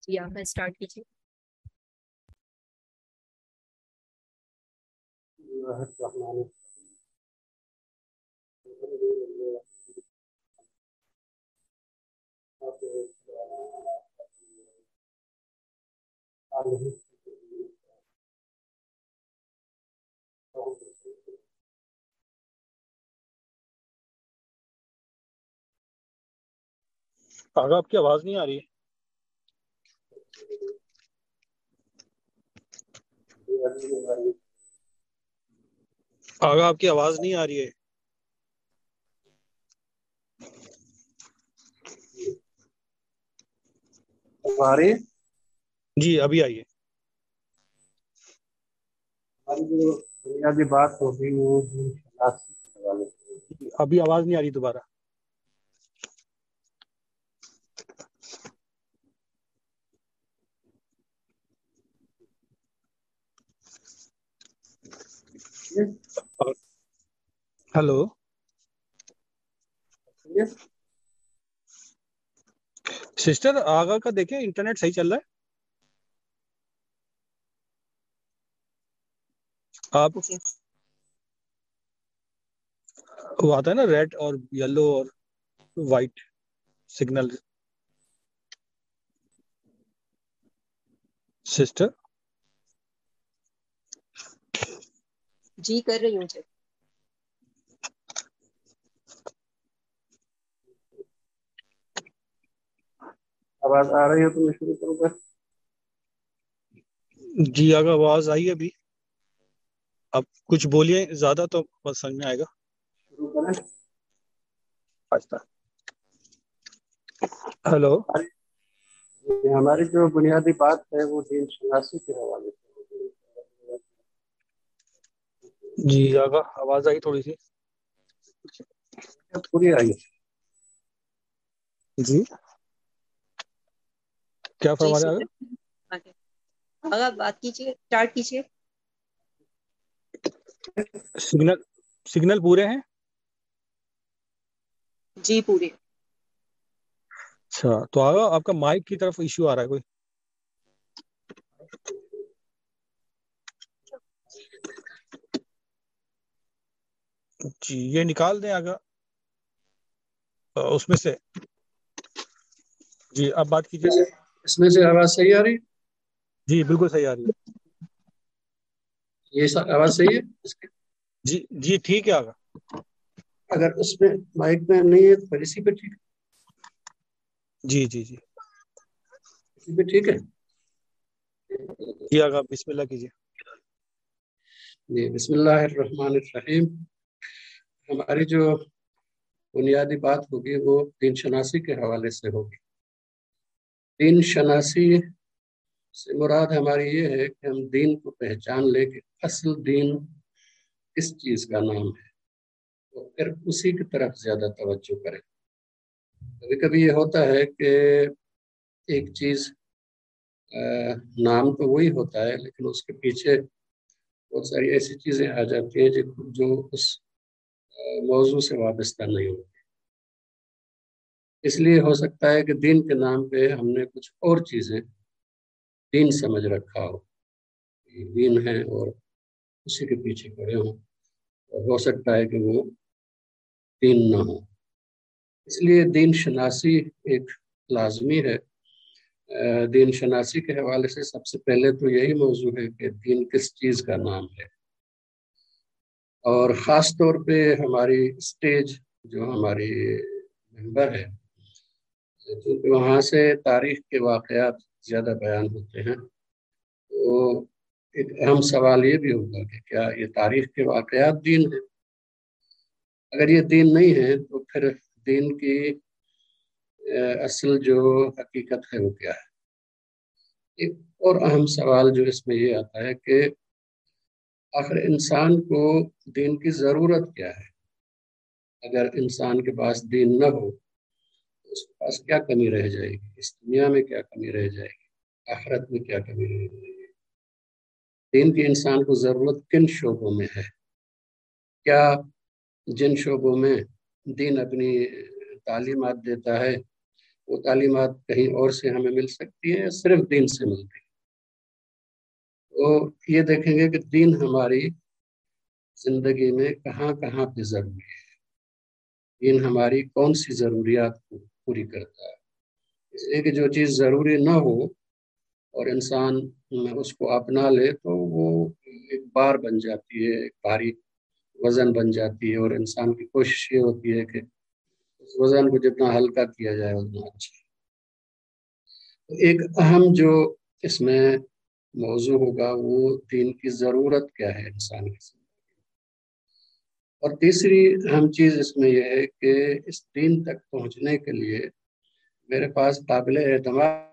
جی آپ اسٹارٹ کیجیے. آگا آپ کی آواز نہیں آ رہی ہے. آگا آپ کی آواز نہیں آ رہی ہے. جی ابھی آئیے. بنیادی بات ہوگی وہ ابھی آواز نہیں آ رہی دوبارہ. ہلو سسٹر, آگا کا دیکھیں انٹرنیٹ صحیح چل رہا ہے. آپ وہ آتا ہے نا ریڈ اور یلو اور وائٹ سگنل. سسٹر جی کر رہی ہوں. چیک آواز آ رہی ہے تو میں شروع کروں گا. جی آگا آواز آئی ابھی. اب کچھ بولیے زیادہ تو بس سمجھ میں آئے گا. شروع کریں. ہلو ہماری جو بنیادی بات ہے وہ دین شناسی کے حوالے سے جی آگا آواز آئی تھوڑی سی. پوری آئی. جی کیا جی فرما رہے آگا. آگے بات کیجیے, اسٹارٹ کیجیے. سگنل پورے ہیں. جی پورے. اچھا تو آگا آپ کا مائک کی طرف ایشو آ رہا ہے کوئی. جی یہ نکال دیں آگا اس میں سے. جی اب بات کیجیے. اس میں سے آواز صحیح آ رہی. جی بالکل صحیح آ رہی ہے. یہ آواز صحیح ہے. جی جی ٹھیک ہے آگا. اگر اس میں مائک میں نہیں ہے تو پھر اسی پہ ٹھیک ہے. جی جی جی اسی پہ ٹھیک ہے. جی آگا بسم اللہ کیجیے. جی بسم اللہ الرحمن الرحیم. ہماری جو بنیادی بات ہوگی وہ دین شناسی کے حوالے سے ہوگی. دین شناسی سے مراد ہماری یہ ہے کہ ہم دین کو پہچان لیں کہ اصل دین کس چیز کا نام ہے, تو پھر اسی کی طرف زیادہ توجہ کریں. کبھی کبھی یہ ہوتا ہے کہ ایک چیز نام تو وہی ہوتا ہے لیکن اس کے پیچھے بہت ساری ایسی چیزیں آ جاتی ہیں جو اس موضوع سے وابستہ نہیں ہوتی. اس لیے ہو سکتا ہے کہ دین کے نام پہ ہم نے کچھ اور چیزیں دین سمجھ رکھا ہو, دین ہے اور اسی کے پیچھے پڑے ہوں. ہو سکتا ہے کہ وہ دین نہ ہو. اس لیے دین شناسی ایک لازمی ہے. دین شناسی کے حوالے سے سب سے پہلے تو یہی موضوع ہے کہ دین کس چیز کا نام ہے. اور خاص طور پہ ہماری اسٹیج جو ہماری ممبر ہے, کیونکہ وہاں سے تاریخ کے واقعات زیادہ بیان ہوتے ہیں, تو ایک اہم سوال یہ بھی ہوگا کہ کیا یہ تاریخ کے واقعات دین ہے. اگر یہ دین نہیں ہے تو پھر دین کی اصل جو حقیقت ہے وہ کیا ہے. ایک اور اہم سوال جو اس میں یہ آتا ہے کہ آخر انسان کو دین کی ضرورت کیا ہے. اگر انسان کے پاس دین نہ ہو تو اس کے پاس کیا کمی رہ جائے گی, اس دنیا میں کیا کمی رہ جائے گی, آخرت میں کیا کمی رہ جائے گی. دین کی انسان کو ضرورت کن شعبوں میں ہے. کیا جن شعبوں میں دین اپنی تعلیمات دیتا ہے وہ تعلیمات کہیں اور سے ہمیں مل سکتی ہے یا صرف دین سے ملتی ہے؟ تو یہ دیکھیں گے کہ دین ہماری زندگی میں کہاں کہاں پہ ضروری ہے، دین ہماری کون سی ضروریات کو پوری کرتا ہے۔ اس لیے کہ جو چیز ضروری نہ ہو اور انسان اس کو اپنا لے تو وہ ایک بار بن جاتی ہے، ایک بھاری وزن بن جاتی ہے، اور انسان کی کوشش یہ ہوتی ہے کہ اس وزن کو جتنا ہلکا کیا جائے اتنا اچھا۔ ایک اہم جو اس میں موضوع ہوگا وہ دین کی ضرورت کیا ہے انسان کی زندگی میں، اور تیسری اہم چیز اس میں یہ ہے کہ اس دین تک پہنچنے کے لیے میرے پاس قابل اعتماد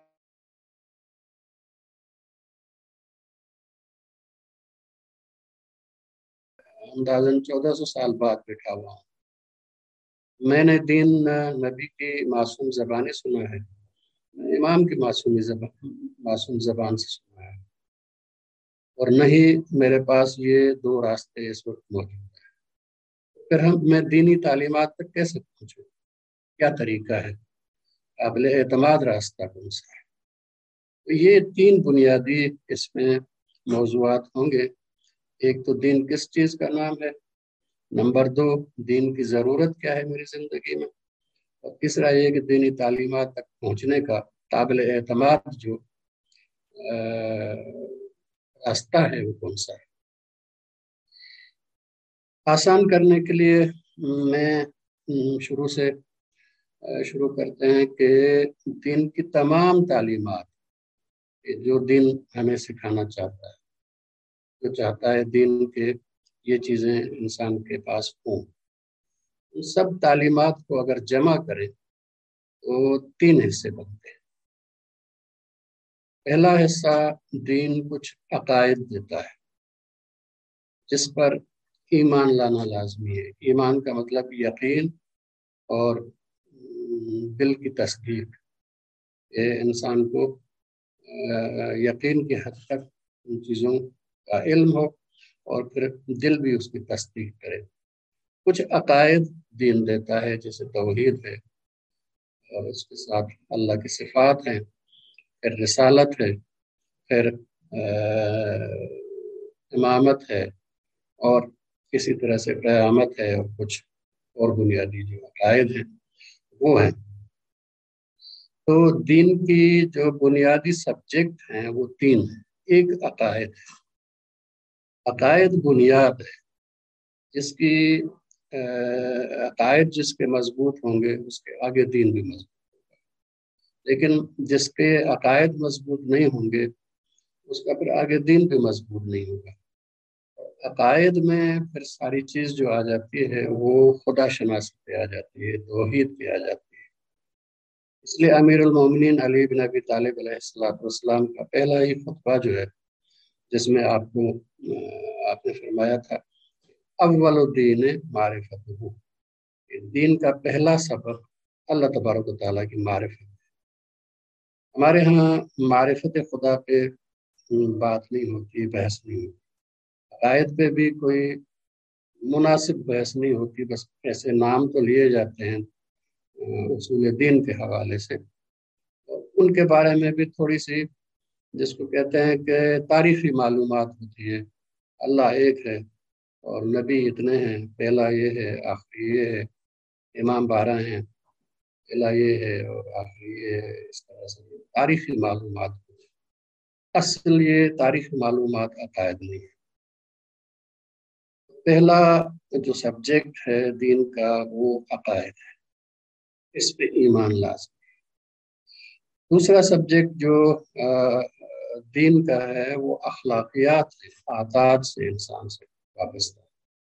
اندازاً 1400 سال بعد بیٹھا ہوا ہوں۔ میں نے دین نبی کی معصوم زبانیں سنا ہے، امام کی معصوم زبان سے سنا ہے، اور نہ ہی میرے پاس یہ دو راستے اس وقت موجود ہیں۔ پھر میں دینی تعلیمات تک کیسے پہنچوں؟ کیا طریقہ ہے؟ قابل اعتماد راستہ کون سا ہے؟ تو یہ 3 بنیادی اس میں موضوعات ہوں گے۔ ایک تو دین کس چیز کا نام ہے، نمبر 2 دین کی ضرورت کیا ہے میری زندگی میں، اور تیسرا یہ کہ دینی تعلیمات تک پہنچنے کا قابل اعتماد جو راستہ ہے وہ کون سا ہے۔ آسان کرنے کے لیے میں شروع کرتے ہیں کہ دین کی تمام تعلیمات جو دین ہمیں سکھانا چاہتا ہے، جو چاہتا ہے دین کے یہ چیزیں انسان کے پاس ہوں، ان سب تعلیمات کو اگر جمع کریں تو 3 حصے بنتے ہیں۔ پہلا حصہ دین کچھ عقائد دیتا ہے جس پر ایمان لانا لازمی ہے۔ ایمان کا مطلب یقین اور دل کی تصدیق، انسان کو یقین کی حد تک ان چیزوں کا علم ہو اور پھر دل بھی اس کی تصدیق کرے۔ کچھ عقائد دین دیتا ہے جیسے توحید ہے، اور اس کے ساتھ اللہ کی صفات ہیں، پھر رسالت ہے، پھر امامت ہے، اور کسی طرح سے قیامت ہے، اور کچھ اور بنیادی جو عقائد ہیں وہ ہیں۔ تو دین کی جو بنیادی سبجیکٹ ہیں وہ 3 ہیں۔ ایک عقائد ہے، عقائد بنیاد ہے، جس کی عقائد جس کے مضبوط ہوں گے اس کے آگے دین بھی مضبوط ہوگا، لیکن جس کے عقائد مضبوط نہیں ہوں گے اس کا پھر آگے دین بھی مضبوط نہیں ہوگا۔ عقائد میں پھر ساری چیز جو آ جاتی ہے وہ خدا شناسی پہ آ جاتی ہے، توحید پہ آ جاتی ہے۔ اس لیے امیر المومنین علی بن ابی طالب علیہ السلام کا پہلا ہی خطبہ جو ہے، جس میں آپ نے فرمایا تھا اول الدین معرفت، دین کا پہلا سبق اللہ تبارک و تعالیٰ کی معرفت ہے۔ ہمارے ہاں معرفت خدا پہ بات نہیں ہوتی، بحث نہیں ہوتی، عقائد پہ بھی کوئی مناسب بحث نہیں ہوتی، بس ایسے نام تو لیے جاتے ہیں اصول دین کے حوالے سے۔ ان کے بارے میں بھی تھوڑی سی جس کو کہتے ہیں کہ تاریخی معلومات ہوتی ہے، اللہ ایک ہے اور نبی اتنے ہیں، پہلا یہ ہے آخری یہ ہے، امام 12 ہیں، پہلا یہ ہے اور آخری یہ ہے، اس طرح سے تاریخی معلومات ہوتی ہے۔ اصل یہ تاریخی معلومات عقائد نہیں ہے۔ پہلا جو سبجیکٹ ہے دین کا وہ عقائد ہے، اس پہ ایمان لازم ہے۔ دوسرا سبجیکٹ جو دین کا ہے وہ اخلاقیات ہے، عادات سے انسان سے وابستہ ہے۔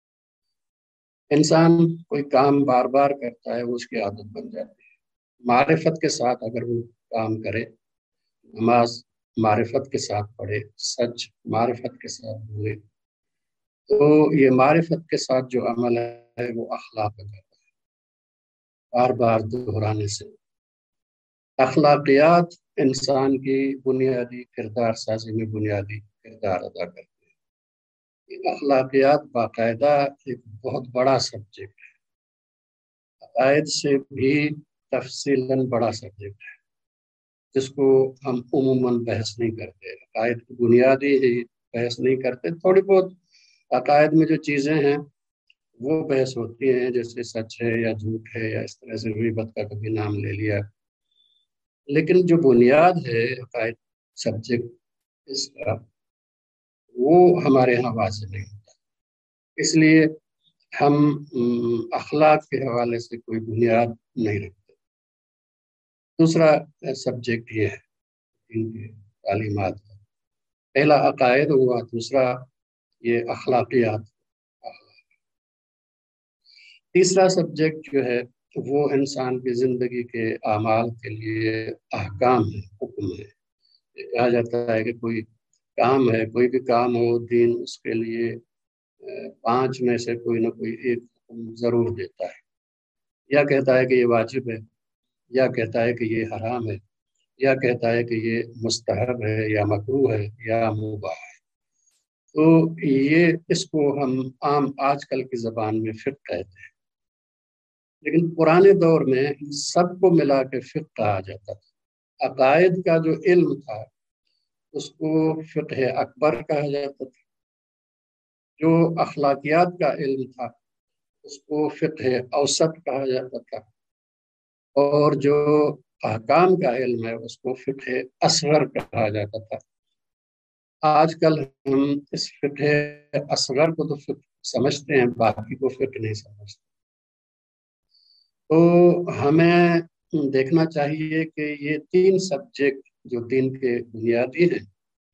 انسان کوئی کام بار بار کرتا ہے وہ اس کی عادت بن جاتی ہے۔ معرفت کے ساتھ اگر وہ کام کرے، نماز معرفت کے ساتھ پڑھے، سچ معرفت کے ساتھ بولے، تو یہ معرفت کے ساتھ جو عمل ہے وہ اخلاق ہو جاتا ہے بار بار دہرانے سے۔ اخلاقیات انسان کی بنیادی کردار سازی میں بنیادی کردار ادا کرتے ہیں۔ یہ اخلاقیات باقاعدہ ایک بہت بڑا سبجیکٹ ہے، عقائد سے بھی تفصیلاً بڑا سبجیکٹ ہے جس کو ہم عموماً بحث نہیں کرتے، عقائد کی بنیادی ہی بحث نہیں کرتے، تھوڑی بہت عقائد میں جو چیزیں ہیں وہ بحث ہوتی ہیں، جیسے سچ ہے یا جھوٹ ہے، یا اس طرح سے غیبت کا کبھی نام لے لیا، لیکن جو بنیاد ہے عقائد سبجیکٹ اس کا، وہ ہمارے یہاں واضح نہیں ہوتا، اس لیے ہم اخلاق کے حوالے سے کوئی بنیاد نہیں رکھتے۔ دوسرا سبجیکٹ یہ ہے ان کی تعلیمات کا، پہلا عقائد ہوا، دوسرا یہ اخلاقیات۔ تیسرا سبجیکٹ جو ہے وہ انسان کی زندگی کے اعمال کے لیے احکام ہے، حکم ہے۔ کہا جاتا ہے کہ کوئی کام ہے، کوئی بھی کام ہو، دین اس کے لیے 5 میں سے کوئی نہ کوئی ایک حکم ضرور دیتا ہے، یا کہتا ہے کہ یہ واجب ہے، یا کہتا ہے کہ یہ حرام ہے، یا کہتا ہے کہ یہ مستحب ہے یا مکروہ ہے یا مباح ہے۔ تو یہ اس کو ہم عام آج کل کی زبان میں فقہ کہتے ہیں، لیکن پرانے دور میں ان سب کو ملا کے فقہ کہا جاتا تھا۔ عقائد کا جو علم تھا اس کو فقہ اکبر کہا جاتا تھا، جو اخلاقیات کا علم تھا اس کو فقہ اوسط کہا جاتا تھا، اور جو احکام کا علم ہے اس کو فقہ اصغر کہا جاتا تھا۔ آج کل ہم اس فقہ اصغر کو تو فقہ سمجھتے ہیں، باقی کو فقہ نہیں سمجھتے۔ تو ہمیں دیکھنا چاہیے کہ یہ 3 سبجیکٹ جو دین کے بنیادی ہیں،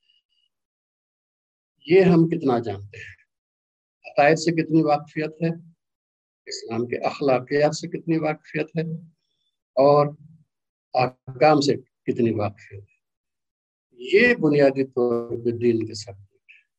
یہ ہم کتنا جانتے ہیں، عقائد سے کتنی واقفیت ہے، اسلام کے اخلاقیات سے کتنی واقفیت ہے، اور احکام سے کتنی واقفیت ہے۔ یہ بنیادی طور پہ دین کے سبجیکٹ ہے۔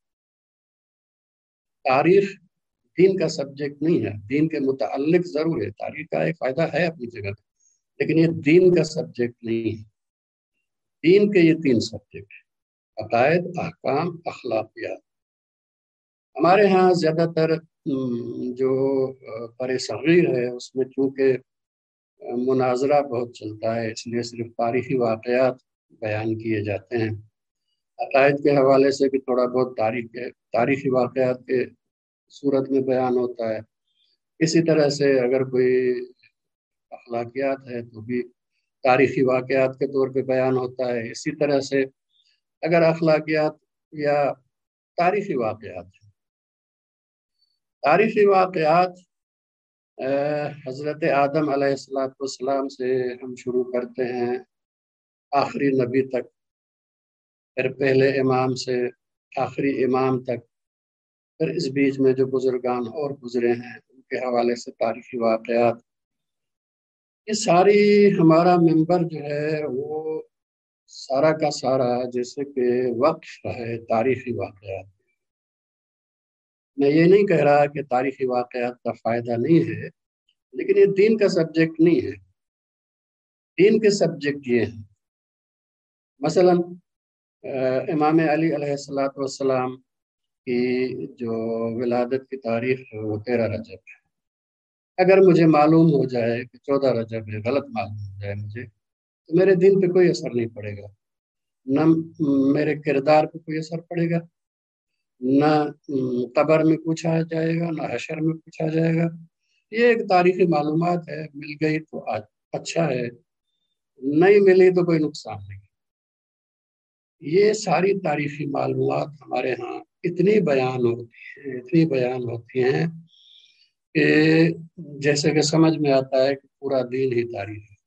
تاریخ دین کا سبجیکٹ نہیں ہے، دین کے متعلق ضرور ہے، تاریخ کا ایک فائدہ ہے اپنی جگہ، لیکن یہ دین کا سبجیکٹ نہیں ہے۔ دین کے یہ 3 سبجیکٹ ہیں، عقائد، احکام، اخلاقیات۔ ہمارے ہاں زیادہ تر جو برِ صغیر ہے اس میں چونکہ مناظرہ بہت چلتا ہے، اس لیے صرف تاریخی واقعات بیان کیے جاتے ہیں۔ عقائد کے حوالے سے بھی تھوڑا بہت تاریخی واقعات کے صورت میں بیان ہوتا ہے۔ اسی طرح سے اگر کوئی اخلاقیات ہے تو بھی تاریخی واقعات کے طور پہ بیان ہوتا ہے۔ اسی طرح سے اگر اخلاقیات یا تاریخی واقعات ہیں، تاریخی واقعات حضرت آدم علیہ السلام سے ہم شروع کرتے ہیں آخری نبی تک، پھر پہلے امام سے آخری امام تک، پھر اس بیچ میں جو بزرگان اور گزرے ہیں ان کے حوالے سے تاریخی واقعات۔ یہ ساری ہمارا ممبر جو ہے وہ سارا کا سارا جیسے کہ وقف ہے تاریخی واقعات۔ میں یہ نہیں کہہ رہا کہ تاریخی واقعات کا فائدہ نہیں ہے، لیکن یہ دین کا سبجیکٹ نہیں ہے۔ دین کے سبجیکٹ یہ ہیں، مثلا امام علی علیہ السلام کی جو ولادت کی تاریخ ہے وہ 13 رجب ہے۔ اگر مجھے معلوم ہو جائے کہ 14 رجب ہے، غلط معلوم ہو جائے مجھے، تو میرے دین پہ کوئی اثر نہیں پڑے گا، نہ میرے کردار پہ کوئی اثر پڑے گا، نہ قبر میں پوچھا جائے گا، نہ حشر میں پوچھا جائے گا۔ یہ ایک تاریخی معلومات ہے، مل گئی تو اچھا ہے، نہیں ملی تو کوئی نقصان نہیں۔ یہ ساری تاریخی معلومات ہمارے ہاں اتنی بیان ہوتی ہیں کہ جیسے کہ سمجھ میں آتا ہے کہ پورا دین ہی تاریخ ہے،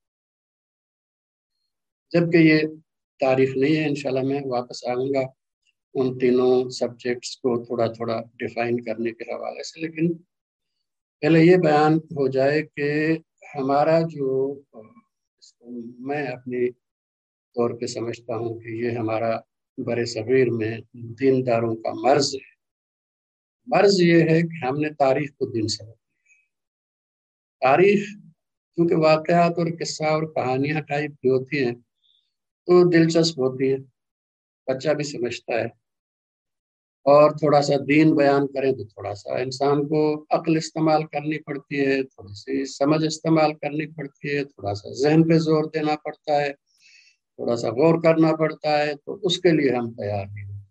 جبکہ یہ تاریخ نہیں ہے۔ انشاءاللہ میں واپس آؤں گا ان تینوں سبجیکٹس کو تھوڑا تھوڑا ڈیفائن کرنے کے حوالے سے، لیکن پہلے یہ بیان ہو جائے کہ ہمارا جو میں اپنی طور پہ سمجھتا ہوں کہ یہ ہمارا برِ صغیر میں دینداروں کا مرض ہے۔ مرض یہ ہے کہ ہم نے تاریخ کو دین سمجھ لیا۔ تاریخ کیونکہ واقعات اور قصہ اور کہانیاں ٹائپ کی ہوتی ہیں تو دلچسپ ہوتی ہیں، بچہ بھی سمجھتا ہے، اور تھوڑا سا دین بیان کریں تو تھوڑا سا انسان کو عقل استعمال کرنی پڑتی ہے، تھوڑی سی سمجھ استعمال کرنی پڑتی ہے، تھوڑا سا ذہن پہ زور دینا پڑتا ہے، تھوڑا سا غور کرنا پڑتا ہے، تو اس کے لیے ہم تیار نہیں ہوتے۔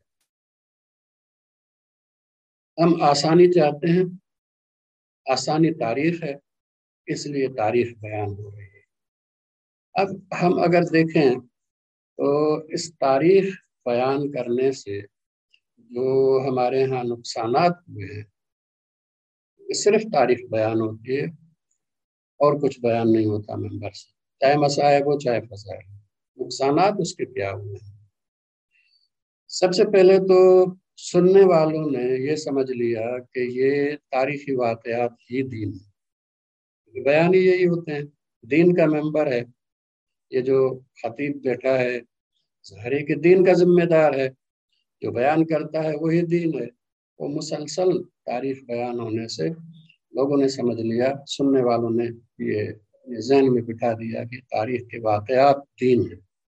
ہم آسانی چاہتے ہیں، آسانی تاریخ ہے، اس لیے تاریخ بیان ہو رہی ہے۔ اب ہم اگر دیکھیں تو اس تاریخ بیان کرنے سے جو ہمارے ہاں نقصانات ہوئے ہیں، صرف تاریخ بیان ہوتی ہے اور کچھ بیان نہیں ہوتا ممبر سے، چاہے مصائب ہو چاہے فضائل۔ نقصانات اس کے کیا ہوئے ہیں؟ سب سے پہلے تو سننے والوں نے یہ سمجھ لیا کہ یہ تاریخی واقعات ہی دین ہے، بیان ہی یہی ہوتے ہیں، دین کا ممبر ہے یہ جو خطیب بیٹھا ہے، ظاہر ہے کہ دین کا ذمہ دار ہے، جو بیان کرتا ہے وہی دین ہے۔ وہ مسلسل تاریخ بیان ہونے سے لوگوں نے سمجھ لیا، سننے والوں نے یہ اپنے ذہن میں بٹھا دیا کہ تاریخ کے واقعات دین ہیں۔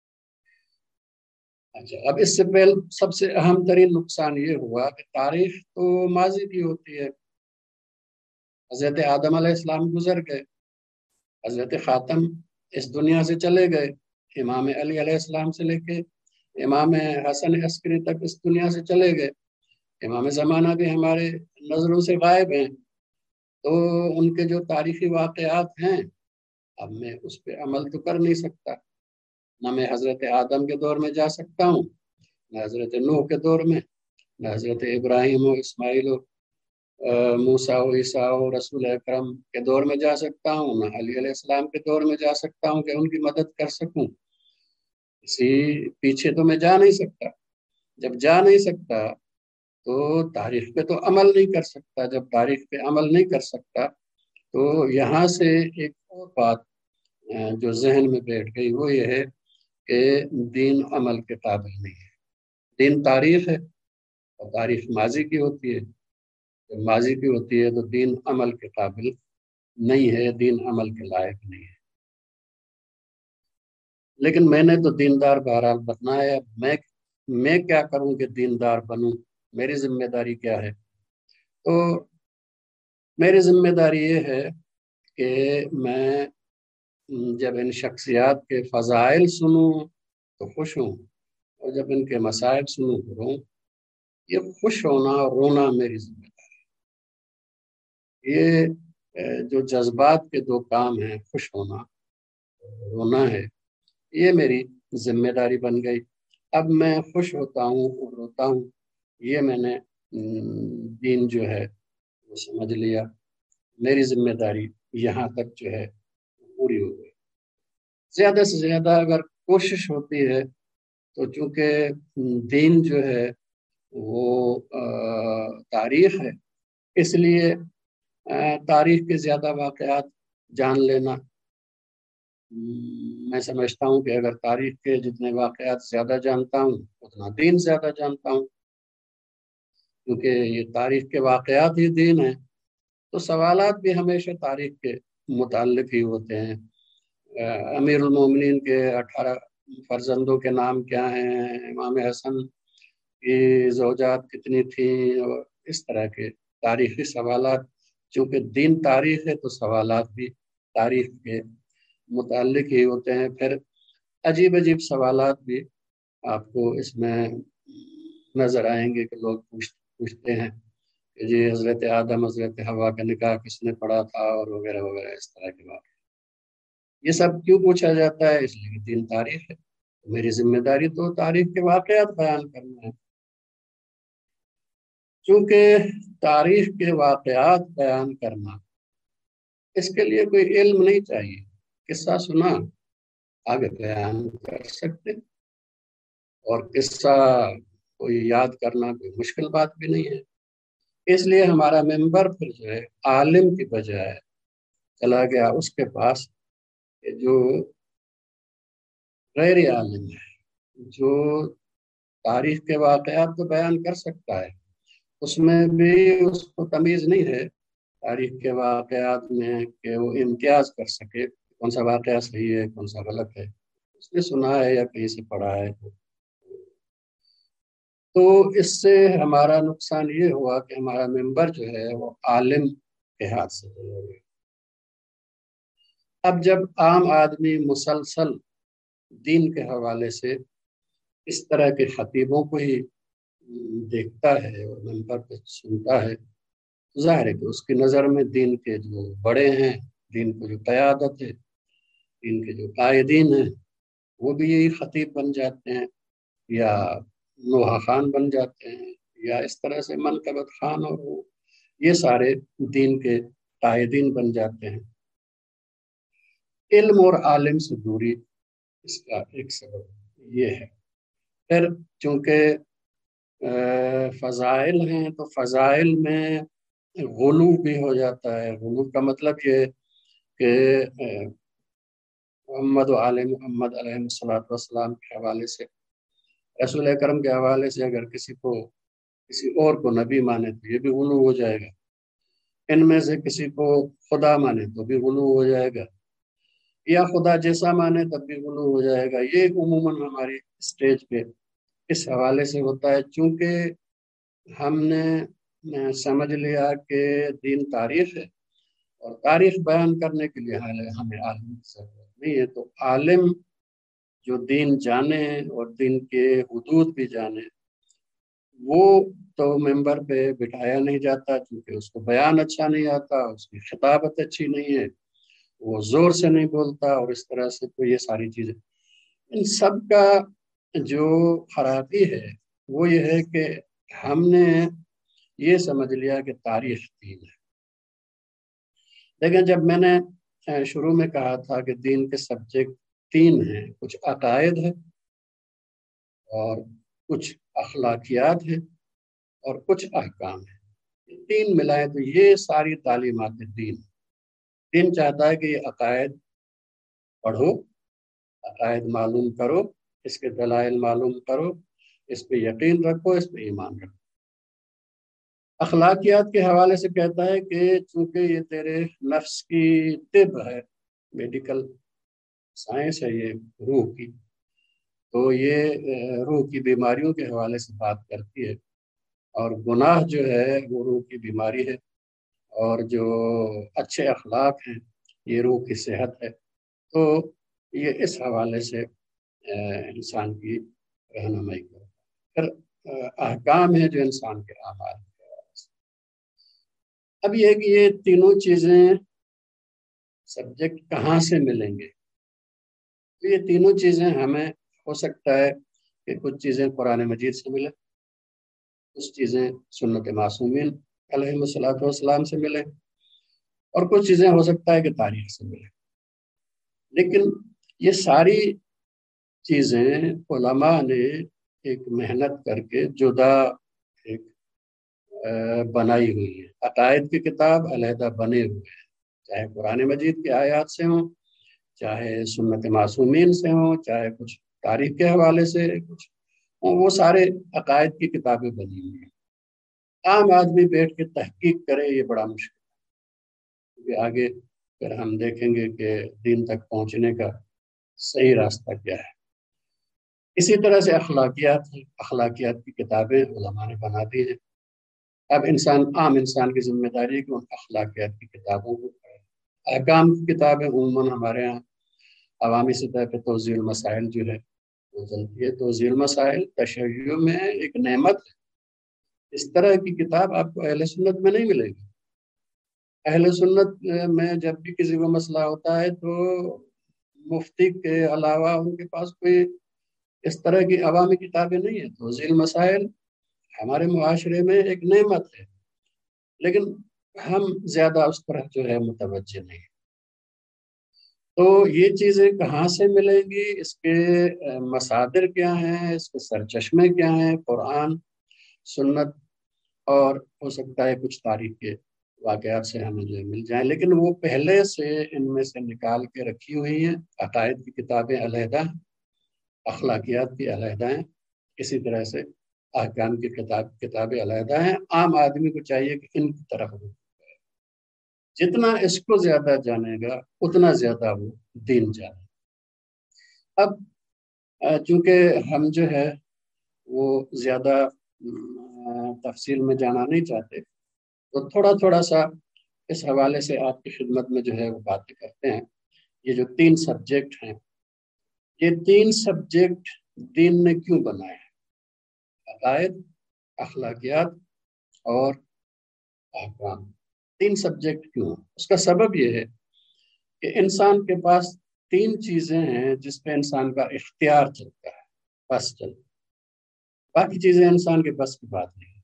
اچھا، اب اس سے پہلے سب سے اہم ترین نقصان یہ ہوا کہ تاریخ تو ماضی کی ہوتی ہے۔ حضرت آدم علیہ السلام گزر گئے، حضرت خاتم اس دنیا سے چلے گئے، امام علی علیہ السلام سے لے کے امام حسن عسکری تک اس دنیا سے چلے گئے، امام زمانہ بھی ہمارے نظروں سے غائب ہیں، تو ان کے جو تاریخی واقعات ہیں اب میں اس پہ عمل تو کر نہیں سکتا، نہ میں حضرت آدم کے دور میں جا سکتا ہوں، نہ حضرت نوح کے دور میں، نہ حضرت ابراہیم و اسماعیل و موسیٰ و عیسیٰ و رسول اکرم کے دور میں جا سکتا ہوں، نہ علی علیہ السلام کے دور میں جا سکتا ہوں کہ ان کی مدد کر سکوں، اسی پیچھے تو میں جا نہیں سکتا۔ جب جا نہیں سکتا تو تاریخ پہ تو عمل نہیں کر سکتا، جب تاریخ پہ عمل نہیں کر سکتا تو یہاں سے ایک اور بات جو ذہن میں بیٹھ گئی وہ یہ ہے کہ دین عمل کے قابل نہیں ہے۔ دین تاریخ ہے اور تاریخ ماضی کی ہوتی ہے، جب ماضی کی ہوتی ہے تو دین عمل کے قابل نہیں ہے، دین عمل کے لائق نہیں ہے۔ لیکن میں نے تو دیندار بہرحال بننا ہے، میں کیا کروں کہ دیندار بنوں، میری ذمہ داری کیا ہے؟ تو میری ذمہ داری یہ ہے کہ میں جب ان شخصیات کے فضائل سنوں تو خوش ہوں، اور جب ان کے مصائب سنوں تو روں۔ یہ خوش ہونا اور رونا میری ذمہ داری ہے۔ یہ جو جذبات کے دو کام ہیں، خوش ہونا رونا ہے، یہ میری ذمہ داری بن گئی۔ اب میں خوش ہوتا ہوں اور روتا ہوں، یہ میں نے دین جو ہے وہ سمجھ لیا، میری ذمہ داری یہاں تک جو ہے پوری ہو گئی۔ زیادہ سے زیادہ اگر کوشش ہوتی ہے تو چونکہ دین جو ہے وہ تاریخ ہے، اس لیے تاریخ کے زیادہ واقعات جان لینا، میں سمجھتا ہوں کہ اگر تاریخ کے جتنے واقعات زیادہ جانتا ہوں اتنا دین زیادہ جانتا ہوں، کیونکہ یہ تاریخ کے واقعات ہی دین ہیں، تو سوالات بھی ہمیشہ تاریخ کے متعلق ہی ہوتے ہیں۔ امیر المومنین کے 18 فرزندوں کے نام کیا ہیں، امام حسن کی زوجات کتنی تھیں، اور اس طرح کے تاریخی سوالات، چونکہ دین تاریخ ہے تو سوالات بھی تاریخ کے متعلق ہی ہوتے ہیں۔ پھر عجیب عجیب سوالات بھی آپ کو اس میں نظر آئیں گے کہ لوگ پوچھتے ہیں کہ جی حضرت آدم حضرت حوا کا نکاح کس نے پڑھا تھا، اور وغیرہ وغیرہ اس طرح کے بات۔ یہ سب کیوں پوچھا جاتا ہے؟ اس لیے دین تاریخ ہے، میری ذمہ داری تو تاریخ کے واقعات بیان کرنا ہے۔ چونکہ تاریخ کے واقعات بیان کرنا، اس کے لیے کوئی علم نہیں چاہیے، قصہ سنا آگے بیان کر سکتے، اور قصہ کوئی یاد کرنا کوئی مشکل بات بھی نہیں ہے۔ اس لیے ہمارا ممبر پھر جو ہے عالم کی بجائے چلا گیا اس کے پاس کہ جو غیر عالم ہے، جو تاریخ کے واقعات تو بیان کر سکتا ہے، اس میں بھی اس کو تمیز نہیں ہے تاریخ کے واقعات میں کہ وہ امتیاز کر سکے کون سا واقعہ صحیح ہے کون سا غلط ہے، اس نے سنا ہے یا کہیں سے پڑھا ہے۔ تو اس سے ہمارا نقصان یہ ہوا کہ ہمارا ممبر جو ہے وہ عالم کے ہاتھ سے چلا گیا۔ اب جب عام آدمی مسلسل دین کے حوالے سے اس طرح کے خطیبوں کو ہی دیکھتا ہے اور ممبر پہ سنتا ہے، ظاہر ہے کہ اس کی نظر میں دین کے جو بڑے ہیں، دین کو جو قیادت ہے، دین کے جو قائدین ہیں، وہ بھی یہی خطیب بن جاتے ہیں، یا نوحہ خان بن جاتے ہیں، یا اس طرح سے منقبت خان، اور وہ یہ سارے دین کے قائدین بن جاتے ہیں۔ علم اور عالم سے دوری اس کا ایک سبب یہ ہے۔ پھر چونکہ فضائل ہیں تو فضائل میں غلو بھی ہو جاتا ہے۔ غلو کا مطلب یہ کہ محمد و آل محمد علیہ السلام کے حوالے سے، رسول اکرم کے حوالے سے اگر کسی اور کو نبی مانے تو یہ بھی غلو ہو جائے گا، ان میں سے کسی کو خدا مانے تو بھی غلو ہو جائے گا، یا خدا جیسا مانے تب بھی غلو ہو جائے گا۔ یہ عموماً ہماری اسٹیج پہ اس حوالے سے ہوتا ہے، چونکہ ہم نے سمجھ لیا کہ دین تاریخ ہے، اور تاریخ بیان کرنے کے لیے ہمیں عالم کی ضرورت نہیں ہے۔ تو عالم جو دین جانے اور دین کے حدود بھی جانے، وہ تو ممبر پہ بٹھایا نہیں جاتا، کیونکہ اس کو بیان اچھا نہیں آتا، اس کی خطابت اچھی نہیں ہے، وہ زور سے نہیں بولتا، اور اس طرح سے تو یہ ساری چیزیں، ان سب کا جو خرابی ہے وہ یہ ہے کہ ہم نے یہ سمجھ لیا کہ تاریخ دین ہے۔ لیکن جب میں نے شروع میں کہا تھا کہ دین کے سبجیکٹ 3 ہیں، کچھ عقائد ہے، اور کچھ اخلاقیات ہیں، اور کچھ احکام ہیں، یہ 3 ملائے تو یہ ساری تعلیمات دین۔ دین چاہتا ہے کہ یہ عقائد پڑھو، عقائد معلوم کرو، اس کے دلائل معلوم کرو، اس پہ یقین رکھو، اس پہ ایمان رکھو۔ اخلاقیات کے حوالے سے کہتا ہے کہ چونکہ یہ تیرے نفس کی طب ہے، میڈیکل سائنس ہے یہ روح کی، تو یہ روح کی بیماریوں کے حوالے سے بات کرتی ہے، اور گناہ جو ہے وہ روح کی بیماری ہے، اور جو اچھے اخلاق ہیں یہ روح کی صحت ہے۔ تو یہ اس حوالے سے انسان کی رہنمائی کرتا ہے۔ پھر احکام ہے جو انسان کے اعمال کے حوالے سے۔ اب یہ کہ یہ تینوں چیزیں سبجیکٹ کہاں سے ملیں گے؟ تو یہ تینوں چیزیں ہمیں ہو سکتا ہے کہ کچھ چیزیں قرآن مجید سے ملیں، کچھ چیزیں سنت معصومین علیہ السلام سے ملیں، اور کچھ چیزیں ہو سکتا ہے کہ تاریخ سے ملیں۔ لیکن یہ ساری چیزیں علماء نے ایک محنت کر کے جدا ایک بنائی ہوئی ہے۔ عقائد کی کتاب علیحدہ بنے ہوئے ہیں، چاہے قرآن مجید کی آیات سے ہوں، چاہے سنت معصومین سے ہوں، چاہے کچھ تاریخ کے حوالے سے کچھ، وہ سارے عقائد کی کتابیں بنی ہوئی ہیں۔ عام آدمی بیٹھ کے تحقیق کرے یہ بڑا مشکل ہے، کیونکہ آگے پھر ہم دیکھیں گے کہ دین تک پہنچنے کا صحیح راستہ کیا ہے۔ اسی طرح سے اخلاقیات ہیں، اخلاقیات کی کتابیں علماء نے بنا دی ہیں۔ اب عام انسان کی ذمہ داری ہے کہ ان اخلاقیات کی کتابوں کو پڑھے۔ احکام کی کتابیں عموماً ہمارے یہاں عوامی سطح پہ توضیح المسائل جو ہے وہ چلتی ہے۔ توضیح المسائل تشیع میں ایک نعمت ہے، اس طرح کی کتاب آپ کو اہل سنت میں نہیں ملے گی۔ اہل سنت میں جب بھی کسی کو مسئلہ ہوتا ہے تو مفتی کے علاوہ ان کے پاس کوئی اس طرح کی عوامی کتابیں نہیں ہیں۔ توضیح المسائل ہمارے معاشرے میں ایک نعمت ہے، لیکن ہم زیادہ اس طرح جو ہے متوجہ نہیں۔ تو یہ چیزیں کہاں سے ملیں گی، اس کے مصادر کیا ہیں، اس کے سرچشمے کیا ہیں؟ قرآن، سنت، اور ہو سکتا ہے کچھ تاریخ کے واقعات سے ہمیں جو مل جائیں، لیکن وہ پہلے سے ان میں سے نکال کے رکھی ہوئی ہیں۔ عقائد کی کتابیں علیحدہ، اخلاقیات کی علیحدہ ہیں، اسی طرح سے احکام کی کتابیں علیحدہ ہیں۔ عام آدمی کو چاہیے کہ ان کی طرف رجوع کرے، جتنا اس کو زیادہ جانے گا اتنا زیادہ وہ دین جانے۔ اب چونکہ ہم جو ہے وہ زیادہ تفصیل میں جانا نہیں چاہتے، تو تھوڑا تھوڑا سا اس حوالے سے آپ کی خدمت میں جو ہے وہ باتیں کرتے ہیں۔ یہ جو 3 سبجیکٹ ہیں، یہ 3 سبجیکٹ دین نے کیوں بنائے ہیں؟ عقائد، اخلاقیات اور احکام۔ 3 سبجیکٹ کیوں؟ اس کا سبب یہ ہے کہ انسان کے پاس 3 چیزیں ہیں جس پہ انسان کا اختیار چلتا ہے، بس چلتا ہے۔ باقی چیزیں انسان کے بس کی بات نہیں ہے۔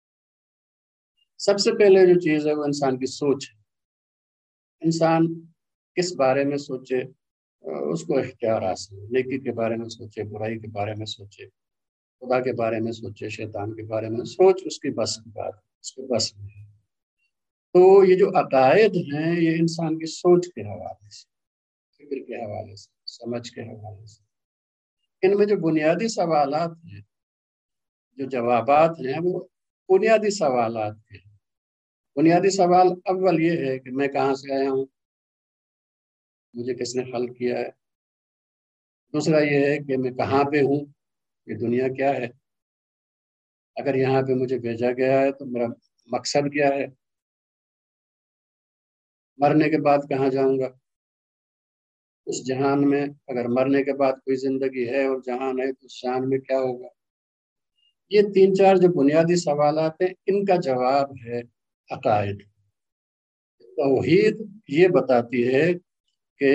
سب سے پہلے جو چیز ہے وہ انسان کی سوچ ہے۔ انسان کس بارے میں سوچے اس کو اختیار حاصل ہے۔ نیکی کے بارے میں سوچے، برائی کے بارے میں سوچے، خدا کے بارے میں سوچے، شیطان کے بارے میں سوچ، اس کی بس کی بات، اس کے بس میں ہے۔ تو یہ جو عقائد ہیں یہ انسان کی سوچ کے حوالے سے، فکر کے حوالے سے، سمجھ کے حوالے سے، ان میں جو بنیادی سوالات ہیں، جو جوابات ہیں، وہ بنیادی سوالات ہیں۔ بنیادی سوال اول یہ ہے کہ میں کہاں سے آیا ہوں، مجھے کس نے خلق کیا ہے۔ دوسرا یہ ہے کہ میں کہاں پہ ہوں، یہ دنیا کیا ہے، اگر یہاں پہ مجھے بھیجا گیا ہے تو میرا مقصد کیا ہے، مرنے کے بعد کہاں جاؤں گا، اس جہان میں اگر مرنے کے بعد کوئی زندگی ہے اور جہان ہے تو اس جہان میں کیا ہوگا۔ یہ 3-4 جو بنیادی سوالات ہیں، ان کا جواب ہے عقائد۔ توحید یہ بتاتی ہے کہ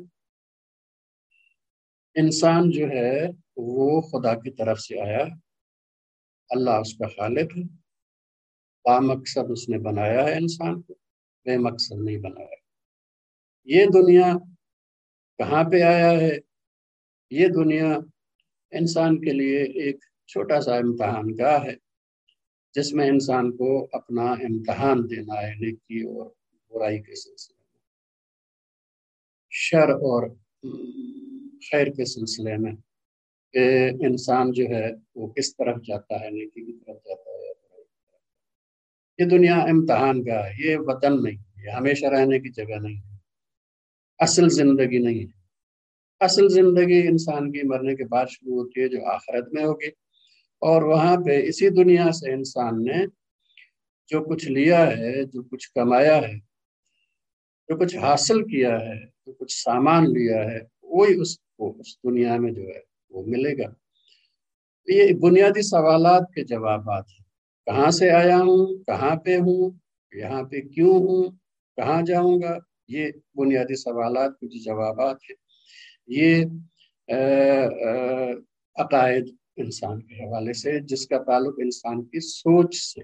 انسان جو ہے وہ خدا کی طرف سے آیا، اللہ اس کا خالق ہے، با مقصد اس نے بنایا ہے انسان کو، بے مقصد نہیں بنایا۔ یہ دنیا کہاں پہ آیا ہے؟ یہ دنیا انسان کے لیے ایک چھوٹا سا امتحان گاہ ہے، جس میں انسان کو اپنا امتحان دینا ہے، نیکی اور برائی کے سلسلے میں، شر اور خیر کے سلسلے میں، کہ انسان جو ہے وہ کس طرف جاتا ہے، نیکی کی طرف جاتا ہے یا برائی کی طرف۔ یہ دنیا امتحان گاہ ہے، یہ وطن نہیں، یہ ہمیشہ رہنے کی جگہ نہیں ہے، اصل زندگی نہیں ہے۔ اصل زندگی انسان کی مرنے کے بعد شروع ہوتی ہے، جو آخرت میں ہوگی، اور وہاں پہ اسی دنیا سے انسان نے جو کچھ لیا ہے، جو کچھ کمایا ہے، جو کچھ حاصل کیا ہے، جو کچھ سامان لیا ہے، وہی اس کو اس دنیا میں جو ہے وہ ملے گا۔ یہ بنیادی سوالات کے جوابات ہیں۔ کہاں سے آیا ہوں، کہاں پہ ہوں، یہاں پہ کیوں ہوں، کہاں جاؤں گا، یہ بنیادی سوالات کے جو جوابات ہیں، یہ عقائد انسان کے حوالے سے، جس کا تعلق انسان کی سوچ سے۔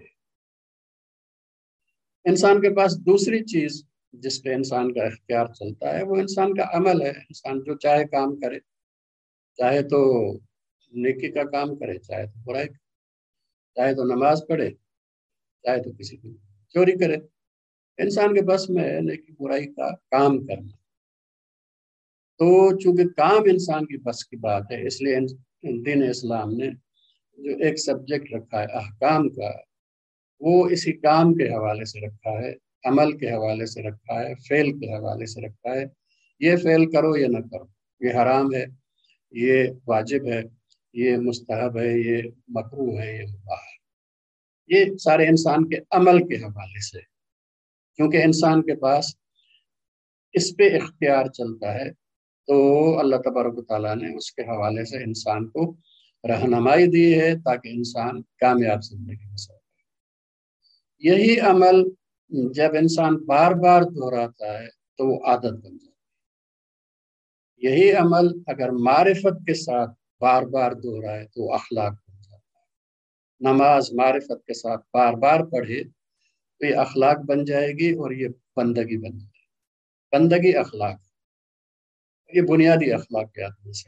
انسان کے پاس دوسری چیز جس پہ انسان کا اختیار چلتا ہے وہ انسان کا عمل ہے۔ انسان جو چاہے کام کرے، چاہے تو نیکی کا کام کرے، چاہے تو برائی، چاہے تو نماز پڑھے، چاہے تو کسی کی چوری کرے۔ انسان کے بس میں ہے نیکی برائی کا کام کرنا۔ تو چونکہ کام انسان کی بس کی بات ہے، اس لیے دین اسلام نے جو ایک سبجیکٹ رکھا ہے احکام کا، وہ اسی کام کے حوالے سے رکھا ہے، عمل کے حوالے سے رکھا ہے، فعل کے حوالے سے رکھا ہے۔ یہ فعل کرو یا نہ کرو، یہ حرام ہے، یہ واجب ہے، یہ مستحب ہے، یہ مکروہ ہے، یہ مباح ہے۔ یہ سارے انسان کے عمل کے حوالے سے، کیونکہ انسان کے پاس اس پہ اختیار چلتا ہے، تو اللہ تبارک و تعالیٰ نے اس کے حوالے سے انسان کو رہنمائی دی ہے تاکہ انسان کامیاب زندگی بسر کرے۔ یہی عمل جب انسان بار بار دہراتا ہے تو وہ عادت بن جاتی ہے۔ یہی عمل اگر معرفت کے ساتھ بار بار دہرائے تو اخلاق بن جاتا ہے۔ نماز معرفت کے ساتھ بار بار پڑھے تو یہ اخلاق بن جائے گی اور یہ بندگی بن جائے گی۔ بندگی اخلاق، یہ بنیادی اخلاقیات میں سے۔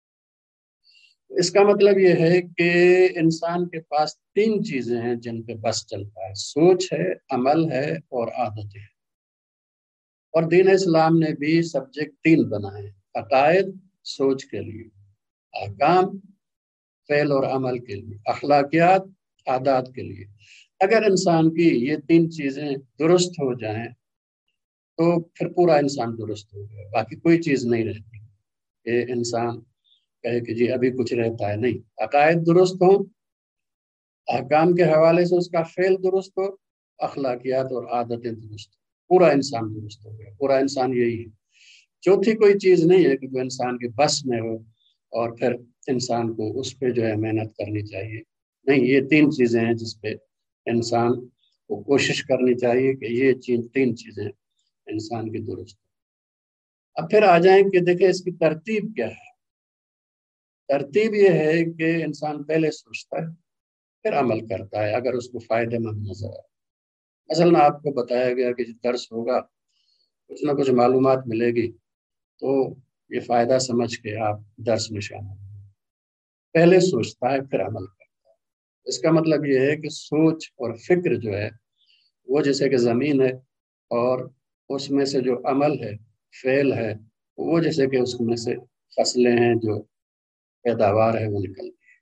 اس کا مطلب یہ ہے کہ انسان کے پاس 3 چیزیں ہیں جن پہ بس چلتا ہے، سوچ ہے، عمل ہے اور عادت ہے۔ اور دین اسلام نے بھی سبجیکٹ 3 بنائے ہیں، عقائد سوچ کے لیے، احکام فعل اور عمل کے لیے، اخلاقیات عادات کے لیے۔ اگر انسان کی یہ 3 چیزیں درست ہو جائیں تو پھر پورا انسان درست ہو گیا، باقی کوئی چیز نہیں رہتی کہ انسان کہے کہ جی ابھی کچھ رہتا ہے۔ نہیں، عقائد درست ہوں، احکام کے حوالے سے اس کا فعل درست ہو، اخلاقیات اور عادتیں درست ہو، پورا انسان درست ہو گیا۔ پورا انسان یہی ہے۔ چوتھی کوئی چیز نہیں ہے کہ جو انسان کے بس میں ہو اور پھر انسان کو اس پہ جو ہے محنت کرنی چاہیے، نہیں، یہ 3 چیزیں ہیں جس پہ انسان کو کوشش کرنی چاہیے کہ یہ 3 چیزیں انسان کی درست۔ اب پھر آ جائیں کہ دیکھیں اس کی ترتیب کیا ہے۔ ترتیب یہ ہے کہ انسان پہلے سوچتا ہے پھر عمل کرتا ہے اگر اس کو فائدہ مند نظر آئے۔ مثلا آپ کو بتایا گیا کہ درس ہوگا، کچھ نہ کچھ معلومات ملے گی، تو یہ فائدہ سمجھ کے آپ درس میں شامل ہوں۔ پہلے سوچتا ہے پھر عمل کرتا ہے۔ اس کا مطلب یہ ہے کہ سوچ اور فکر جو ہے وہ جیسے کہ زمین ہے، اور اس میں سے جو عمل ہے، فعل ہے، وہ جیسے کہ اس میں سے فصلیں ہیں، جو پیداوار ہے وہ نکلتی ہے۔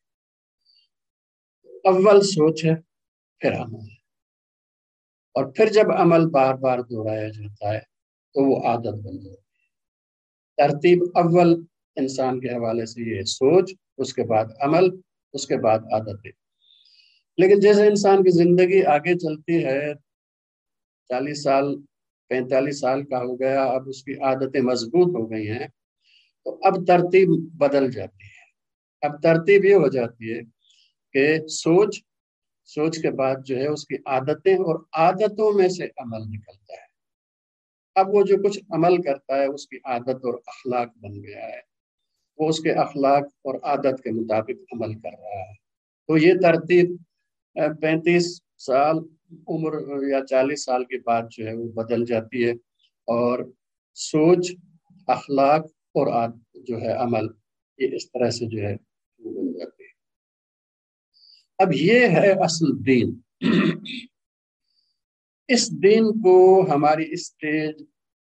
اول سوچ ہے پھر عمل ہے، اور پھر جب عمل بار بار دہرایا جاتا ہے تو وہ عادت بن جاتی ہے۔ ترتیب اول انسان کے حوالے سے یہ سوچ، اس کے بعد عمل، اس کے بعد عادتیں۔ لیکن جیسے انسان کی زندگی آگے چلتی ہے، 40 سال 45 سال کا ہو گیا، اب اس کی عادتیں مضبوط ہو گئی ہیں، تو اب ترتیب بدل جاتی ہے۔ اب ترتیب یہ ہو جاتی ہے کہ سوچ کے بعد جو ہے اس کی عادتیں، اور عادتوں میں سے عمل نکلتا ہے۔ اب وہ جو کچھ عمل کرتا ہے اس کی عادت اور اخلاق بن گیا ہے، وہ اس کے اخلاق اور عادت کے مطابق عمل کر رہا ہے۔ تو یہ ترتیب 35 سال عمر یا 40 سال کے بعد جو ہے وہ بدل جاتی ہے، اور سوچ، اخلاق اور جو ہے عمل، یہ اس طرح سے جو ہے وہ بن جاتی ہے۔ اب یہ ہے اصل دین۔ اس دین کو ہماری اسٹیج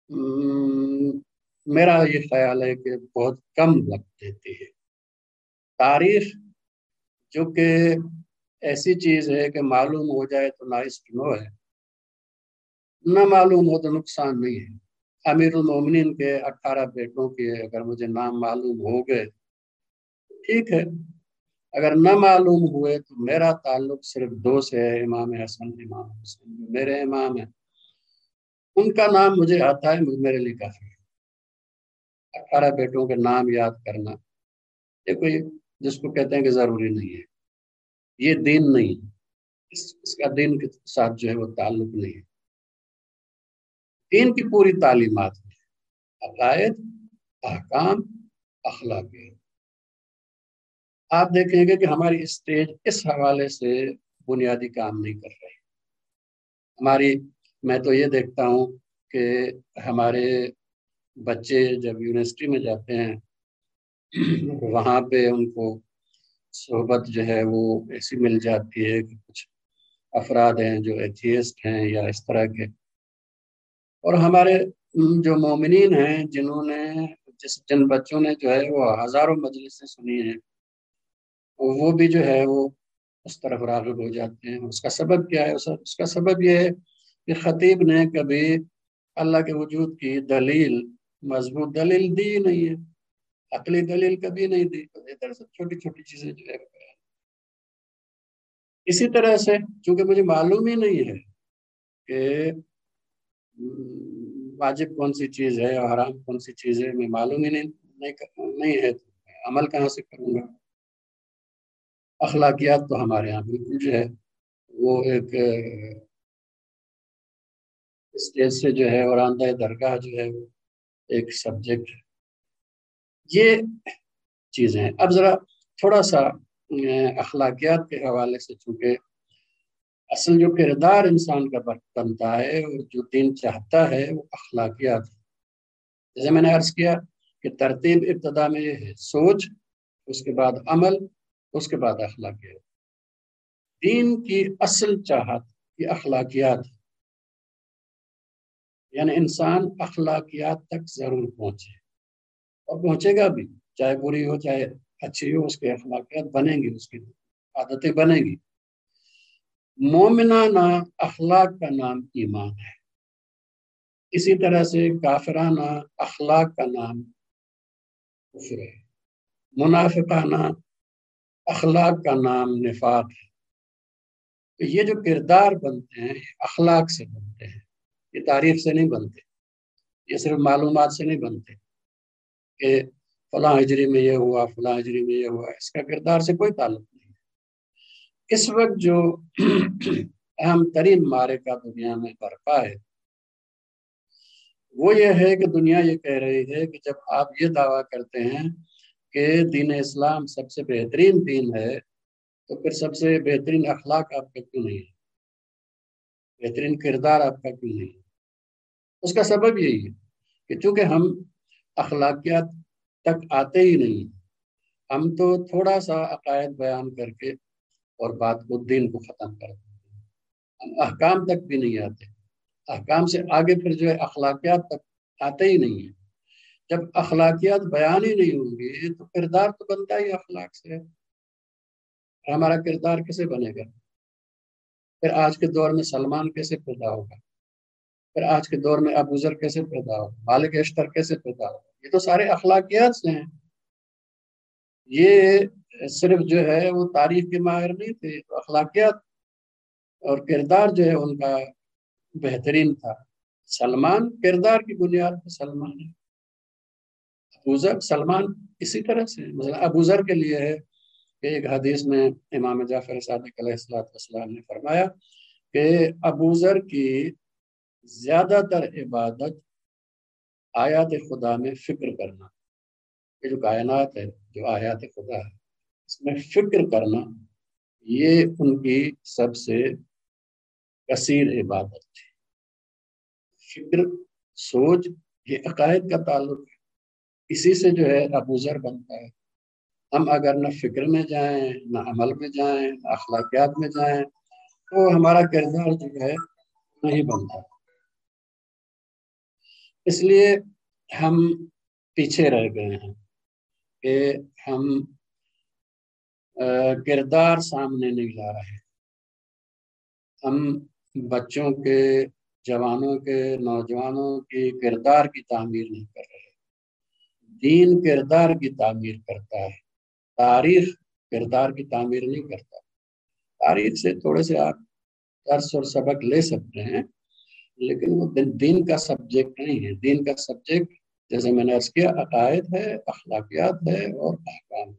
میرا یہ خیال ہے کہ بہت کم وقت دیتی ہے۔ تاریخ جو کہ ایسی چیز ہے کہ معلوم ہو جائے تو نائس ٹو نو ہے، نہ معلوم ہو تو نقصان نہیں ہے۔ امیر المومنین کے 18 بیٹوں کے اگر مجھے نام معلوم ہو گئے ٹھیک ہے، اگر نہ معلوم ہوئے تو میرا تعلق صرف 2 سے ہے، امام حسن، امام حسین جو میرے امام ہیں، ان کا نام مجھے آتا ہے، میرے لیے کافی ہے۔ 18 بیٹوں کے نام یاد کرنا یہ کوئی جس کو کہتے ہیں کہ ضروری نہیں ہے، یہ دین نہیں، اس کا دین کے ساتھ جو ہے وہ تعلق نہیں ہے۔ دین کی پوری تعلیمات میں عقائد، احکام، اخلاقیات۔ آپ دیکھیں گے کہ ہماری اسٹیج اس حوالے سے بنیادی کام نہیں کر رہی۔ میں تو یہ دیکھتا ہوں کہ ہمارے بچے جب یونیورسٹی میں جاتے ہیں، وہاں پہ ان کو صحبت جو ہے وہ ایسی مل جاتی ہے کہ کچھ افراد ہیں جو ایتھیسٹ ہیں یا اس طرح کے، اور ہمارے جو مومنین ہیں جن بچوں نے جو ہے وہ ہزاروں مجلسیں سنی ہیں، وہ بھی جو ہے وہ اس طرف راغب ہو جاتے ہیں۔ اس کا سبب کیا ہے؟ اس کا سبب یہ ہے کہ خطیب نے کبھی اللہ کے وجود کی دلیل، مضبوط دلیل دی نہیں ہے، عقلی دلیل کبھی نہیں دی، تو ادھر سے چھوٹی چھوٹی چیزیں جو ہے۔ اسی طرح سے چونکہ مجھے معلوم ہی نہیں ہے کہ واجب کون سی چیز ہے اور حرام کون سی چیز ہے، میں معلوم ہی نہیں ہے، تو عمل کہاں سے کروں گا؟ اخلاقیات تو ہمارے یہاں بالکل جو ہے وہ ایک اسٹیج سے جو ہے اور آندہ درگاہ جو ہے وہ ایک سبجیکٹ، یہ چیزیں ہیں۔ اب ذرا تھوڑا سا اخلاقیات کے حوالے سے، چونکہ اصل جو کردار انسان کا بنتا ہے اور جو دین چاہتا ہے وہ اخلاقیات ہے۔ جیسے میں نے عرض کیا کہ ترتیب ابتدا میں یہ ہے سوچ، اس کے بعد عمل، اس کے بعد اخلاقیات۔ دین کی اصل چاہت یہ اخلاقیات ہے، یعنی انسان اخلاقیات تک ضرور پہنچے، اور پہنچے گا بھی، چاہے بری ہو چاہے اچھی ہو، اس کے اخلاقیات بنیں گی، اس کی عادتیں بنیں گی۔ مومنانہ اخلاق کا نام ایمان ہے، اسی طرح سے کافرانہ اخلاق کا نام کفر ہے، منافقانہ اخلاق کا نام نفاق ہے۔ تو یہ جو کردار بنتے ہیں یہ اخلاق سے بنتے ہیں، یہ تاریخ سے نہیں بنتے، یہ صرف معلومات سے نہیں بنتے کہ فلاں ہجری میں یہ ہوا، فلاں ہجری میں یہ ہوا، اس کا کردار سے کوئی تعلق نہیں ہے۔ اس وقت جو اہم ترین معرکہ دنیا میں برپا ہے وہ یہ ہے کہ دنیا یہ کہہ رہی ہے کہ جب آپ یہ دعویٰ کرتے ہیں کہ دین اسلام سب سے بہترین دین ہے تو پھر سب سے بہترین اخلاق آپ کا کیوں نہیں ہے، بہترین کردار آپ کا کیوں نہیں ہے؟ اس کا سبب یہی ہے کہ چونکہ ہم اخلاقیات تک آتے ہی نہیں، ہم تو تھوڑا سا عقائد بیان کر کے اور بات کو دین کو ختم کر دیتے ہیں، ہم احکام تک بھی نہیں آتے، احکام سے آگے پھر جو ہے اخلاقیات تک آتے ہی نہیں ہیں۔ جب اخلاقیات بیان ہی نہیں ہوں گی تو کردار تو بنتا ہی اخلاق سے ہے، ہمارا کردار کیسے بنے گا؟ پھر آج کے دور میں سلمان کیسے پیدا ہوگا؟ پھر آج کے دور میں ابو ذر کیسے پیدا ہوگا؟ مالک اشتر کیسے پیدا ہوگا؟ یہ تو سارے اخلاقیات سے ہیں۔ یہ صرف جو ہے وہ تاریخ کے ماہر نہیں تھے، تو اخلاقیات اور کردار جو ہے ان کا بہترین تھا۔ سلمان کردار کی بنیاد پہ سلمان ہے، ابو ذر سلمان اسی طرح سے، مثلا ابو ذر کے لیے ہے کہ ایک حدیث میں امام جعفر صادق علیہ السلام نے فرمایا کہ ابو ذر کی زیادہ تر عبادت آیات خدا میں فکر کرنا، یہ جو کائنات ہے، جو آیات خدا ہے، اس میں فکر کرنا، یہ ان کی سب سے کثیر عبادت تھی۔ فکر، سوچ، یہ عقائد کا تعلق ہے، اسی سے جو ہے ابو ذر بنتا ہے۔ ہم اگر نہ فکر میں جائیں، نہ عمل میں جائیں، نہ اخلاقیات میں جائیں تو ہمارا کردار جو ہے نہیں بنتا۔ اس لیے ہم پیچھے رہ گئے ہیں کہ ہم کردار سامنے نہیں لا رہے، ہم بچوں کے، جوانوں کے، نوجوانوں کے کردار کی تعمیر نہیں کر رہے۔ دین کردار کی تعمیر کرتا ہے، تاریخ کردار کی تعمیر نہیں کرتا۔ تاریخ سے تھوڑے سے آپ درس اور سبق لے سکتے ہیں، لیکن وہ دین کا سبجیکٹ نہیں ہے۔ دین کا سبجیکٹ جیسے میں نے عرض کیا عقائد ہے، اخلاقیات ہے اور احکام۔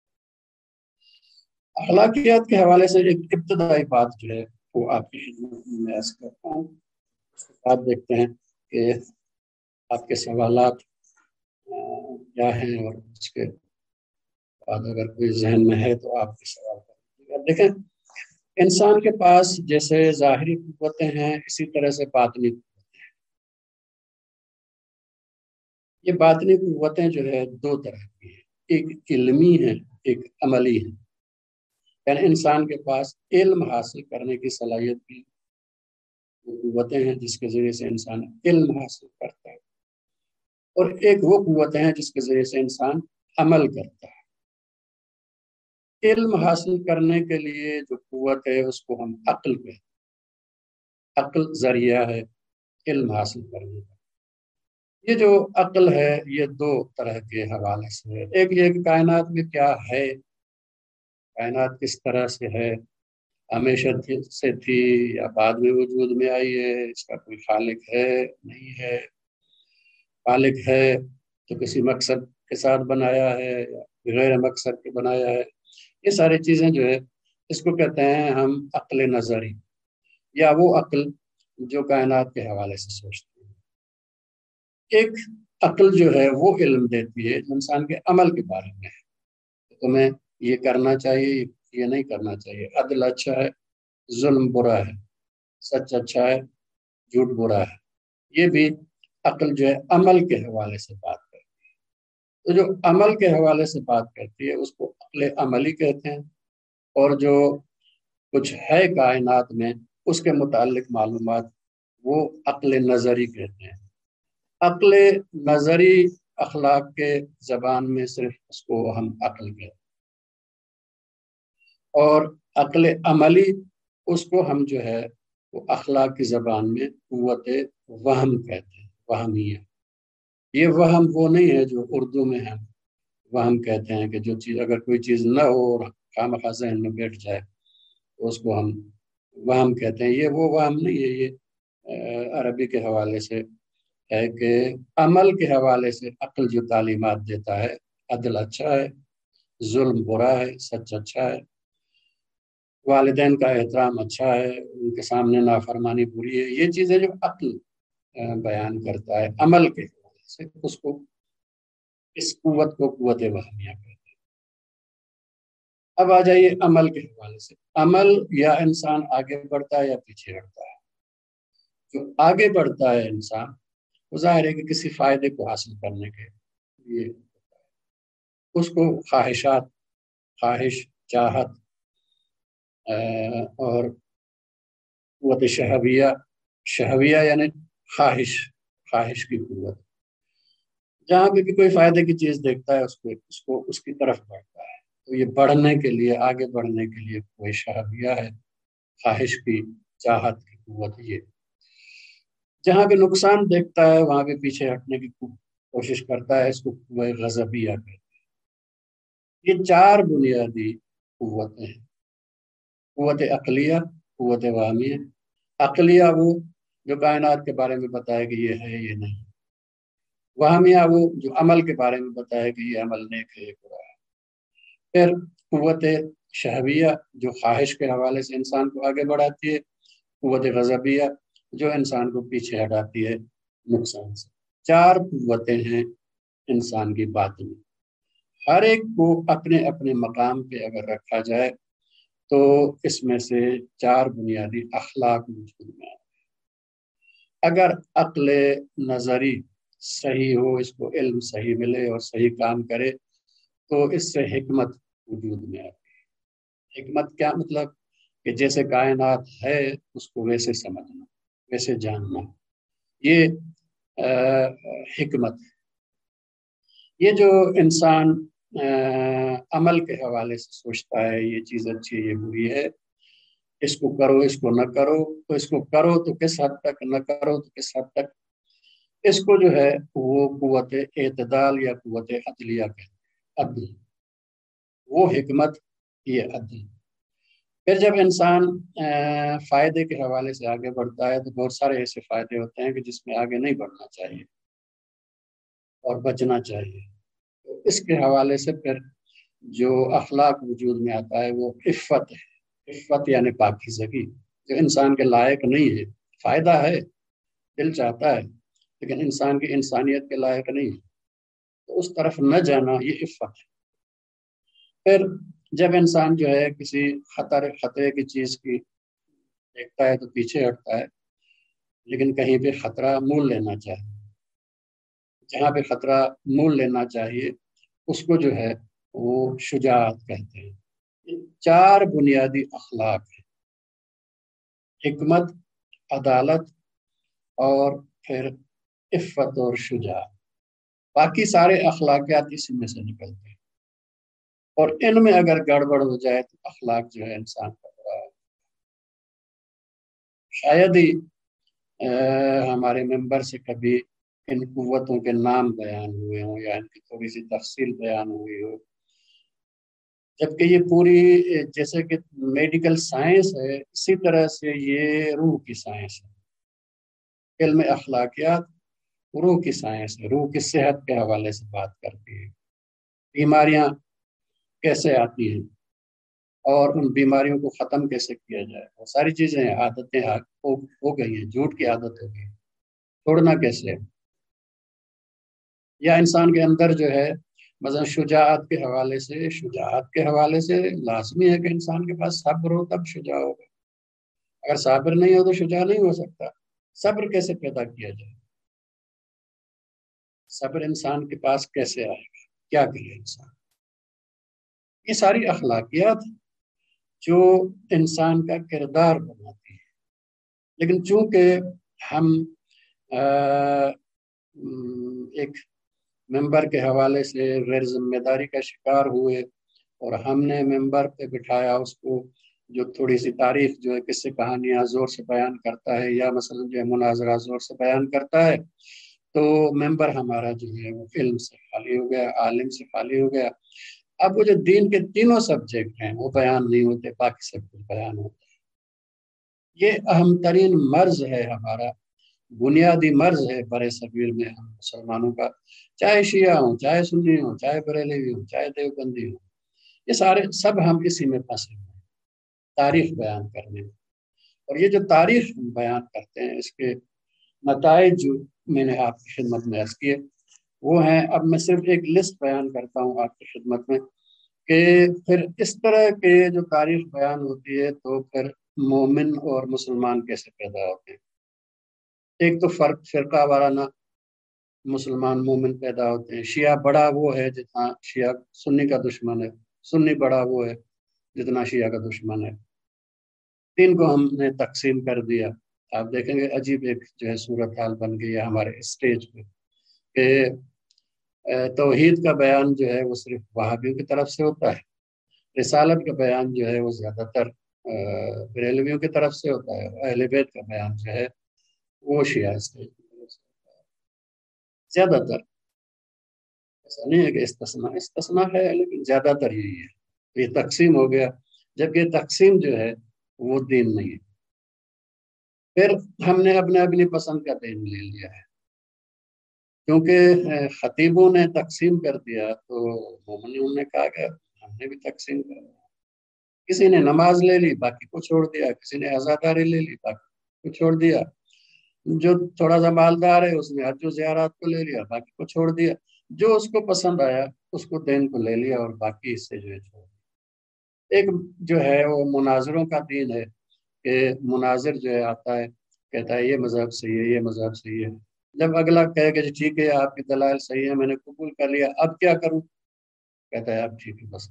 اخلاقیات کے حوالے سے ایک ابتدائی بات جو ہے وہ آپ کی خدمت میں عرض کرتا ہوں، اس کے بعد دیکھتے ہیں کہ آپ کے سوالات کیا ہیں، اور اس کے بعد اگر کوئی ذہن میں ہے تو آپ کے سوال کر دیکھیں۔ انسان کے پاس جیسے ظاہری قوتیں ہیں اسی طرح سے باطنی قوتیں ہیں۔ یہ باطنی قوتیں جو ہے دو طرح کی ہیں، ایک علمی ہے، ایک عملی ہے۔ یعنی انسان کے پاس علم حاصل کرنے کی صلاحیت بھی قوتیں ہیں جس کے ذریعے سے انسان علم حاصل کرتا ہے، اور ایک وہ قوتیں ہیں جس کے ذریعے سے انسان عمل کرتا ہے۔ علم حاصل کرنے کے لیے جو قوت ہے اس کو ہم عقل کہتے ہیں، عقل ذریعہ ہے علم حاصل کرنے کا۔ یہ جو عقل ہے یہ دو طرح کے حوالے سے ہے، ایک یہ کہ کائنات میں کیا ہے، کائنات کس طرح سے ہے، ہمیشہ سے تھی یا بعد میں وجود میں آئی ہے، اس کا کوئی خالق ہے نہیں ہے، خالق ہے تو کسی مقصد کے ساتھ بنایا ہے یا بغیر مقصد کے بنایا ہے۔ یہ ساری چیزیں جو ہے اس کو کہتے ہیں ہم عقل نظری، یا وہ عقل جو کائنات کے حوالے سے سوچتی ہے۔ ایک عقل جو ہے وہ علم دیتی ہے جو انسان کے عمل کے بارے میں ہے، تمہیں یہ کرنا چاہیے، یہ نہیں کرنا چاہیے، عدل اچھا ہے، ظلم برا ہے، سچ اچھا ہے، جھوٹ برا ہے۔ یہ بھی عقل جو ہے عمل کے حوالے سے بات کرتی ہے۔ تو جو عمل کے حوالے سے بات کرتی ہے اس کو عقل عملی کہتے ہیں، اور جو کچھ ہے کائنات میں اس کے متعلق معلومات وہ عقل نظری کہتے ہیں۔ عقل نظری اخلاق کے زبان میں صرف اس کو ہم عقل کہتے ہیں، اور عقل عملی اس کو ہم جو ہے وہ اخلاق کی زبان میں قوت وہم کہتے ہیں، وہمیہ۔ یہ وہم وہ نہیں ہے جو اردو میں ہم وہم کہتے ہیں کہ جو چیز اگر کوئی چیز نہ ہو اور خامخواہ ذہن میں بیٹھ جائے تو اس کو ہم وہم کہتے ہیں. یہ وہ وہم نہیں ہے، یہ عربی کے حوالے سے ہے کہ عمل کے حوالے سے عقل جو تعلیمات دیتا ہے، عدل اچھا ہے، ظلم برا ہے، سچ اچھا ہے، والدین کا احترام اچھا ہے، ان کے سامنے نافرمانی بری ہے، یہ چیزیں جو عقل بیان کرتا ہے عمل کے حوالے سے، اس کو، اس قوت کو قوت وہمیہ کہتے ہیں. اب آ جائیے عمل کے حوالے سے. عمل یا انسان آگے بڑھتا ہے یا پیچھے ہٹتا ہے. جو آگے بڑھتا ہے انسان، وہ ظاہر ہے کہ کسی فائدے کو حاصل کرنے کے لیے اس کو خواہشات، خواہش، چاہت اور قوت شہویہ، شہویہ یعنی خواہش، خواہش کی قوت، جہاں پہ بھی کوئی فائدے کی چیز دیکھتا ہے اس کی طرف بڑھتا ہے. تو یہ بڑھنے کے لیے، آگے بڑھنے کے لیے کوئی شہویہ ہے، خواہش کی، چاہت کی قوت. یہ جہاں پہ نقصان دیکھتا ہے وہاں پہ پیچھے ہٹنے کی کوشش کرتا ہے، اس کو قوت غضبیہ کہتے ہیں. یہ چار بنیادی قوتیں ہیں. قوت عقلیہ، قوت وہمیہ. عقلیہ وہ جو کائنات کے بارے میں بتائے کہ یہ ہے یہ نہیں. وہمیہ وہ جو عمل کے بارے میں بتائے کہ یہ عمل نیک ہے یہ برا ہے. پھر قوت شہویہ جو خواہش کے حوالے سے انسان کو آگے بڑھاتی ہے. قوت غضبیہ جو انسان کو پیچھے ہٹاتی ہے نقصان سے. چار قوتیں ہیں انسان کی بات میں. ہر ایک کو اپنے اپنے مقام پہ اگر رکھا جائے تو اس میں سے چار بنیادی اخلاق وجود میں آتے ہیں. اگر عقل نظری صحیح ہو، اس کو علم صحیح ملے اور صحیح کام کرے تو اس سے حکمت وجود میں آتی ہے. حکمت کیا مطلب؟ کہ جیسے کائنات ہے اس کو ویسے سمجھنا، ویسے جاننا، یہ حکمت. یہ جو انسان عمل کے حوالے سے سوچتا ہے یہ چیز اچھی ہے یہ بری ہے، اس کو کرو اس کو نہ کرو، تو اس کو کرو تو کس حد تک، نہ کرو تو کس حد تک، اس کو جو ہے وہ قوت اعتدال یا قوت عدلیہ کہتے ہیں. عدل، وہ حکمت، یہ عدل. پھر جب انسان فائدے کے حوالے سے آگے بڑھتا ہے تو بہت سارے ایسے فائدے ہوتے ہیں کہ جس میں آگے نہیں بڑھنا چاہیے اور بچنا چاہیے. تو اس کے حوالے سے پھر جو اخلاق وجود میں آتا ہے وہ عفت ہے. عفت یعنی پاکیزگی، جو انسان کے لائق نہیں ہے. فائدہ ہے، دل چاہتا ہے، لیکن انسان کی انسانیت کے لائق نہیں ہے، تو اس طرف نہ جانا یہ عفت ہے. پھر جب انسان جو ہے کسی خطرے کی چیز کی دیکھتا ہے تو پیچھے ہٹتا ہے، لیکن کہیں پہ خطرہ مول لینا چاہیے. جہاں پہ خطرہ مول لینا چاہیے اس کو جو ہے وہ شجاعت کہتے ہیں. چار بنیادی اخلاق ہیں: حکمت، عدالت، اور پھر عفت اور شجاعت. باقی سارے اخلاقیات اسی میں سے نکلتے ہیں، اور ان میں اگر گڑبڑ ہو جائے تو اخلاق جو ہے انسان کا برا ہے. شاید ہی ہمارے ممبر سے کبھی ان قوتوں کے نام بیان ہوئے ہوں یا ان کی تھوڑی سی تفصیل بیان ہوئی ہو، جبکہ یہ پوری جیسے کہ میڈیکل سائنس ہے اسی طرح سے یہ روح کی سائنس ہے. علم اخلاقیات روح کی سائنس ہے، روح کی صحت کے حوالے سے بات کرتی ہے. بیماریاں کیسے آتی ہیں اور ان بیماریوں کو ختم کیسے کیا جائے، وہ ساری چیزیں عادتیں ہو گئی ہیں. جھوٹ کی عادت ہو گئی، چھوڑنا کیسے؟ یا انسان کے اندر جو ہے مثلا شجاعت کے حوالے سے، شجاعت کے حوالے سے لازمی ہے کہ انسان کے پاس صبر ہو تب شجاع ہوگا. اگر صابر نہیں ہو تو شجاع نہیں ہو سکتا. صبر کیسے پیدا کیا جائے؟ صبر انسان کے پاس کیسے آئے گا؟ کیا کرے انسان؟ یہ ساری اخلاقیات جو انسان کا کردار بناتی ہے. لیکن چونکہ ہم ایک ممبر کے حوالے سے غیر ذمہ داری کا شکار ہوئے اور ہم نے ممبر پہ بٹھایا اس کو جو تھوڑی سی تاریخ جو ہے قصے کہانیاں زور سے بیان کرتا ہے، یا مثلا جو ہے مناظرہ زور سے بیان کرتا ہے، تو ممبر ہمارا جو ہے وہ علم سے خالی ہو گیا، عالم سے خالی ہو گیا. اب وہ جو دین کے تینوں سبجیکٹ ہیں وہ بیان نہیں ہوتے، باقی سب کچھ بیان ہوتا ہے. یہ اہم ترین مرض ہے ہمارا، بنیادی مرض ہے برے صغیر میں ہم مسلمانوں کا، چاہے شیعہ ہوں، چاہے سنی ہوں، چاہے بریلوی ہوں، چاہے دیوبندی ہوں، یہ سارے سب ہم اسی میں پھنسے ہوئے ہیں، تاریخ بیان کرنے میں۔ اور یہ جو تاریخ ہم بیان کرتے ہیں، اس کے نتائج جو میں نے آپ کی خدمت میں عرض کیے وہ ہیں۔ اب میں صرف ایک لسٹ بیان کرتا ہوں آپ کی خدمت میں کہ پھر اس طرح کے جو تاریخ بیان ہوتی ہے تو پھر مومن اور مسلمان کیسے پیدا ہوتے ہیں۔ ایک تو فرقہ وارانہ مسلمان مومن پیدا ہوتے ہیں۔ شیعہ بڑا وہ ہے جتنا شیعہ سنی کا دشمن ہے، سنی بڑا وہ ہے جتنا شیعہ کا دشمن ہے۔ تین کو ہم نے تقسیم کر دیا۔ آپ دیکھیں گے عجیب ایک جو ہے صورتحال بن گئی ہے ہمارے اسٹیج پہ کہ توحید کا بیان جو ہے وہ صرف وہابیوں کی طرف سے ہوتا ہے، رسالت کا بیان جو ہے وہ زیادہ تر بریلویوں کی طرف سے ہوتا ہے، اہل بیت کا بیان جو ہے وہ شیعہ اسٹیج کی طرف سے ہوتا ہے زیادہ تر۔ ایسا نہیں ہے کہ استثناء ہے، لیکن زیادہ تر یہی ہے۔ یہ تقسیم ہو گیا، جبکہ یہ تقسیم جو ہے وہ دین نہیں ہے۔ پھر ہم نے اپنی پسند کا دین لے لیا ہے، کیونکہ خطیبوں نے تقسیم کر دیا تو مومنوں نے کہا کہ ہم نے بھی تقسیم کر دیا۔ کسی نے نماز لے لی، باقی کو چھوڑ دیا، کسی نے عزاداری لے لی، باقی کو چھوڑ دیا، جو تھوڑا سا مالدار ہے اس نے حج و زیارات کو لے لیا، باقی کو چھوڑ دیا، جو اس کو پسند آیا اس کو دین کو لے لیا اور باقی اس سے جو ہے چھوڑ دیا۔ ایک جو ہے وہ مناظروں کا دین ہے کہ مناظر جو ہے آتا ہے کہتا ہے یہ مذہب صحیح ہے، یہ مذہب صحیح ہے، جب اگلا کہے کہ ٹھیک ہے آپ کی دلائل صحیح ہے، میں نے قبول کر لیا، اب کیا کروں؟ کہتا ہے اب ٹھیک ہے بس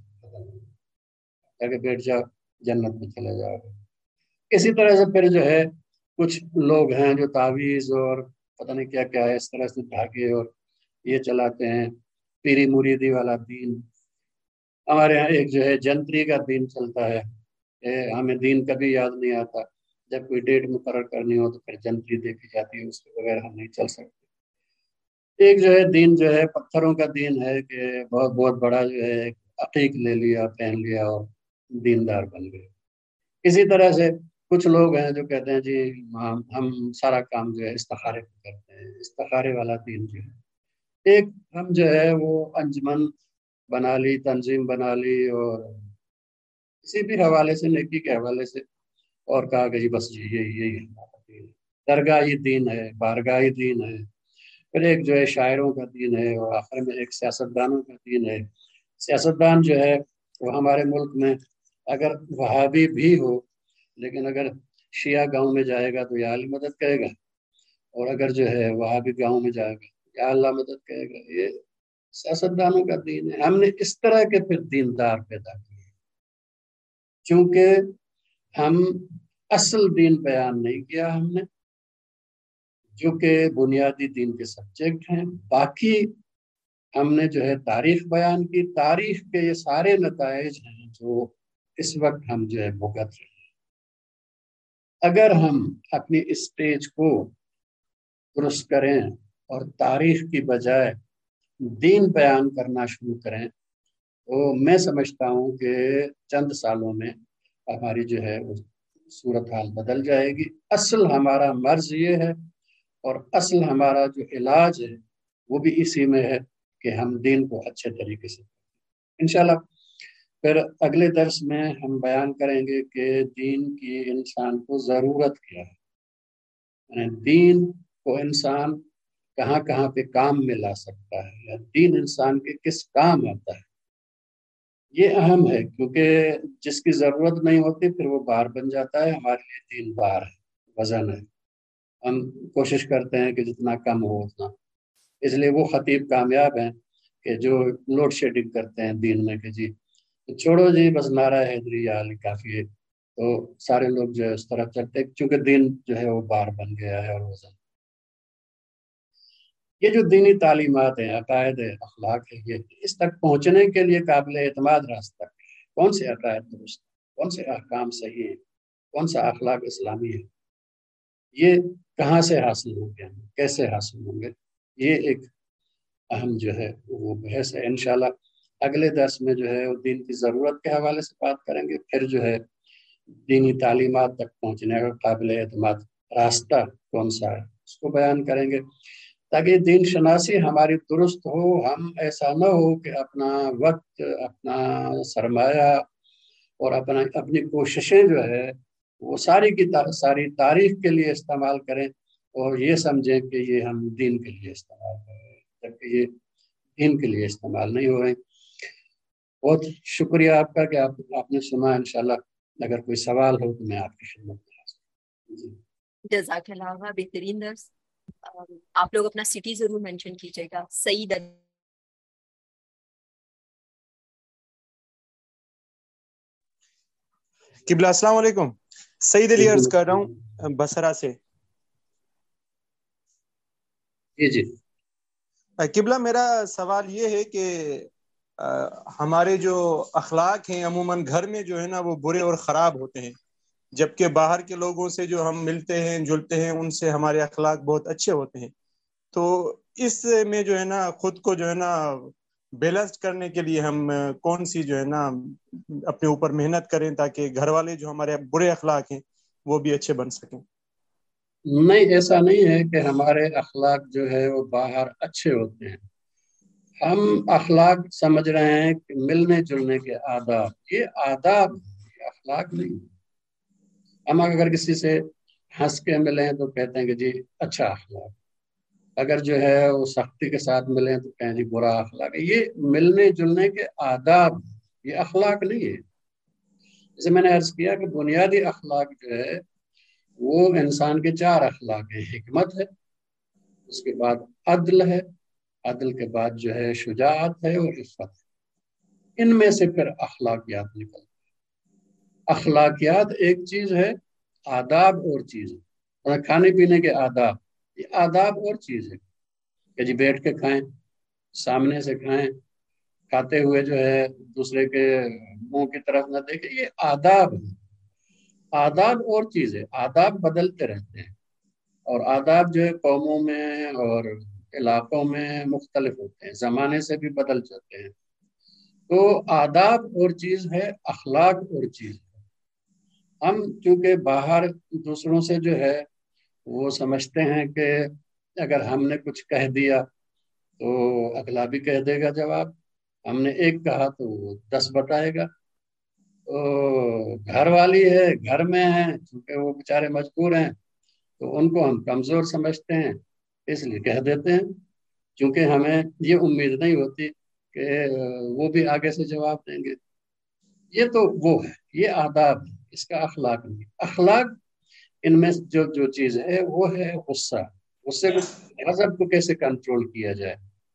کہ بیٹھ جاؤ، جنت میں چلے جاؤ۔ اسی طرح سے پھر جو ہے کچھ لوگ ہیں جو تعویذ اور پتہ نہیں کیا کیا ہے اس طرح سے دھاگے اور یہ چلاتے ہیں، پیری مریدی والا دین۔ ہمارے یہاں ایک جو ہے جنتری کا دین چلتا ہے، ہمیں دین کبھی یاد نہیں آتا، جب کوئی ڈیٹ مقرر کرنی ہو تو پھر جنتری دیکھی جاتی ہے، اس کے بغیر ہم نہیں چل سکتے۔ ایک جو ہے دین جو ہے پتھروں کا دین ہے کہ بہت بڑا جو ہے عقیق لے لیا، پہن لیا اور دیندار بن گئے۔ اسی طرح سے کچھ لوگ ہیں جو کہتے ہیں جی ہم سارا کام جو ہے استخارے پہ کرتے ہیں، استخارے والا دین جو ہے۔ ایک ہم جو ہے وہ انجمن بنا لی، تنظیم بنا لی اور کسی بھی حوالے سے، نیکی کے حوالے سے، اور کہا کہ جی بس جی یہی ہمارا دین ہے، درگاہی دین ہے، بارگاہی دین ہے۔ پھر ایک جو ہے شاعروں کا دین ہے، اور آخر میں ایک سیاستدانوں کا دین ہے۔ سیاستدان جو ہے وہ ہمارے ملک میں اگر وہابی بھی ہو لیکن اگر شیعہ گاؤں میں جائے گا تو یا علی مدد کہے گا، اور اگر جو ہے وہابی گاؤں میں جائے گا یا اللہ مدد کہے گا۔ یہ سیاستدانوں کا دین ہے۔ ہم نے اس طرح کے پھر دیندار پیدا کیے، چونکہ ہم اصل دین بیان نہیں کیا ہم نے، جو کہ بنیادی دین کے سبجیکٹ ہیں۔ باقی ہم نے جو ہے تاریخ بیان کی، تاریخ کے یہ سارے نتائج ہیں جو اس وقت ہم جو ہے بھگت رہے ہیں۔ اگر ہم اپنی اسٹیج کو درست کریں اور تاریخ کی بجائے دین بیان کرنا شروع کریں تو میں سمجھتا ہوں کہ چند سالوں میں ہماری جو ہے صورتحال بدل جائے گی۔ اصل ہمارا مرض یہ ہے اور اصل ہمارا جو علاج ہے وہ بھی اسی میں ہے کہ ہم دین کو اچھے طریقے سے انشاءاللہ۔ پھر اگلے درس میں ہم بیان کریں گے کہ دین کی انسان کو ضرورت کیا ہے، دین کو انسان کہاں کہاں پہ کام میں لا سکتا ہے، یا دین انسان کے کس کام آتا ہے۔ یہ اہم ہے کیونکہ جس کی ضرورت نہیں ہوتی پھر وہ بار بن جاتا ہے۔ ہمارے لیے دین بار ہے، وزن ہے، ہم کوشش کرتے ہیں کہ جتنا کم ہو اتنا۔ اس لیے وہ خطیب کامیاب ہیں کہ جو لوڈ شیڈنگ کرتے ہیں دین میں کہ جی چھوڑو جی بس نعرہ حیدری یا علی کافی ہے، تو سارے لوگ جو ہے اس طرف چلتے ہیں چونکہ دین جو ہے وہ بار بن گیا ہے اور وزن۔ یہ جو دینی تعلیمات ہیں، عقائد ہے، اخلاق ہے، یہ اس تک پہنچنے کے لیے قابل اعتماد راستہ کون سے عقائد درست، کون سے احکام صحیح ہیں، کون سا اخلاق اسلامی ہے، یہ کہاں سے حاصل ہوں گے، کیسے حاصل ہوں گے، یہ ایک اہم جو ہے وہ بحث ہے۔ انشاءاللہ اگلے درس میں جو ہے وہ دین کی ضرورت کے حوالے سے بات کریں گے، پھر جو ہے दीनी तालीमात तक पहुँचने का काबिल एतमाद रास्ता कौन सा है, उसको बयान करेंगे, ताकि दीन शनासी हमारी दुरुस्त हो। हम ऐसा न हो कि अपना वक्त, अपना सरमाया और अपनी कोशिशें जो है वो सारी की सारी तारीफ के लिए इस्तेमाल करें और ये समझें कि ये हम दीन के लिए इस्तेमाल कर रहे हैं, जबकि ये दीन के लिए इस्तेमाल नहीं हो रहे। बहुत शुक्रिया आपका कि आपने सुना। इंशाल्लाह अगर कोई सवाल हो तो मैं आपकी खिदमत में हाजिर हूं। जी। जज़ाकल्लाह, बेहतरीन दर्स। आप लोग अपना सिटी जरूर मेंशन कीजिएगा। सईद किबला अस्सलाम वालेकुम, सईद अली अर्ज कर रहा हूँ बसरा से। जी जी किबला, मेरा सवाल ये है कि हमारे जो अखलाक हैं अमूमन घर में जो है ना वो बुरे और ख़राब होते हैं, जबकि बाहर के लोगों से जो हम मिलते हैं जुलते हैं उनसे हमारे अखलाक बहुत अच्छे होते हैं। तो इस में जो है ना खुद को जो है ना बैलेंस करने के लिए हम कौन सी जो है ना अपने ऊपर मेहनत करें ताकि घर वाले जो हमारे बुरे अखलाक हैं वो भी अच्छे बन सकें? नहीं, ऐसा नहीं है कि हमारे अखलाक जो है वो बाहर अच्छे होते हैं। हम अखलाक समझ रहे हैं कि मिलने जुलने के आदाब, ये आदाब, ये अखलाक नहीं। हम अगर किसी से हंस के मिलें तो कहते हैं कि जी अच्छा अखलाक, अगर जो है वो सख्ती के साथ मिलें तो कहें जी बुरा अखलाक। ये मिलने जुलने के आदाब, ये अखलाक नहीं है। जैसे मैंने अर्ज किया कि बुनियादी अखलाक जो है वो इंसान के 4 अखलाक है। हिकमत है, उसके बाद अदल है, अदल के बाद जो है शुजाअत है और इफ़्फ़त है। इनमें से फिर अखलाकियात निकलती है। अखलाकियात एक चीज है, आदाब और चीज है। और खाने पीने के आदाब, ये आदाब और चीज है कि जी बैठ के खाएं, सामने से खाएं, खाते हुए जो है दूसरे के मुंह की तरफ न देखें, ये आदाब है। आदाब और चीज है, आदाब बदलते रहते हैं और आदाब जो है कौमों में और इलाकों में मुख्तलिफ होते हैं, जमाने से भी बदल जाते हैं। तो आदाब और चीज है, अखलाक और चीज है। हम चूंकि बाहर दूसरों से जो है वो समझते हैं कि अगर हमने कुछ कह दिया तो अगला भी कह देगा जवाब, हमने एक कहा तो वो 10 बताएगा। तो घर वाली है, घर में है, चूंकि वो बेचारे मजबूर हैं तो उनको हम कमजोर समझते हैं, इसलिए कह देते हैं, क्योंकि हमें ये उम्मीद नहीं होती कि वो भी आगे से जवाब देंगे। ये तो वो है, ये आदाब है, इसका अखलाक नहीं। अखलाक इनमें जो जो चीज है वो है गुस्सा। गुस्से को, गजब को कैसे कंट्रोल किया जाए।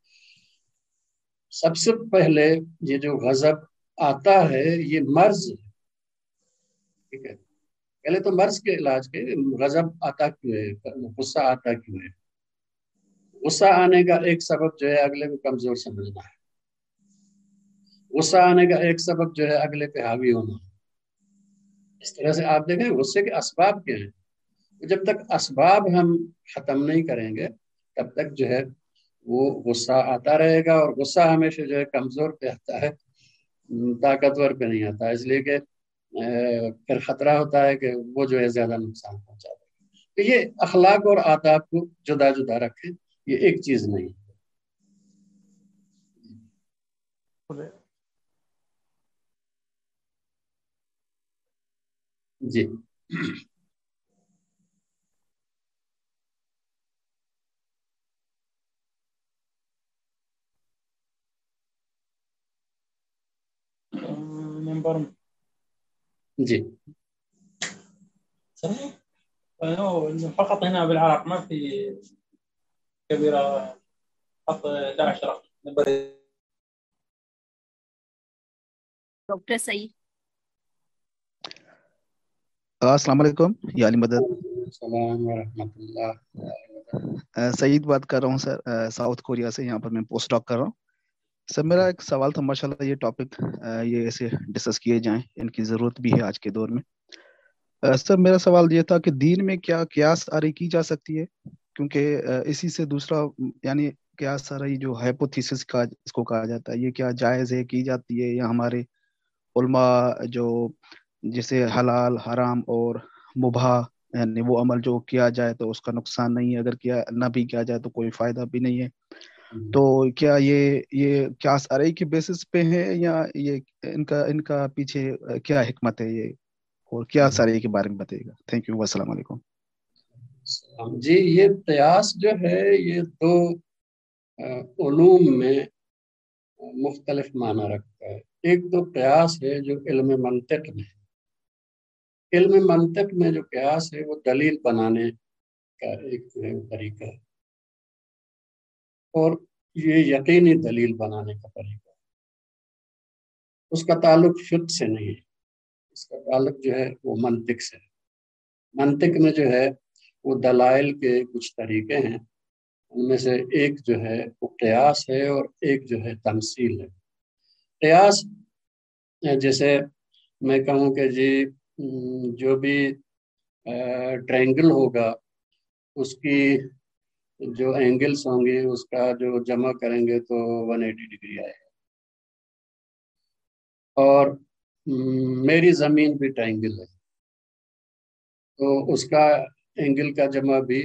सबसे पहले ये जो गजब आता है ये मर्ज है, ठीक है। पहले तो मर्ज के इलाज के, गजब आता क्यों है, गुस्सा आता क्यों है। गुस्सा आने का एक सबब जो है अगले को कमजोर समझना है। गुस्सा आने का एक सबब जो है अगले पे हावी होना। इस तरह से आप देखें गुस्से के असबाब क्या हैं। तो जब तक असबाब हम खत्म नहीं करेंगे तब तक जो है वो गुस्सा आता रहेगा, और गुस्सा हमेशा जो है कमजोर पे आता है, ताकतवर पे नहीं आता। इसलिए कि फिर खतरा होता है कि वो जो है ज्यादा नुकसान पहुंचा देगा। तो ये अखलाक और आदाब को जुदा जुदा रखें, ये एक चीज नहीं है। जी نمبر जी فقط هنا بالعراق ما في كبيرة، خط 11 نمبر. डॉक्टर सईद। अस्सलाम वालेकुम, यानी मदद। सलाम वरहमतुल्लाह। सईद बात कर रहा हूँ सर, साउथ कोरिया से। यहाँ पर मैं पोस्ट डॉक कर रहा हूँ सर। मेरा एक सवाल था, माशाल्लाह ये टॉपिक ये ऐसे डिस्कस किए जाएं, इनकी ज़रूरत भी है आज के दौर में। सर मेरा सवाल ये था कि दीन में क्या क़ियास आरी की जा सकती है, क्योंकि इसी से दूसरा यानी क़ियास आरी जो हाइपोथेसिस का इसको कहा जाता है, ये क्या जायज़ है, की जाती है, या हमारे उलमा जो جیسے حلال حرام اور مباح، یعنی وہ عمل جو کیا جائے تو اس کا نقصان نہیں ہے، اگر کیا نہ بھی کیا جائے تو کوئی فائدہ بھی نہیں ہے. تو کیا یہ کیا سارے کے بیسس پہ ہے، یا یہ ان کا پیچھے کیا حکمت ہے یہ، اور کیا سارے کے بارے میں بتائیے گا؟ تھینک یو، السلام علیکم. جی، یہ قیاس جو ہے یہ دو علوم میں مختلف معنی رکھتا ہے. ایک تو قیاس ہے جو علم منطق میں ہے. علم منطق میں جو قیاس ہے وہ دلیل بنانے کا ایک جو ہے طریقہ ہے، اور یہ یقینی دلیل بنانے کا طریقہ ہے. اس کا تعلق فقہ سے نہیں ہے، اس کا تعلق جو ہے وہ منطق سے ہے. منطق میں جو ہے وہ دلائل کے کچھ طریقے ہیں، ان میں سے ایک جو ہے وہ قیاس ہے اور ایک جو ہے تمثیل ہے. قیاس جیسے میں کہوں کہ جی جو بھی ٹرائنگل ہوگا اس کی جو اینگلز ہوں گے اس کا جو جمع کریں گے تو 180 ڈگری آئے گا. اور میری زمین بھی ٹرائنگل ہے تو اس کا اینگل کا جمع بھی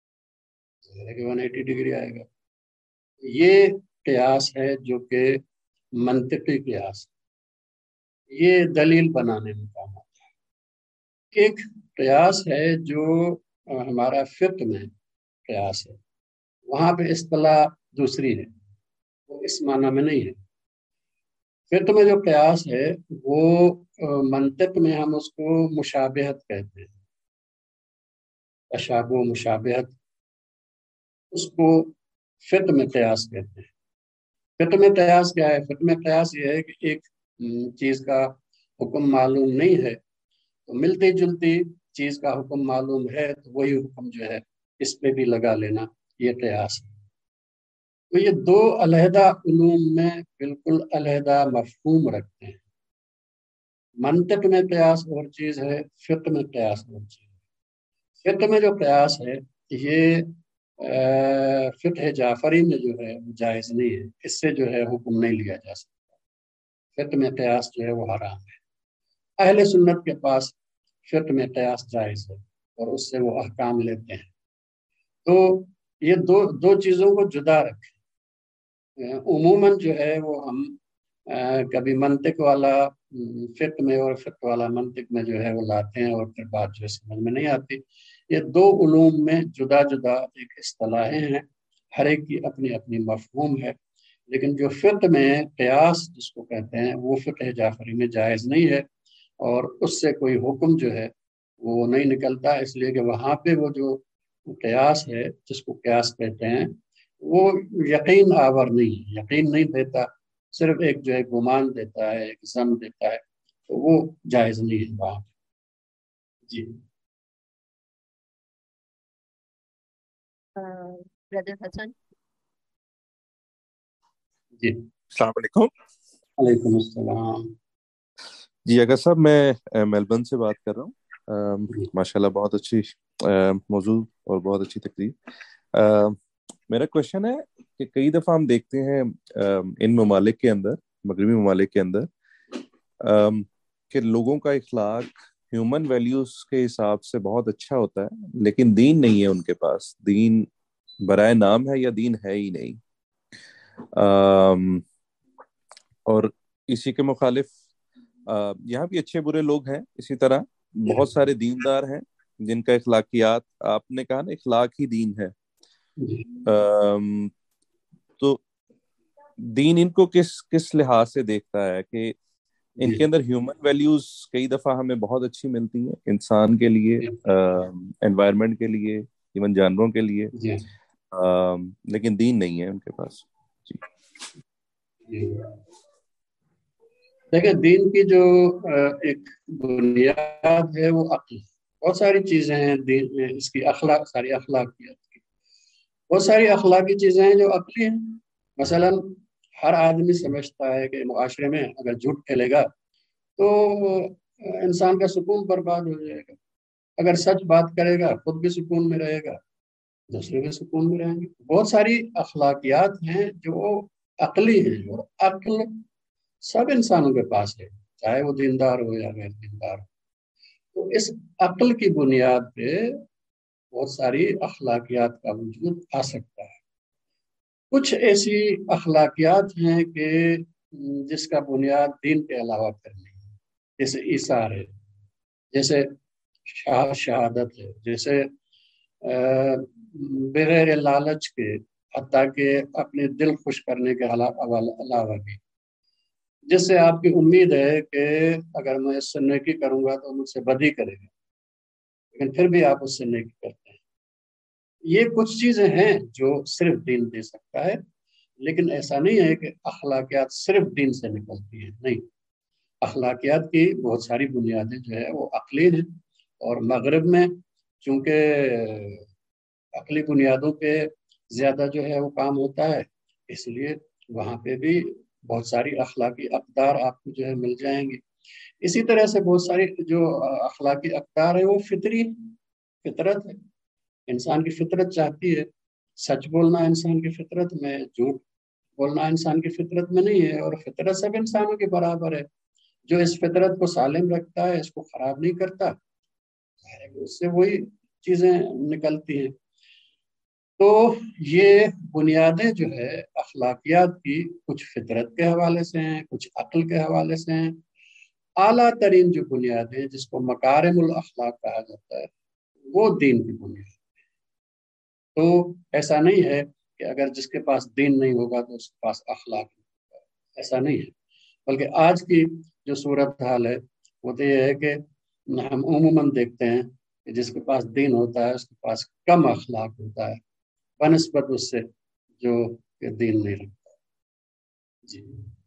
180 ڈگری آئے گا. یہ قیاس ہے جو کہ منطقی قیاس ہے، یہ دلیل بنانے میں کام آتا ہے. ایک قیاس ہے جو ہمارا فقہ میں قیاس ہے، وہاں پہ اصطلاح دوسری ہے، وہ اس معنی میں نہیں ہے. فقہ میں جو قیاس ہے وہ منطق میں ہم اس کو مشابہت کہتے ہیں، تشابہ مشابہت، اس کو فقہ میں قیاس کہتے ہیں. فقہ میں قیاس کیا ہے؟ فقہ میں قیاس یہ ہے کہ ایک چیز کا حکم معلوم نہیں ہے تو ملتی جلتی چیز کا حکم معلوم ہے تو وہی حکم جو ہے اس پہ بھی لگا لینا، یہ قیاس ہے. تو یہ دو علیحدہ علوم میں بالکل علیحدہ مفہوم رکھتے ہیں. منطق میں قیاس اور چیز ہے، فقہ میں قیاس اور چیز ہے. فقہ میں جو قیاس ہے یہ فقہ جعفری میں جو ہے وہ جائز نہیں ہے، اس سے جو ہے حکم نہیں لیا جا سکتا. فقہ میں قیاس جو ہے وہ حرام ہے. اہل سنت کے پاس فقہ میں قیاس جائز ہے اور اس سے وہ احکام لیتے ہیں. تو یہ دو چیزوں کو جدا رکھیں. عموماً جو ہے وہ ہم کبھی منطق والا فقہ میں اور فقہ والا منطق میں جو ہے وہ لاتے ہیں اور پھر بات جو ہے سمجھ میں نہیں آتی. یہ دو علوم میں جدا جدا ایک اصطلاحیں ہیں، ہر ایک کی اپنی اپنی مفہوم ہے. لیکن جو فقہ میں قیاس جس کو کہتے ہیں وہ فقہ جعفری میں جائز نہیں ہے اور اس سے کوئی حکم جو ہے وہ نہیں نکلتا، اس لیے کہ وہاں پہ وہ جو قیاس ہے جس کو قیاس کہتے ہیں وہ یقین آور نہیں ہے، یقین نہیں دیتا، صرف ایک جو ہے گمان دیتا ہے، ایک ظن دیتا ہے، تو وہ جائز نہیں ہے وہاں. جی بردر حسن. جی السلام علیکم. وعلیکم السلام. جی اگر صاحب میں میلبرن سے بات کر رہا ہوں. ماشاءاللہ بہت اچھی موضوع اور بہت اچھی تقریر. میرا کوشچن ہے کہ کئی دفعہ ہم دیکھتے ہیں ان ممالک کے اندر، مغربی ممالک کے اندر، کہ لوگوں کا اخلاق ہیومن ویلیوز کے حساب سے بہت اچھا ہوتا ہے لیکن دین نہیں ہے ان کے پاس. دین برائے نام ہے یا دین ہے ہی نہیں. اور اسی کے مخالف یہاں بھی اچھے برے لوگ ہیں، اسی طرح بہت سارے دیندار ہیں جن کا اخلاقیات، آپ نے کہا نا اخلاق ہی دین ہے. تو دین ان کو کس لحاظ سے دیکھتا ہے کہ ان کے اندر ہیومن ویلیوز کئی دفعہ ہمیں بہت اچھی ملتی ہیں، انسان کے لیے، انوائرمنٹ کے لیے، ایون جانوروں کے لیے، لیکن دین نہیں ہے ان کے پاس. جی دیکھیں، دین کی جو ایک بنیاد ہے وہ عقل. بہت ساری چیزیں ہیں دین میں، اس کی اخلاق، ساری اخلاقیات کی بہت ساری اخلاقی چیزیں ہیں جو عقلی ہیں. مثلا ہر آدمی سمجھتا ہے کہ معاشرے میں اگر جھوٹ پھیلے گا تو انسان کا سکون برباد ہو جائے گا، اگر سچ بات کرے گا خود بھی سکون میں رہے گا، دوسرے بھی سکون میں رہیں گے. بہت ساری اخلاقیات ہیں جو عقلی ہیں، اور عقل سب انسانوں کے پاس ہے، چاہے وہ دیندار ہو یا غیر دیندار ہو. تو اس عقل کی بنیاد پہ بہت ساری اخلاقیات کا وجود آ سکتا ہے۔ کچھ ایسی اخلاقیات ہیں کہ جس کا بنیاد دین کے علاوہ پھر نہیں ہے، جیسے ایثار ہے، جیسے شہادت ہے، جیسے بغیر لالچ کے، حتیٰ کہ اپنے دل خوش کرنے کے علاوہ بھی، جس سے آپ کی امید ہے کہ اگر میں اس سے نیکی کروں گا تو مجھ سے بدی کرے گا، لیکن پھر بھی آپ اس سے نیکی کرتے ہیں۔ یہ کچھ چیزیں ہیں جو صرف دین دے سکتا ہے، لیکن ایسا نہیں ہے کہ اخلاقیات صرف دین سے نکلتی ہیں، نہیں، اخلاقیات کی بہت ساری بنیادیں جو ہے وہ عقلی ہیں، اور مغرب میں چونکہ عقلی بنیادوں پہ زیادہ جو ہے وہ کام ہوتا ہے، اس لیے وہاں پہ بھی بہت ساری اخلاقی اقدار آپ کو جو ہے مل جائیں گی۔ اسی طرح سے بہت ساری جو اخلاقی اقدار ہے وہ فطرت ہے، انسان کی فطرت چاہتی ہے، سچ بولنا انسان کی فطرت میں، جھوٹ بولنا انسان کی فطرت میں نہیں ہے، اور فطرت سب انسانوں کے برابر ہے۔ جو اس فطرت کو سالم رکھتا ہے، اس کو خراب نہیں کرتا، اس سے وہی چیزیں نکلتی ہیں۔ تو یہ بنیادیں جو ہے اخلاقیات کی کچھ فطرت کے حوالے سے ہیں، کچھ عقل کے حوالے سے ہیں۔ اعلیٰ ترین جو بنیادیں جس کو مکارم الاخلاق کہا جاتا ہے وہ دین کی بنیاد ہے۔ تو ایسا نہیں ہے کہ اگر جس کے پاس دین نہیں ہوگا تو اس کے پاس اخلاق نہیں ہوگا، ایسا نہیں ہے، بلکہ آج کی جو صورتحال ہے وہ تو یہ ہے کہ ہم عموماً دیکھتے ہیں کہ جس کے پاس دین ہوتا ہے اس کے پاس کم اخلاق ہوتا ہے بنسبت اس سے جو کہ دین نہیں رکھتا۔ جی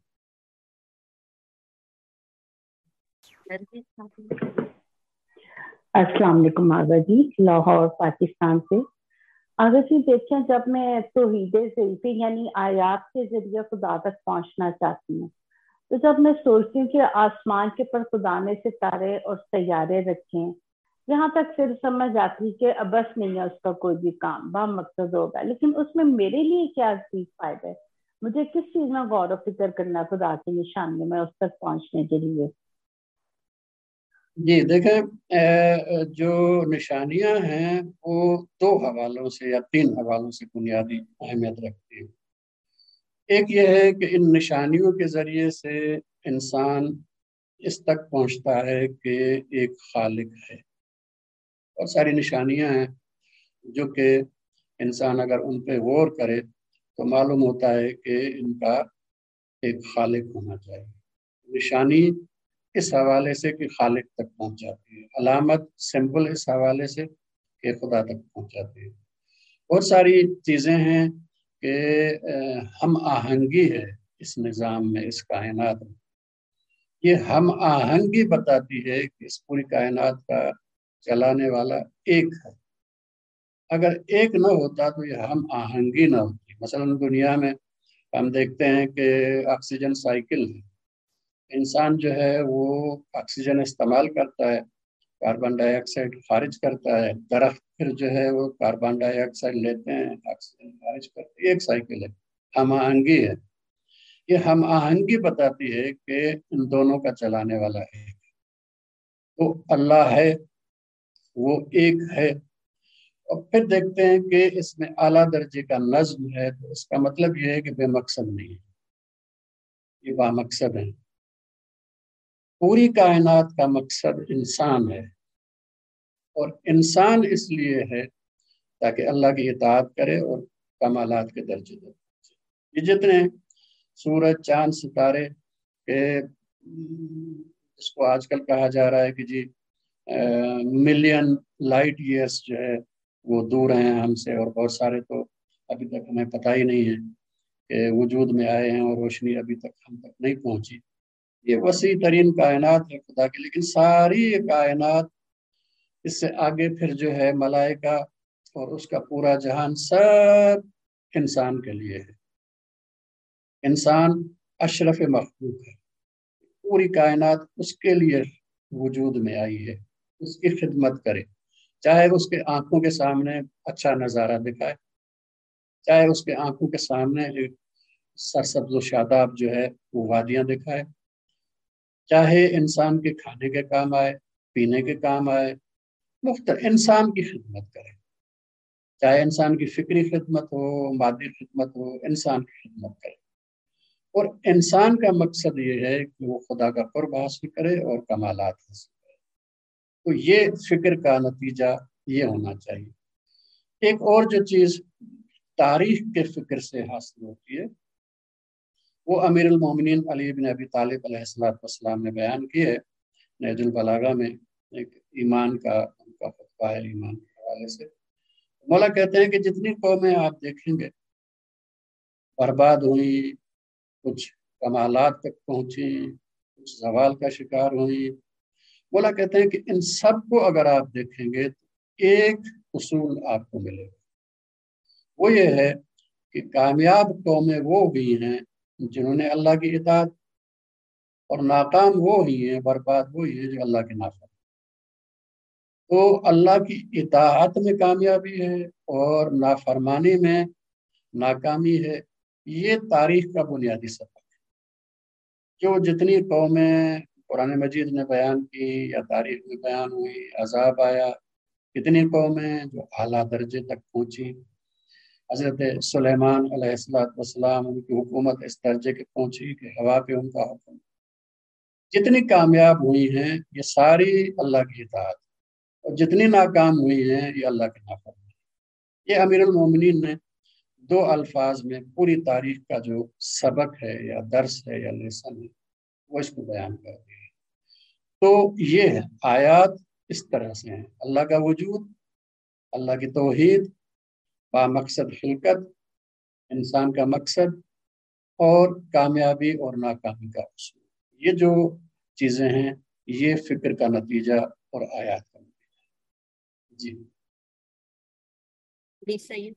السلام علیکم آغا جی، لاہور پاکستان سے۔ آغا جی دیکھیں، جب میں توحید ضعیفی یعنی آیات کے ذریعے خدا تک پہنچنا چاہتی ہوں، تو جب میں سوچتی ہوں کہ آسمان کے پر خدا نے ستارے اور سیارے رکھے ہیں، یہاں تک پھر سمجھ آتی کہ ابس نہیں ہے اس کا کوئی بھی کام با مقصد ہوگا، لیکن اس میں میرے لیے کیا چیز فائدہ ہے؟ مجھے کس چیز میں غور و فکر کرنا خدا کی نشانی میں اس تک پہنچنے کے لیے؟ جی دیکھیں، جو نشانیاں ہیں وہ دو حوالوں سے یا تین حوالوں سے بنیادی اہمیت رکھتی ہیں۔ ایک یہ ہے کہ ان نشانیوں کے ذریعے سے انسان اس تک پہنچتا ہے کہ ایک خالق ہے۔ بہت ساری نشانیاں ہیں جو کہ انسان اگر ان پہ غور کرے تو معلوم ہوتا ہے کہ ان کا ایک خالق ہونا چاہیے۔ نشانی اس حوالے سے کہ خالق تک پہنچ جاتی ہے، علامت سمبل اس حوالے سے کہ خدا تک پہنچ جاتی ہے۔ بہت ساری چیزیں ہیں کہ ہم آہنگی ہے اس نظام میں، اس کائنات میں۔ یہ ہم آہنگی بتاتی ہے کہ اس پوری کائنات کا چلانے والا ایک ہے۔ اگر ایک نہ ہوتا تو یہ ہم آہنگی نہ ہوتی۔ مثلا دنیا میں ہم دیکھتے ہیں کہ آکسیجن سائیکل ہے، انسان جو ہے وہ آکسیجن استعمال کرتا ہے، کاربن ڈائی آکسائڈ خارج کرتا ہے، درخت پھر جو ہے وہ کاربن ڈائی آکسائڈ لیتے ہیں، آکسیجن خارج کرتے ہیں، ایک سائیکل ہے، ہم آہنگی ہے۔ یہ ہم آہنگی بتاتی ہے کہ ان دونوں کا چلانے والا ایک ہے۔ تو اللہ ہے، وہ ایک ہے۔ اور پھر دیکھتے ہیں کہ اس میں اعلیٰ درجے کا نظم ہے، تو اس کا مطلب یہ ہے کہ بے مقصد نہیں ہے، یہ بامقصد ہے۔ پوری کائنات کا مقصد انسان ہے، اور انسان اس لیے ہے تاکہ اللہ کی اطاعت کرے اور کمالات کے درجے دے۔ یہ جتنے سورج، چاند، ستارے کے اس کو آج کل کہا جا رہا ہے کہ جی ملین لائٹ ایئرس جو ہے وہ دور ہیں ہم سے، اور بہت سارے تو ابھی تک ہمیں پتہ ہی نہیں ہے کہ وجود میں آئے ہیں، اور روشنی ابھی تک ہم تک نہیں پہنچی۔ یہ وسیع ترین کائنات ہے خدا کی، لیکن ساری یہ کائنات، اس سے آگے پھر جو ہے ملائکہ اور اس کا پورا جہان سب انسان کے لیے ہے۔ انسان اشرف مخلوق ہے، پوری کائنات اس کے لیے وجود میں آئی ہے، اس کی خدمت کرے، چاہے اس کے آنکھوں کے سامنے اچھا نظارہ دکھائے، چاہے اس کے آنکھوں کے سامنے ایک سرسبز و شاداب جو ہے وہ وادیاں دکھائے، چاہے انسان کے کھانے کے کام آئے، پینے کے کام آئے، مختلف انسان کی خدمت کرے، چاہے انسان کی فکری خدمت ہو، مادی خدمت ہو، انسان کی خدمت کرے۔ اور انسان کا مقصد یہ ہے کہ وہ خدا کا قرب حاصل کرے اور کمالات حاصل کرے۔ تو یہ فکر کا نتیجہ یہ ہونا چاہیے۔ ایک اور جو چیز تاریخ کے فکر سے حاصل ہوتی ہے وہ امیر المومنین علی بن ابی طالب علیہ السلام نے بیان کی ہے نہج البلاغہ میں، ایک ایمان کا ان کا خطبہ ہے ایمان کے حوالے سے۔ مولا کہتے ہیں کہ جتنی قومیں آپ دیکھیں گے برباد ہوئی، کچھ کمالات تک پہنچی، کچھ زوال کا شکار ہوئی، مولا کہتے ہیں کہ ان سب کو اگر آپ دیکھیں گے تو ایک اصول آپ کو ملے گا، وہ یہ ہے کہ کامیاب قومیں وہ بھی ہیں جنہوں نے اللہ کی اطاعت، اور ناکام وہ ہی ہیں، برباد وہی ہیں جو اللہ کے نافرمان۔ تو اللہ کی اطاعت میں کامیابی ہے اور نافرمانی میں ناکامی ہے، یہ تاریخ کا بنیادی سبق ہے۔ جو جتنی قومیں قرآن مجید نے بیان کی یا تاریخ میں بیان ہوئی، عذاب آیا، کتنی قومیں جو اعلیٰ درجے تک پہنچی، حضرت سلیمان علیہ السلام ان کی حکومت اس درجے کے پہنچی کہ ہوا پہ ان کا حکم، جتنی کامیاب ہوئی ہیں یہ ساری اللہ کی اطاعت، اور جتنی ناکام ہوئی ہیں یہ اللہ کے نافرمانی۔ یہ امیر المومنین نے دو الفاظ میں پوری تاریخ کا جو سبق ہے یا درس ہے یا لیسن ہے وہ اس کو بیان کر دیا ہے۔ تو یہ آیات اس طرح سے ہیں، اللہ کا وجود، اللہ کی توحید، با مقصد خلقت، انسان کا مقصد، اور کامیابی اور ناکامی کا اصول۔ یہ جو چیزیں ہیں یہ فکر کا نتیجہ اور آیات کا نتیجہ۔ جی سید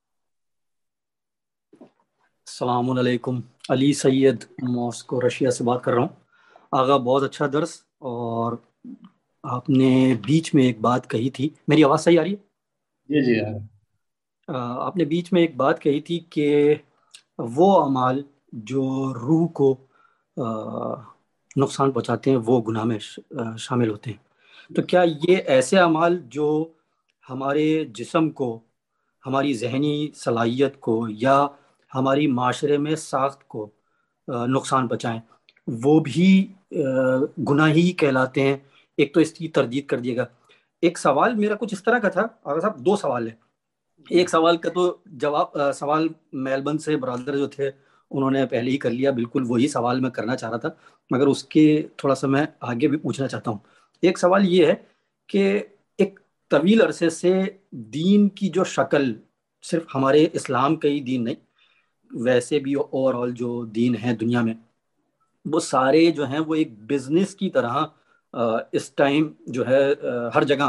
السلام علیکم، علی سید ماسکو رشیا سے بات کر رہا ہوں۔ آغا بہت اچھا درس، اور آپ نے بیچ میں ایک بات کہی تھی، میری آواز صحیح آ رہی ہے؟ جی آپ نے بیچ میں ایک بات کہی تھی کہ وہ اعمال جو روح کو نقصان پہنچاتے ہیں وہ گناہ میں شامل ہوتے ہیں۔ تو کیا یہ ایسے اعمال جو ہمارے جسم کو، ہماری ذہنی صلاحیت کو یا ہماری معاشرے میں ساخت کو نقصان پہنچائیں وہ بھی گناہ ہی کہلاتے ہیں؟ ایک تو اس کی تردید کر دیے گا۔ ایک سوال میرا کچھ اس طرح کا تھا، آغا صاحب دو سوال ہیں۔ ایک سوال کا تو جواب، سوال میلبرن سے برادر جو تھے انہوں نے پہلے ہی کر لیا، بالکل وہی سوال میں کرنا چاہ رہا تھا، مگر اس کے تھوڑا سا میں آگے بھی پوچھنا چاہتا ہوں۔ ایک سوال یہ ہے کہ ایک طویل عرصے سے دین کی جو شکل، صرف ہمارے اسلام کا ہی دین نہیں، ویسے بھی اوور آل جو دین ہیں دنیا میں، وہ سارے جو ہیں وہ ایک بزنس کی طرح اس ٹائم جو ہے ہر جگہ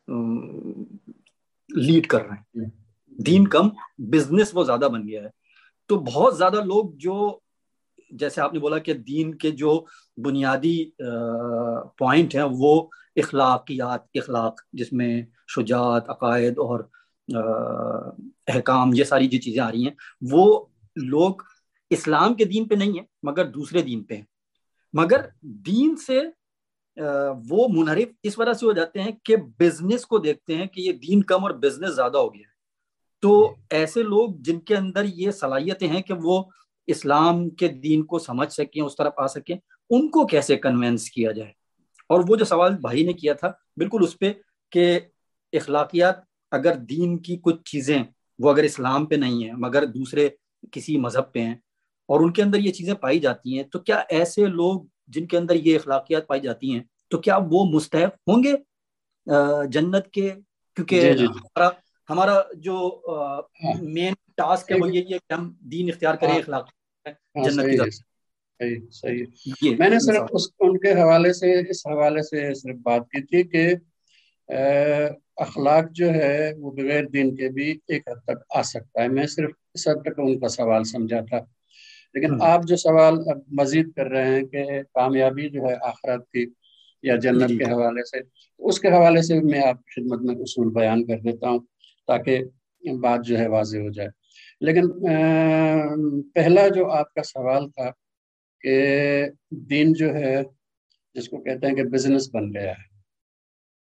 لیڈ کر رہے ہیں۔ دین کم، بزنس وہ زیادہ بن گیا ہے۔ تو بہت زیادہ لوگ جو، جیسے آپ نے بولا کہ دین کے جو بنیادی پوائنٹ ہیں وہ اخلاق جس میں شجاعت، عقائد اور احکام، یہ ساری جو چیزیں آ رہی ہیں، وہ لوگ اسلام کے دین پہ نہیں ہیں مگر دوسرے دین پہ ہیں۔ مگر دین سے وہ منحرف اس وجہ سے ہو جاتے ہیں کہ بزنس کو دیکھتے ہیں کہ یہ دین کم اور بزنس زیادہ ہو گیا ہے۔ تو ایسے لوگ جن کے اندر یہ صلاحیتیں ہیں کہ وہ اسلام کے دین کو سمجھ سکیں، اس طرف آ سکیں، ان کو کیسے کنونس کیا جائے؟ اور وہ جو سوال بھائی نے کیا تھا بالکل اس پہ کہ اخلاقیات، اگر دین کی کچھ چیزیں وہ اگر اسلام پہ نہیں ہیں مگر دوسرے کسی مذہب پہ ہیں اور ان کے اندر یہ چیزیں پائی جاتی ہیں، تو کیا ایسے لوگ جن کے اندر یہ اخلاقیات پائی جاتی ہیں تو کیا وہ مستحق ہوں گے جنت کے؟ کیونکہ ہمارا جو مین ٹاسک ہے وہ یہی ہے کہ ہم دین اختیار کریں، اخلاق جنت کی طرف۔ صحیح۔ میں نے صرف ان کے حوالے سے، اس حوالے سے صرف بات کی تھی کہ اخلاق جو ہے وہ بغیر دین کے بھی ایک حد تک آ سکتا ہے۔ میں صرف اس حد تک ان کا سوال سمجھا تھا، لیکن آپ جو سوال اب مزید کر رہے ہیں کہ کامیابی جو ہے آخرت کی یا جنت کے حوالے سے، اس کے حوالے سے میں آپ کی خدمت میں اصول بیان کر دیتا ہوں تاکہ بات جو ہے واضح ہو جائے۔ لیکن پہلا جو آپ کا سوال تھا کہ دین جو ہے جس کو کہتے ہیں کہ بزنس بن گیا ہے،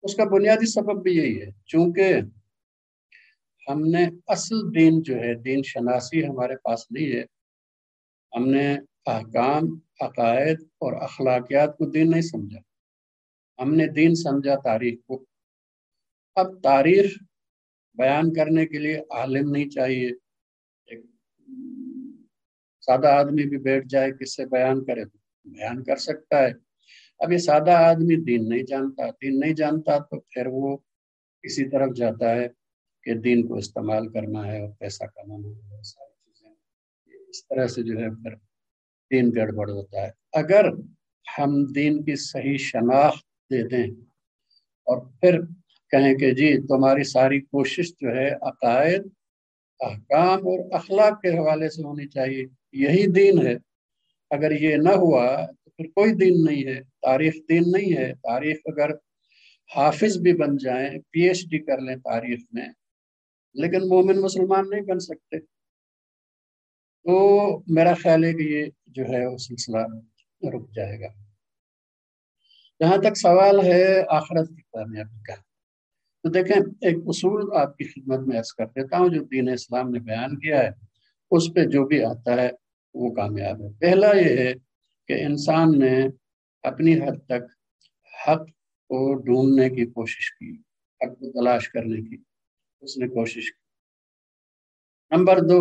اس کا بنیادی سبب بھی یہی ہے، چونکہ ہم نے اصل دین جو ہے، دین شناسی ہمارے پاس نہیں ہے. ہم نے احکام، عقائد اور اخلاقیات کو دین نہیں سمجھا، ہم نے دین سمجھا تاریخ کو. اب تاریخ بیان کرنے کے لیے عالم نہیں چاہیے، ایک سادہ آدمی بھی بیٹھ جائے کس سے بیان کرے تو بیان کر سکتا ہے. اب یہ سادہ آدمی دین نہیں جانتا تو پھر وہ اسی طرف جاتا ہے کہ دین کو استعمال کرنا ہے اور پیسہ کمانا ہے، اور ساری چیزیں اس طرح سے جو ہے پھر دین گڑبڑ ہوتا ہے. اگر ہم دین کی صحیح شناخت دے دیں اور پھر کہیں کہ جی تمہاری ساری کوشش جو ہے عقائد، احکام اور اخلاق کے حوالے سے ہونی چاہیے، یہی دین ہے. اگر یہ نہ ہوا تو پھر کوئی دین نہیں ہے، تاریخ دین نہیں ہے. تاریخ اگر حافظ بھی بن جائیں، پی ایچ ڈی کر لیں تاریخ میں، لیکن مومن مسلمان نہیں بن سکتے. تو میرا خیال ہے کہ یہ جو ہے وہ سلسلہ رک جائے گا. جہاں تک سوال ہے آخرت کی کامیابی کا، تو دیکھیں ایک اصول آپ کی خدمت میں عرض کر دیتا ہوں جو دین اسلام نے بیان کیا ہے، اس پہ جو بھی آتا ہے وہ کامیاب ہے. پہلا یہ ہے کہ انسان نے اپنی حد تک حق کو ڈھونڈنے کی کوشش کی، حق کو تلاش کرنے کی اس نے کوشش کی. نمبر 2،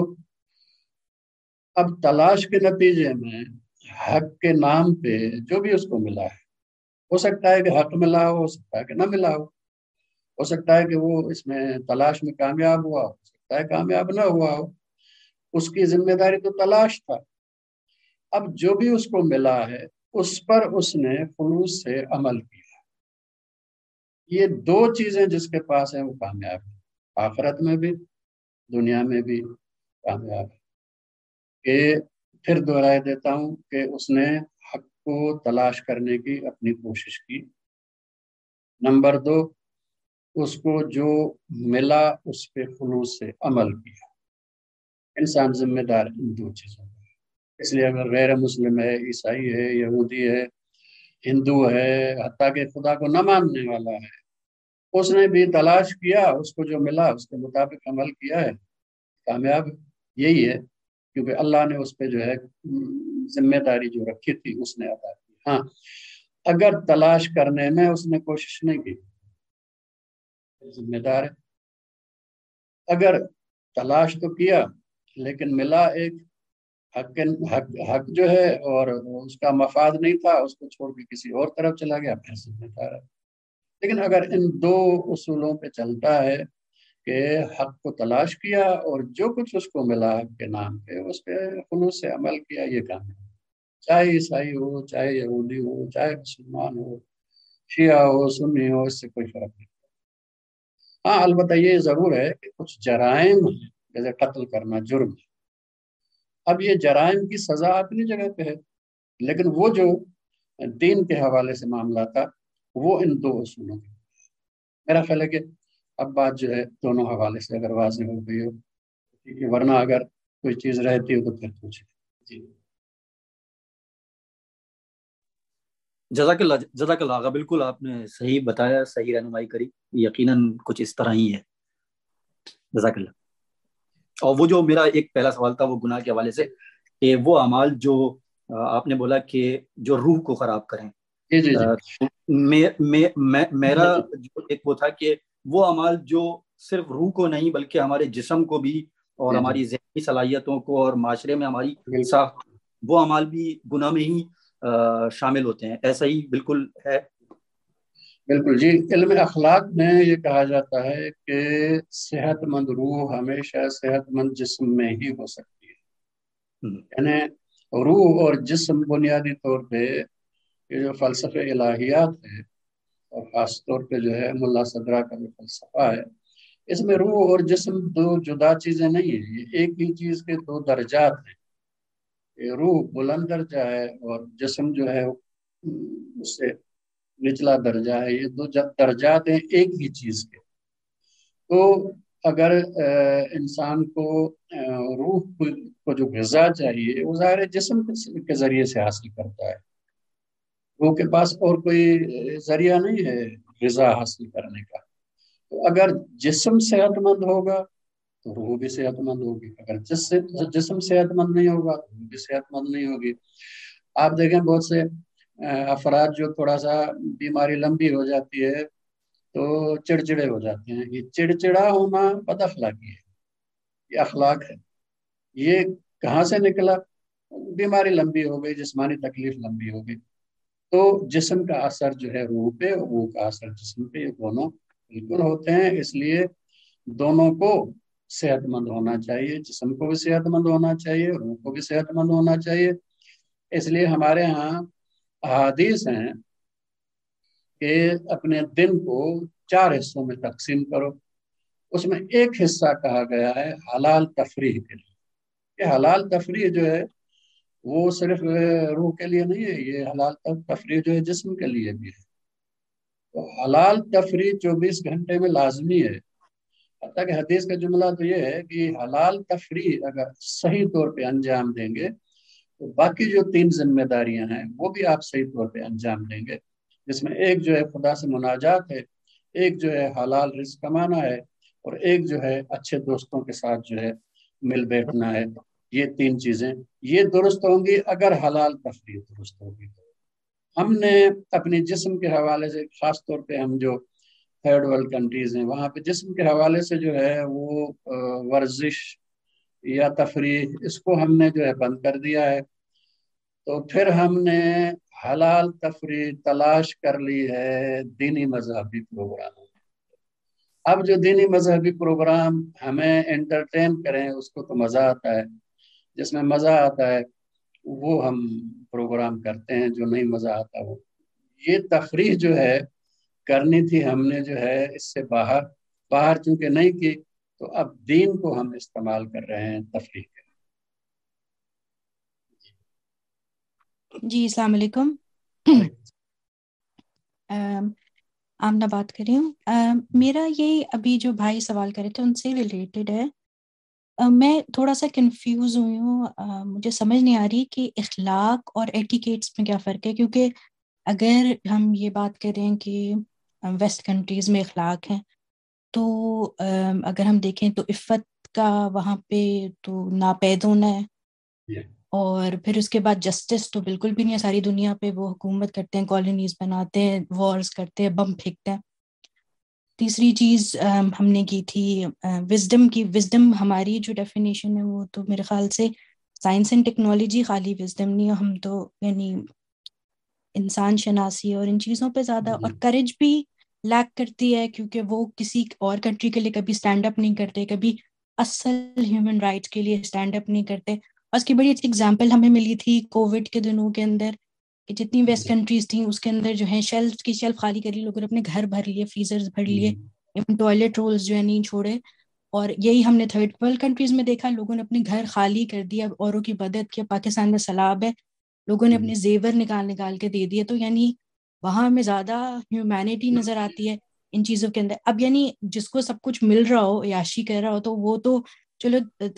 اب تلاش کے نتیجے میں حق کے نام پہ جو بھی اس کو ملا ہے، ہو سکتا ہے کہ حق ملا ہو سکتا ہے کہ نہ ملا ہو سکتا ہے کہ وہ اس میں تلاش میں کامیاب ہوا ہو سکتا ہے کامیاب نہ ہوا ہو. اس کی ذمہ داری تو تلاش تھا. اب جو بھی اس کو ملا ہے اس پر اس نے خلوص سے عمل کیا. یہ 2 چیزیں جس کے پاس ہیں وہ کامیاب ہے، آخرت میں بھی دنیا میں بھی کامیاب ہے. کہ پھر دہرائے دیتا ہوں کہ اس نے حق کو تلاش کرنے کی اپنی کوشش کی. نمبر 2، اس کو جو ملا اس پہ خلوص سے عمل کیا. انسان ذمہ دار ان 2 چیزوں کا. اس لیے اگر غیر مسلم ہے، عیسائی ہے، یہودی ہے، ہندو ہے، حتیٰ کہ خدا کو نہ ماننے والا ہے، اس نے بھی تلاش کیا، اس کو جو ملا اس کے مطابق عمل کیا ہے، کامیاب یہی ہے. کیونکہ اللہ نے اس پہ جو ہے ذمہ داری جو رکھی تھی اس نے ادا کی. ہاں اگر تلاش کرنے میں اس نے کوشش نہیں کی ذمہ دار ہے. اگر تلاش تو کیا لیکن ملا ایک حق جو ہے اور اس کا مفاد نہیں تھا، اس کو چھوڑ کے کسی اور طرف چلا گیا، پھر ذمہ دار ہے. لیکن اگر ان 2 اصولوں پہ چلتا ہے کہ حق کو تلاش کیا اور جو کچھ اس کو ملا حق کے نام پہ اس پہ خلوص سے عمل کیا، یہ کامیاب. چاہے عیسائی ہو، چاہے یہودی ہو، چاہے مسلمان ہو، شیعہ ہو، سنی ہو، اس سے کوئی فرق نہیں. ہاں البتہ یہ ضرور ہے کہ کچھ جرائم ہیں جیسے قتل کرنا جرم ہے. اب یہ جرائم کی سزا اپنی جگہ پہ ہے، لیکن وہ جو دین کے حوالے سے معاملہ تھا وہ ان 2 اصولوں کے. میرا خیال ہے کہ اب بات جو ہے دونوں حوالے سے اگر واضح ہو گئی ہو ٹھیک ہے، ورنہ اگر کوئی چیز رہتی ہو تو پھر پوچھیں. جی جزاک اللہ آغا، بالکل آپ نے صحیح بتایا، صحیح رہنمائی کری. یقیناً کچھ اس طرح ہی ہے. جزاک اللہ. اور وہ جو میرا ایک پہلا سوال تھا وہ گناہ کے حوالے سے، کہ وہ اعمال جو آپ نے بولا کہ جو روح کو خراب کریں، میرا جو ایک وہ تھا کہ وہ اعمال جو صرف روح کو نہیں بلکہ ہمارے جسم کو بھی اور ہماری ذہنی صلاحیتوں کو اور معاشرے میں ہماری ساخت، وہ اعمال بھی گناہ میں ہی شامل ہوتے ہیں. ایسا ہی بالکل ہے؟ بالکل جی. علم اخلاق میں یہ کہا جاتا ہے کہ صحت مند روح ہمیشہ صحت مند جسم میں ہی ہو سکتی ہے. یعنی روح اور جسم بنیادی طور پہ یہ جو فلسفہ الہیات ہے اور خاص طور پہ جو ہے ملا صدرہ کا جو فلسفہ ہے، اس میں روح اور جسم 2 جدا چیزیں نہیں ہیں، یہ ایک ہی چیز کے 2 درجات ہیں. روح بلند درجہ ہے اور جسم جو ہے اس سے نچلا درجہ ہے. یہ 2 درجات ہیں ایک ہی چیز کے. تو اگر انسان کو روح کو جو غذا چاہیے وہ ظاہر جسم کے ذریعے سے حاصل کرتا ہے. روح کے پاس اور کوئی ذریعہ نہیں ہے غذا حاصل کرنے کا. تو اگر جسم صحت مند ہوگا تو روح بھی صحت مند ہوگی. اگر جسم صحت مند نہیں ہوگا تو روح بھی صحت مند نہیں ہوگی. آپ دیکھیں بہت سے افراد جو تھوڑا سا بیماری لمبی ہو جاتی ہے تو چڑچڑے ہو جاتے ہیں. یہ چڑچڑا ہونا بد اخلاقی ہے, یہ اخلاق ہے. یہ کہاں سے نکلا؟ بیماری لمبی ہو گئی, جسمانی تکلیف لمبی ہو گئی. تو جسم کا اثر جو ہے روح پہ, روح کا اثر جسم پہ, یہ دونوں بالکل ہوتے ہیں. اس لیے دونوں کو صحت مند ہونا چاہیے, جسم کو بھی صحت مند ہونا چاہیے, روح کو بھی صحت مند ہونا چاہیے. اس لیے ہمارے ہاں احادیث ہیں کہ اپنے دن کو 4 حصوں میں تقسیم کرو. اس میں ایک حصہ کہا گیا ہے حلال تفریح کے لیے. کہ حلال تفریح جو ہے وہ صرف روح کے لیے نہیں ہے, یہ حلال تفریح جو ہے جسم کے لیے بھی ہے. تو حلال تفریح 24 گھنٹے میں لازمی ہے. حتیٰ کہ حدیث کا جملہ تو یہ ہے کہ حلال تفریح اگر صحیح طور پہ انجام دیں گے تو باقی جو 3 ذمہ داریاں ہیں وہ بھی آپ صحیح طور پہ انجام دیں گے, جس میں ایک جو ہے خدا سے مناجات ہے, ایک جو ہے حلال رزق کمانا ہے, اور ایک جو ہے اچھے دوستوں کے ساتھ جو ہے مل بیٹھنا ہے. یہ 3 چیزیں یہ درست ہوں گی اگر حلال تفریح درست ہوگی. ہم نے اپنی جسم کے حوالے سے, خاص طور پہ ہم جو تھرڈ ورلڈ کنٹریز ہیں وہاں پہ جسم کے حوالے سے جو ہے وہ ورزش یا تفریح اس کو ہم نے جو ہے بند کر دیا ہے. تو پھر ہم نے حلال تفریح تلاش کر لی ہے دینی مذہبی پروگراموں. اب جو دینی مذہبی پروگرام ہمیں انٹرٹین کریں اس کو تو مزہ آتا ہے, جس میں مزہ آتا ہے وہ ہم پروگرام کرتے ہیں, جو نہیں مزہ آتا وہ. یہ تفریح جو ہے کرنی تھی ہم نے جو ہے اس سے باہر چونکہ نہیں کی, تو اب دین کو ہم استعمال کر رہے ہیں تفریح کے. جی السلام علیکم. آمنہ بات کر رہی ہوں. میرا یہ ابھی جو بھائی سوال کرے تھے ان سے ریلیٹڈ ہے. میں تھوڑا سا کنفیوز ہوئی ہوں, مجھے سمجھ نہیں آ رہی کہ اخلاق اور ایٹیکیٹس میں کیا فرق ہے. کیونکہ اگر ہم یہ بات کریں کہ ویسٹ کنٹریز میں اخلاق ہیں تو اگر ہم دیکھیں تو عفت کا وہاں پہ تو ناپید ہونا ہے, اور پھر اس کے بعد جسٹس تو بالکل بھی نہیں ہے. ساری دنیا پہ وہ حکومت کرتے ہیں, کالونیز بناتے ہیں, وارز کرتے ہیں, بم پھینکتے ہیں. تیسری چیز ہم نے کی تھی وزڈم کی. وزڈم ہماری جو ڈیفینیشن ہے وہ تو میرے خیال سے سائنس اینڈ ٹیکنالوجی, خالی وزڈم نہیں ہے. ہم تو یعنی انسان شناسی اور ان چیزوں پہ زیادہ, اور کریج بھی لیک کرتی ہے کیونکہ وہ کسی اور کنٹری کے لیے کبھی اسٹینڈ اپ نہیں کرتے, کبھی اصل ہیومن رائٹس کے لیے اسٹینڈ اپ نہیں کرتے. اور اس کی بڑی اچھی اگزامپل ہمیں ملی تھی کووڈ کے دنوں کے اندر کہ جتنی ویسٹ کنٹریز تھیں اس کے اندر جو ہیں شیلف خالی کری, لوگوں نے اپنے گھر بھر لیے, فریزرز بھر لیے, ٹوائلٹ رولز جو ہے نہیں چھوڑے. اور یہی ہم نے تھرڈ ورلڈ کنٹریز میں دیکھا, لوگوں نے اپنے گھر خالی کر دیا, اوروں کی مدد کیا. پاکستان میں سیلاب ہے, لوگوں نے اپنے زیور نکال کے دے دیے. تو یعنی وہاں ہمیں زیادہ ہیومینٹی نظر آتی ہے ان چیزوں کے اندر. اب یعنی جس کو سب کچھ مل رہا ہو, عیاشی کر رہا ہو, تو وہ تو چلو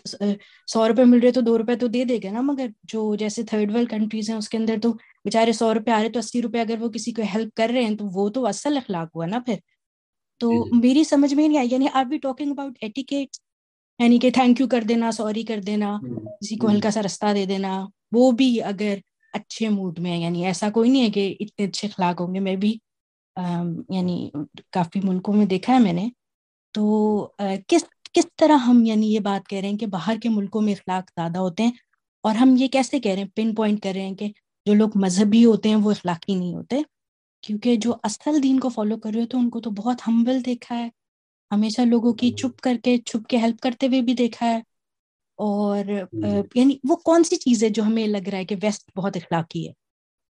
100 روپے مل رہے تو 2 روپے تو دے دے گا نا. مگر جو جیسے تھرڈ ورلڈ کنٹریز ہیں اس کے اندر تو بیچارے 100 روپے آ رہے تو 80 روپے اگر وہ کسی کو ہیلپ کر رہے ہیں تو وہ تو اصل اخلاق ہوا نا پھر. تو میری سمجھ میں نہیں آئی, یعنی are we talking about etiquette, یعنی کہ تھینک یو کر دینا, سوری کر دینا, کسی کو ہلکا سا رستہ دے دینا, وہ بھی اگر اچھے موڈ میں. یعنی ایسا کوئی نہیں ہے کہ اتنے اچھے اخلاق ہوں گے. میں بھی یعنی کافی ملکوں میں دیکھا ہے میں نے. تو کس طرح ہم یعنی یہ بات کہہ رہے ہیں کہ باہر کے ملکوں میں اخلاق زیادہ ہوتے ہیں, اور ہم یہ کیسے کہہ رہے ہیں, پن پوائنٹ کر رہے ہیں کہ جو لوگ مذہبی ہوتے ہیں وہ اخلاقی نہیں ہوتے؟ کیونکہ جو اصل دین کو فالو کر رہے ہوتے ہیں ان کو تو بہت ہمبل دیکھا ہے, ہمیشہ لوگوں کی چھپ کے ہیلپ کرتے ہوئے بھی دیکھا ہے. اور یعنی وہ کون سی چیز ہے جو ہمیں لگ رہا ہے کہ ویسٹ بہت اخلاقی ہے؟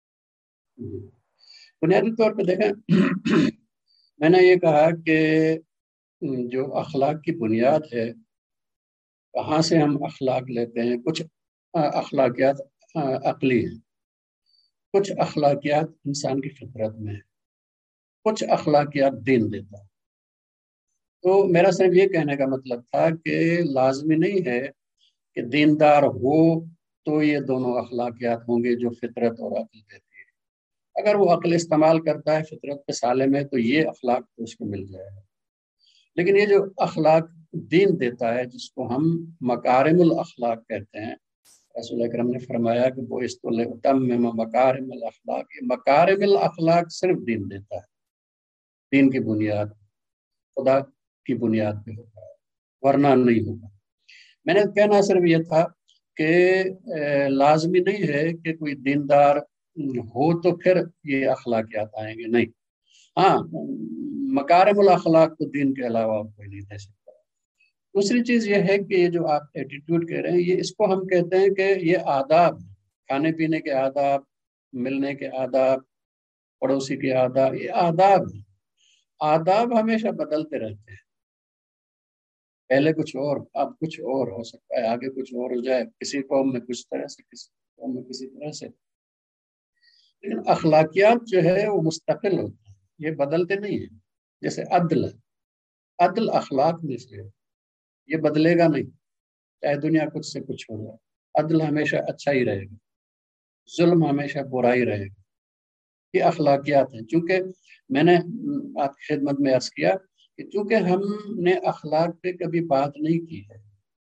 بنیادی طور پہ دیکھیں, میں نے یہ کہا کہ جو اخلاق کی بنیاد ہے, کہاں سے ہم اخلاق لیتے ہیں. کچھ اخلاقیات عقلی ہیں, کچھ اخلاقیات انسان کی فطرت میں ہے, کچھ اخلاقیات دین دیتا ہے. تو میرا صرف یہ کہنے کا مطلب تھا کہ لازمی نہیں ہے کہ دیندار ہو تو یہ دونوں اخلاقیات ہوں گے جو فطرت اور عقل دیتی ہے. اگر وہ عقل استعمال کرتا ہے فطرت کے سالے میں تو یہ اخلاق تو اس کو مل جائے گا. لیکن یہ جو اخلاق دین دیتا ہے جس کو ہم مکارم الاخلاق کہتے ہیں، رسول اکرم نے فرمایا کہ وہ لأتمم مکارم الاخلاق، یہ مکارم الاخلاق صرف دین دیتا ہے. دین کی بنیاد خدا کی بنیاد پہ ہوتا ہے، ورنہ نہیں ہوگا. میں نے کہنا صرف یہ تھا کہ لازمی نہیں ہے کہ کوئی دیندار ہو تو پھر یہ اخلاقیات آئیں گے، نہیں. ہاں، مکارم الاخلاق تو دین کے علاوہ اور کوئی نہیں دے سکتا. دوسری چیز یہ ہے کہ یہ جو آپ ایٹیٹیوڈ کہہ رہے ہیں، یہ اس کو ہم کہتے ہیں کہ یہ آداب، کھانے پینے کے آداب، ملنے کے آداب، پڑوسی کے آداب، یہ آداب ہیں. آداب ہمیشہ بدلتے رہتے ہیں، پہلے کچھ اور، اب کچھ اور ہو سکتا ہے، آگے کچھ اور ہو جائے، کسی قوم میں کچھ طرح سے، کسی قوم میں کسی طرح سے. لیکن اخلاقیات جو ہے وہ مستقل ہوتے ہیں، یہ بدلتے نہیں ہیں. جیسے عدل ہے، عدل اخلاق میں سے ہے، یہ بدلے گا نہیں چاہے دنیا کچھ سے کچھ ہو جائے. عدل ہمیشہ اچھا ہی رہے گا، ظلم ہمیشہ برا ہی رہے گا. یہ اخلاقیات ہیں. چونکہ میں نے آپ کی خدمت میں عرض کیا کہ چونکہ ہم نے اخلاق پہ کبھی بات نہیں کی ہے،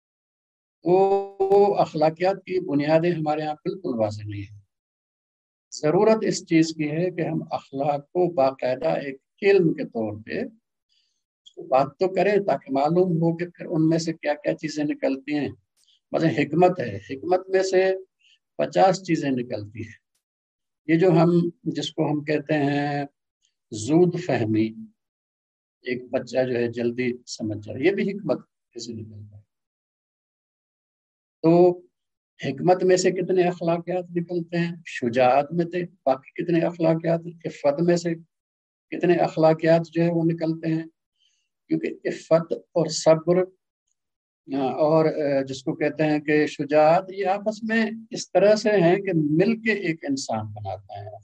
تو اخلاقیات کی بنیادیں ہمارے یہاں بالکل واضح نہیں ہیں. ضرورت اس چیز کی ہے کہ ہم اخلاق کو باقاعدہ ایک علم کے طور پہ بات تو کریں تاکہ معلوم ہو کہ پھر ان میں سے کیا کیا چیزیں نکلتی ہیں. مثلا حکمت ہے، حکمت میں سے 50 چیزیں نکلتی ہیں. یہ جو جس کو ہم کہتے ہیں زود فہمی، ایک بچہ جو ہے جلدی سمجھ جائے، یہ بھی حکمت سے نکلتا ہے. تو حکمت میں سے کتنے اخلاقیات نکلتے ہیں، شجاعت میں سے باقی کتنے اخلاقیات، عفت میں سے کتنے اخلاقیات جو ہے وہ نکلتے ہیں. کیونکہ عفت اور صبر اور جس کو کہتے ہیں کہ شجاعت، یہ آپس میں اس طرح سے ہیں کہ مل کے ایک انسان بناتا ہے.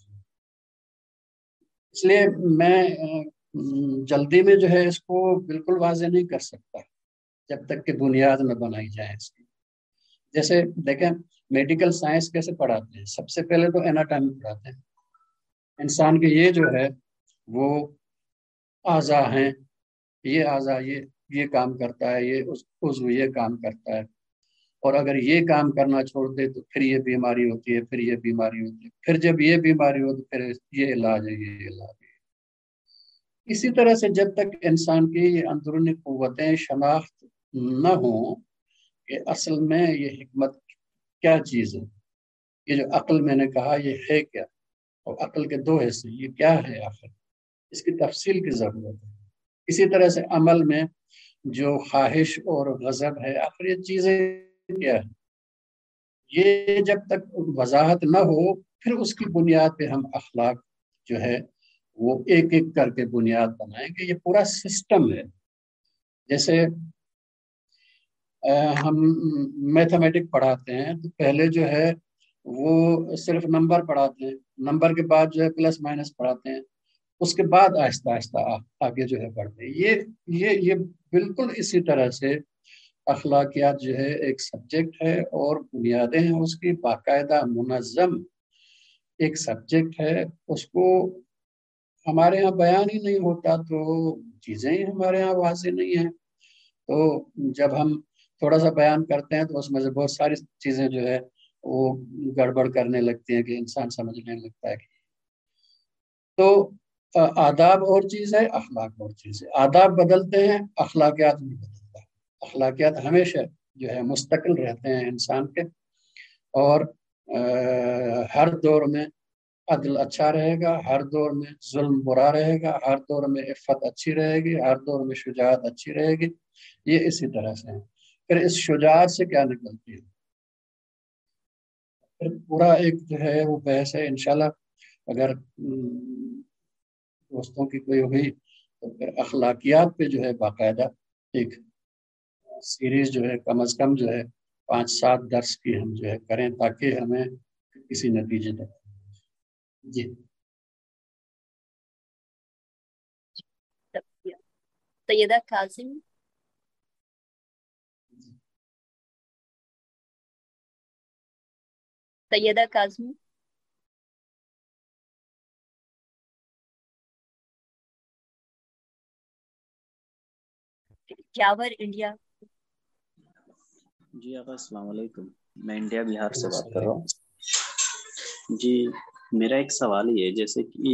اس لیے میں جلدی میں جو ہے اس کو بالکل واضح نہیں کر سکتا جب تک کہ بنیاد نہ بنائی جائے اس کی. جیسے دیکھیں میڈیکل سائنس کیسے پڑھاتے ہیں، سب سے پہلے تو ایناٹامی پڑھاتے ہیں. انسان کے یہ جو ہے وہ اعضاء ہیں، یہ اعضاء یہ کام کرتا ہے، یہ عضو یہ کام کرتا ہے، اور اگر یہ کام کرنا چھوڑ دے تو پھر یہ بیماری ہوتی ہے، پھر یہ بیماری ہوتی ہے، پھر جب یہ بیماری ہو تو پھر یہ علاج ہے، یہ علاج ہے. اسی طرح سے جب تک انسان کی یہ اندرونی قوتیں شناخت نہ ہوں کہ اصل میں یہ حکمت کیا چیز ہے، یہ جو عقل میں نے کہا یہ ہے کیا، اور عقل کے 2 حصے، یہ کیا ہے آخر، اس کی تفصیل کی ضرورت ہے. اسی طرح سے عمل میں جو خواہش اور غضب ہے، آخر یہ چیزیں کیا ہے، یہ جب تک وضاحت نہ ہو پھر اس کی بنیاد پہ ہم اخلاق جو ہے وہ ایک ایک کر کے بنیاد بنائیں کہ یہ پورا سسٹم ہے. جیسے ہم میتھمیٹک پڑھاتے ہیں تو پہلے جو ہے وہ صرف نمبر پڑھاتے ہیں، نمبر کے بعد جو ہے پلس مائنس پڑھاتے ہیں، اس کے بعد آہستہ آہستہ آگے جو ہے بڑھتے ہیں. یہ بالکل اسی طرح سے اخلاقیات جو ہے ایک سبجیکٹ ہے اور بنیادیں ہیں اس کی، باقاعدہ منظم ایک سبجیکٹ ہے. اس کو ہمارے ہاں بیان ہی نہیں ہوتا تو چیزیں ہی ہمارے ہاں واضح نہیں ہیں. تو جب ہم تھوڑا سا بیان کرتے ہیں تو اس میں سے بہت ساری چیزیں جو ہے وہ گڑبڑ کرنے لگتی ہیں کہ انسان سمجھنے لگتا ہے. تو آداب اور چیز ہے، اخلاق اور چیز ہے. آداب بدلتے ہیں، اخلاقیات نہیں بدلتا. اخلاقیات ہمیشہ جو ہے مستقل رہتے ہیں انسان کے، اور ہر دور میں عدل اچھا رہے گا، ہر دور میں ظلم برا رہے گا، ہر دور میں عفت اچھی رہے گی، ہر دور میں شجاعت اچھی رہے گی. یہ اسی طرح سے ہے. پھر اس شجاعت سے کیا نکلتی ہے، پھر پورا ایک جو ہے وہ بحث ہے. انشاءاللہ اگر دوستوں کی کوئی ہوئی تو پھر اخلاقیات پہ جو ہے باقاعدہ ایک سیریز جو ہے کم از کم جو ہے 5-7 درس کی ہم جو ہے کریں تاکہ ہمیں کسی نتیجے تک. جی سیدہ کاظم. سیدہ کاظم. پیاور انڈیا. جی آقا السلام علیکم، میں انڈیا بہار سے بات کر رہا ہوں. جی میرا ایک سوال یہ ہے، جیسے کہ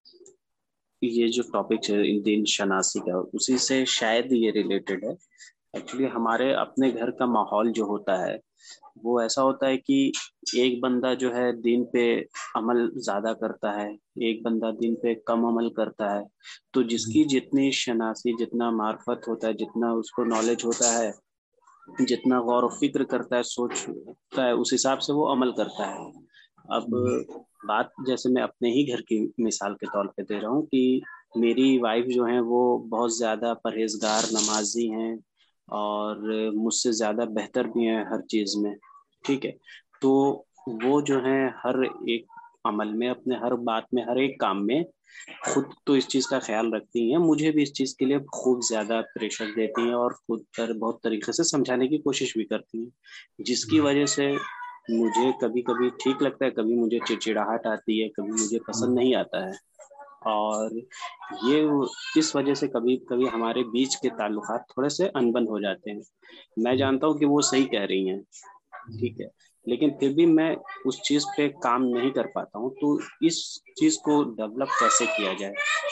یہ جو ٹاپک ہے دین شناسی کا، اسی سے شاید یہ ریلیٹڈ ہے. ایکچولی ہمارے اپنے گھر کا ماحول جو ہوتا ہے وہ ایسا ہوتا ہے کہ ایک بندہ جو ہے دین پہ عمل زیادہ کرتا ہے، ایک بندہ دین پہ کم عمل کرتا ہے. تو جس کی جتنی شناسی، جتنا معرفت ہوتا ہے، جتنا اس کو نالج ہوتا ہے، جتنا غور و فکر کرتا ہے، سوچتا ہے، اس حساب سے وہ عمل کرتا ہے. اب بات جیسے میں اپنے ہی گھر کی مثال کے طور پہ دے رہا ہوں کہ میری وائف جو ہیں وہ بہت زیادہ پرہیزگار، نمازی ہیں اور مجھ سے زیادہ بہتر بھی ہیں ہر چیز میں، ٹھیک ہے. تو وہ جو ہیں ہر ایک عمل میں، اپنے ہر بات میں، ہر ایک کام میں خود تو اس چیز کا خیال رکھتی ہیں، مجھے بھی اس چیز کے لیے خوب زیادہ پریشر دیتی ہیں اور خود پر بہت طریقے سے سمجھانے کی کوشش بھی کرتی ہیں، جس کی وجہ سے مجھے کبھی کبھی ٹھیک لگتا ہے، کبھی مجھے چڑچڑاہٹ آتی ہے، کبھی مجھے پسند نہیں آتا ہے. اور یہ اس وجہ سے کبھی کبھی ہمارے بیچ کے تعلقات تھوڑے سے انبن ہو جاتے ہیں. میں جانتا ہوں کہ وہ صحیح کہہ رہی ہیں، ٹھیک ہے، لیکن پھر بھی میں اس چیز پہ کام نہیں کر پاتا ہوں. تو اس چیز کو ڈیولپ کیسے کیا جائے؟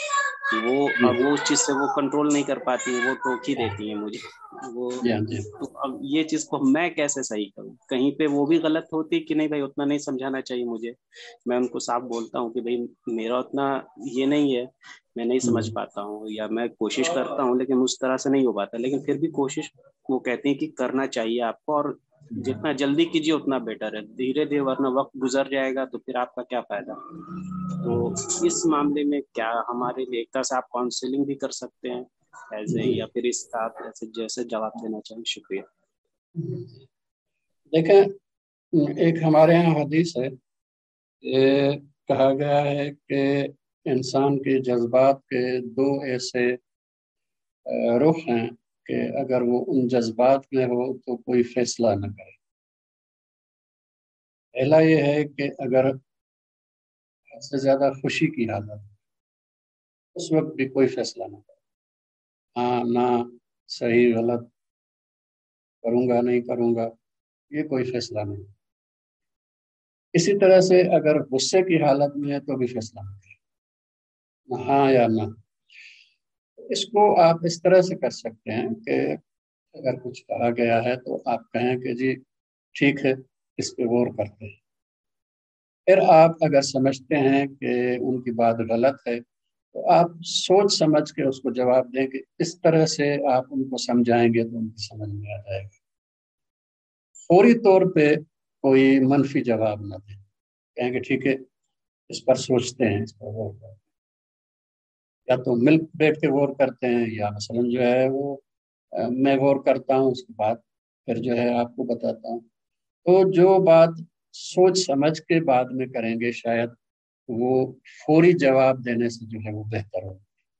وہ اس چیز سے وہ کنٹرول نہیں کر پاتی ہیں، وہ ٹوک ہی دیتی ہیں مجھے. وہ تو اب یہ چیز کو میں کیسے صحیح کروں؟ کہیں پہ وہ بھی غلط ہوتی کہ نہیں بھائی اتنا نہیں سمجھانا چاہیے مجھے. میں ان کو صاف بولتا ہوں کہ بھائی میرا اتنا یہ نہیں ہے، میں نہیں سمجھ پاتا ہوں، یا میں کوشش کرتا ہوں لیکن اس طرح سے نہیں ہو پاتا. لیکن پھر بھی کوشش وہ کہتے ہیں کہ کرنا چاہیے آپ کو، اور جتنا جلدی کیجیے اتنا بیٹر ہے، دھیرے دھیرے ورنہ وقت گزر جائے گا تو پھر آپ کا کیا فائدہ. تو اس معاملے میں کیا ہمارے لیے ایک طرح سے آپ کاؤنسلنگ بھی کر سکتے ہیں ایسے، یا پھر اس کا آپ جیسے جواب دینا چاہیں؟ شکریہ. دیکھیں، ایک ہمارے یہاں حدیث ہے کہ کہا گیا ہے کہ انسان کے جذبات کے دو ایسے رخ ہیں کہ اگر وہ ان جذبات میں ہو تو کوئی فیصلہ نہ کرے. پہلا یہ ہے کہ اگر حد سے زیادہ خوشی کی حالت، اس وقت بھی کوئی فیصلہ نہ کرے. ہاں نہ، صحیح غلط، کروں گا نہیں کروں گا، یہ کوئی فیصلہ نہیں. اسی طرح سے اگر غصے کی حالت میں ہے تو بھی فیصلہ نہ کرے، نہ ہاں یا نہ. اس کو آپ اس طرح سے کر سکتے ہیں کہ اگر کچھ کہا گیا ہے تو آپ کہیں کہ جی ٹھیک ہے، اس پہ غور کرتے ہیں. پھر آپ اگر سمجھتے ہیں کہ ان کی بات غلط ہے تو آپ سوچ سمجھ کے اس کو جواب دیں کہ اس طرح سے آپ ان کو سمجھائیں گے تو ان کی سمجھ میں آ جائے گا. فوری طور پہ کوئی منفی جواب نہ دیں، کہیں کہ ٹھیک ہے اس پر سوچتے ہیں، اس پر غور کرتے ہیں. یا تو مل بیٹھ کے غور کرتے ہیں، یا مثلا جو ہے وہ میں غور کرتا ہوں، اس کے بعد پھر جو ہے آپ کو بتاتا ہوں. تو جو بات سوچ سمجھ کے بعد میں کریں گے شاید وہ فوری جواب دینے سے جو ہے وہ بہتر ہو.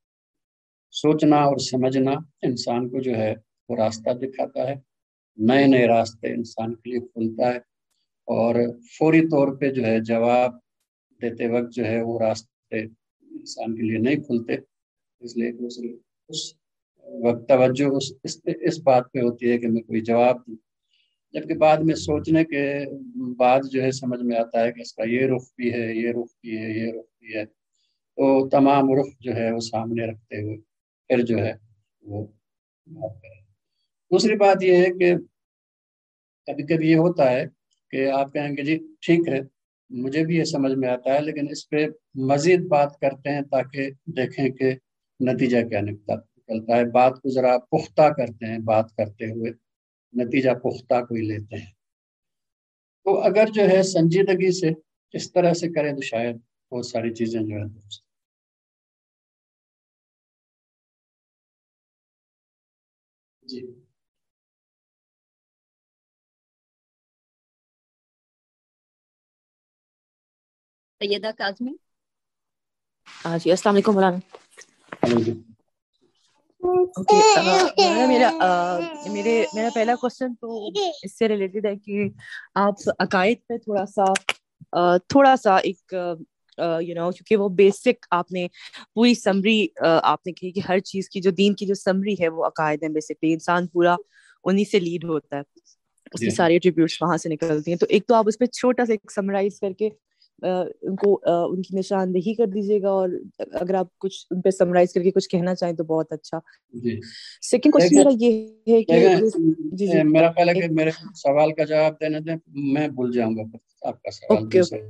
سوچنا اور سمجھنا انسان کو جو ہے وہ راستہ دکھاتا ہے، نئے نئے راستے انسان کے لیے کھلتا ہے، اور فوری طور پہ جو ہے جواب دیتے وقت جو ہے وہ راستے انسان کے لیے نہیں کھلتے. اس لیے اس وقت توجہ اس بات پہ ہوتی ہے کہ میں کوئی جواب دوں، جبکہ بعد میں سوچنے کے بعد جو ہے سمجھ میں آتا ہے کہ اس کا یہ رخ بھی ہے، یہ رخ بھی ہے، یہ رخ بھی ہے. تو تمام رخ جو ہے وہ سامنے رکھتے ہوئے پھر جو ہے وہ بات کریں. دوسری بات یہ ہے کہ کبھی کبھی یہ ہوتا ہے کہ آپ کہیں گے جی ٹھیک ہے مجھے بھی یہ سمجھ میں آتا ہے، لیکن اس پہ مزید بات کرتے ہیں تاکہ دیکھیں کہ نتیجہ کیا نکلتا ہے. بات کو ذرا پختہ کرتے ہیں، بات کرتے ہوئے نتیجہ پختہ کوئی لیتے ہیں. تو اگر جو ہے سنجیدگی سے اس طرح سے کریں تو شاید بہت ساری چیزیں جو ہے درست. جی سیدہ کاظمی. جی السلام علیکم مولانا. میرا پہلا کوشچن تو اس سے ریلیٹڈ ہے کہ آپ عقائد پہ تھوڑا سا ایک کیونکہ وہ بیسک آپ نے پوری سمری آپ نے کہی کہ ہر چیز کی جو دین کی جو سمری ہے وہ عقائد ہیں، بیسکلی انسان پورا انہی سے لیڈ ہوتا ہے، اس کی ساری ایٹریبیوٹس وہاں سے نکلتی ہیں. تو ایک تو آپ اس پہ چھوٹا سا ایک سمرائز کر کے ان کو ان کی نشاندہی کر دیجیے گا، اور اگر آپ کچھ ان پہ سمرائز کر کے کچھ کہنا چاہیں تو بہت اچھا. سیکنڈ کوشچن میرا یہ ہے کہ جی میرا پہلے کہ میرے سوال کا جواب دینے دیں، میں بھول جاؤں گا آپ کا سوال.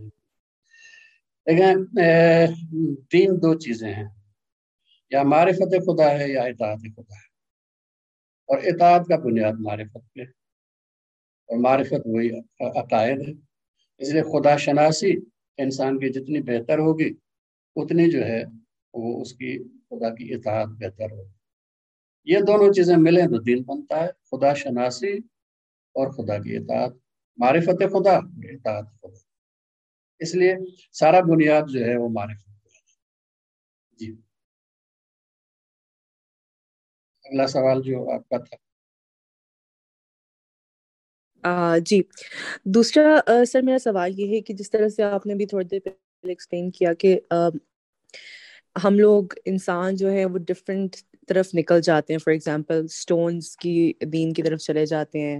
دیکھیں تین دو چیزیں ہیں، یا معرفت خدا ہے یا اطاعت خدا ہے، اور اطاعت کا بنیاد معرفت پہ، اور معرفت وہی عقائد ہے. اس لیے خدا شناسی انسان کی جتنی بہتر ہوگی اتنی جو ہے وہ اس کی خدا کی اطاعت بہتر ہوگی. یہ دونوں چیزیں ملیں تو دین بنتا ہے، خدا شناسی اور خدا کی اطاعت، معرفت خدا اور اطاعت خدا. اس لیے سارا بنیاد جو ہے وہ معرفت ہے. جی اگلا سوال جو آپ کا تھا. جی دوسرا سر میرا سوال یہ ہے کہ جس طرح سے آپ نے بھی تھوڑی دیر پہلے ایکسپلین کیا کہ ہم لوگ انسان جو ہے وہ ڈفرینٹ طرف نکل جاتے ہیں، فار ایگزامپل سٹونز کی دین کی طرف چلے جاتے ہیں،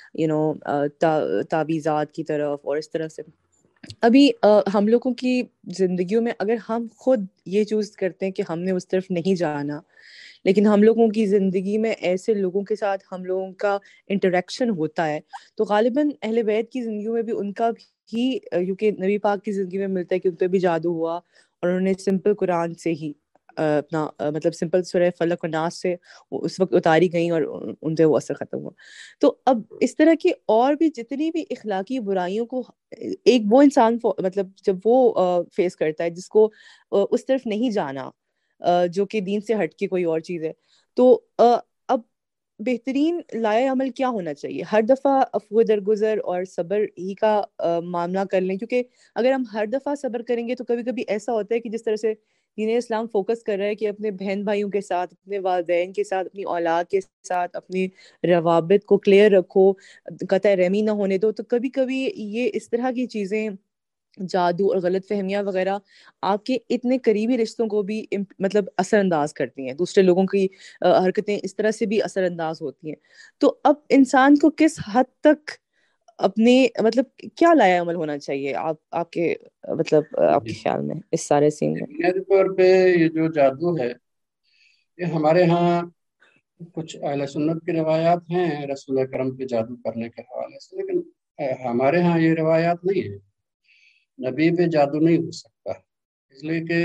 تعویذات کی طرف، اور اس طرح سے ابھی ہم لوگوں کی زندگیوں میں اگر ہم خود یہ چوز کرتے ہیں کہ ہم نے اس طرف نہیں جانا، لیکن ہم لوگوں کی زندگی میں ایسے لوگوں کے ساتھ ہم لوگوں کا انٹریکشن ہوتا ہے، تو غالباً اہل بیت کی زندگیوں میں بھی ان کا بھی، کیونکہ نبی پاک کی زندگی میں ملتا ہے کہ ان پہ بھی جادو ہوا، اور انہوں نے سمپل قرآن سے ہی اپنا مطلب سمپل سورہ فلق و ناس سے اس وقت اتاری گئیں اور ان پہ وہ اثر ختم ہوا. تو اب اس طرح کی اور بھی جتنی بھی اخلاقی برائیوں کو ایک وہ انسان مطلب جب وہ فیس کرتا ہے جس کو اس طرف نہیں جانا، جو کہ دین سے ہٹ کے کوئی اور چیز ہے، تو اب بہترین لائے عمل کیا ہونا چاہیے؟ ہر دفعہ عفو درگزر اور صبر ہی کا معاملہ کر لیں؟ کیونکہ اگر ہم ہر دفعہ صبر کریں گے تو کبھی کبھی ایسا ہوتا ہے کہ جس طرح سے دین اسلام فوکس کر رہا ہے کہ اپنے بہن بھائیوں کے ساتھ، اپنے والدین کے ساتھ، اپنی اولاد کے ساتھ اپنی روابط کو کلیئر رکھو، قطع رحمی نہ ہونے دو، تو کبھی کبھی یہ اس طرح کی چیزیں، جادو اور غلط فہمیاں وغیرہ آپ کے اتنے قریبی رشتوں کو بھی مطلب اثر انداز کرتی ہیں، دوسرے لوگوں کی حرکتیں اس طرح سے بھی اثر انداز ہوتی ہیں. تو اب انسان کو کس حد تک اپنے مطلب کیا لایا عمل ہونا چاہیے آپ کے مطلب آپ کے خیال میں اس سارے سین میں؟ بنیادی طور پہ یہ جو جادو ہے یہ ہمارے ہاں کچھ اہل سنت کی روایات ہیں رسول اکرم کے جادو کرنے کے حوالے سے، لیکن ہمارے ہاں یہ روایات نہیں ہے. نبی پہ جادو نہیں ہو سکتا، اس لیے کہ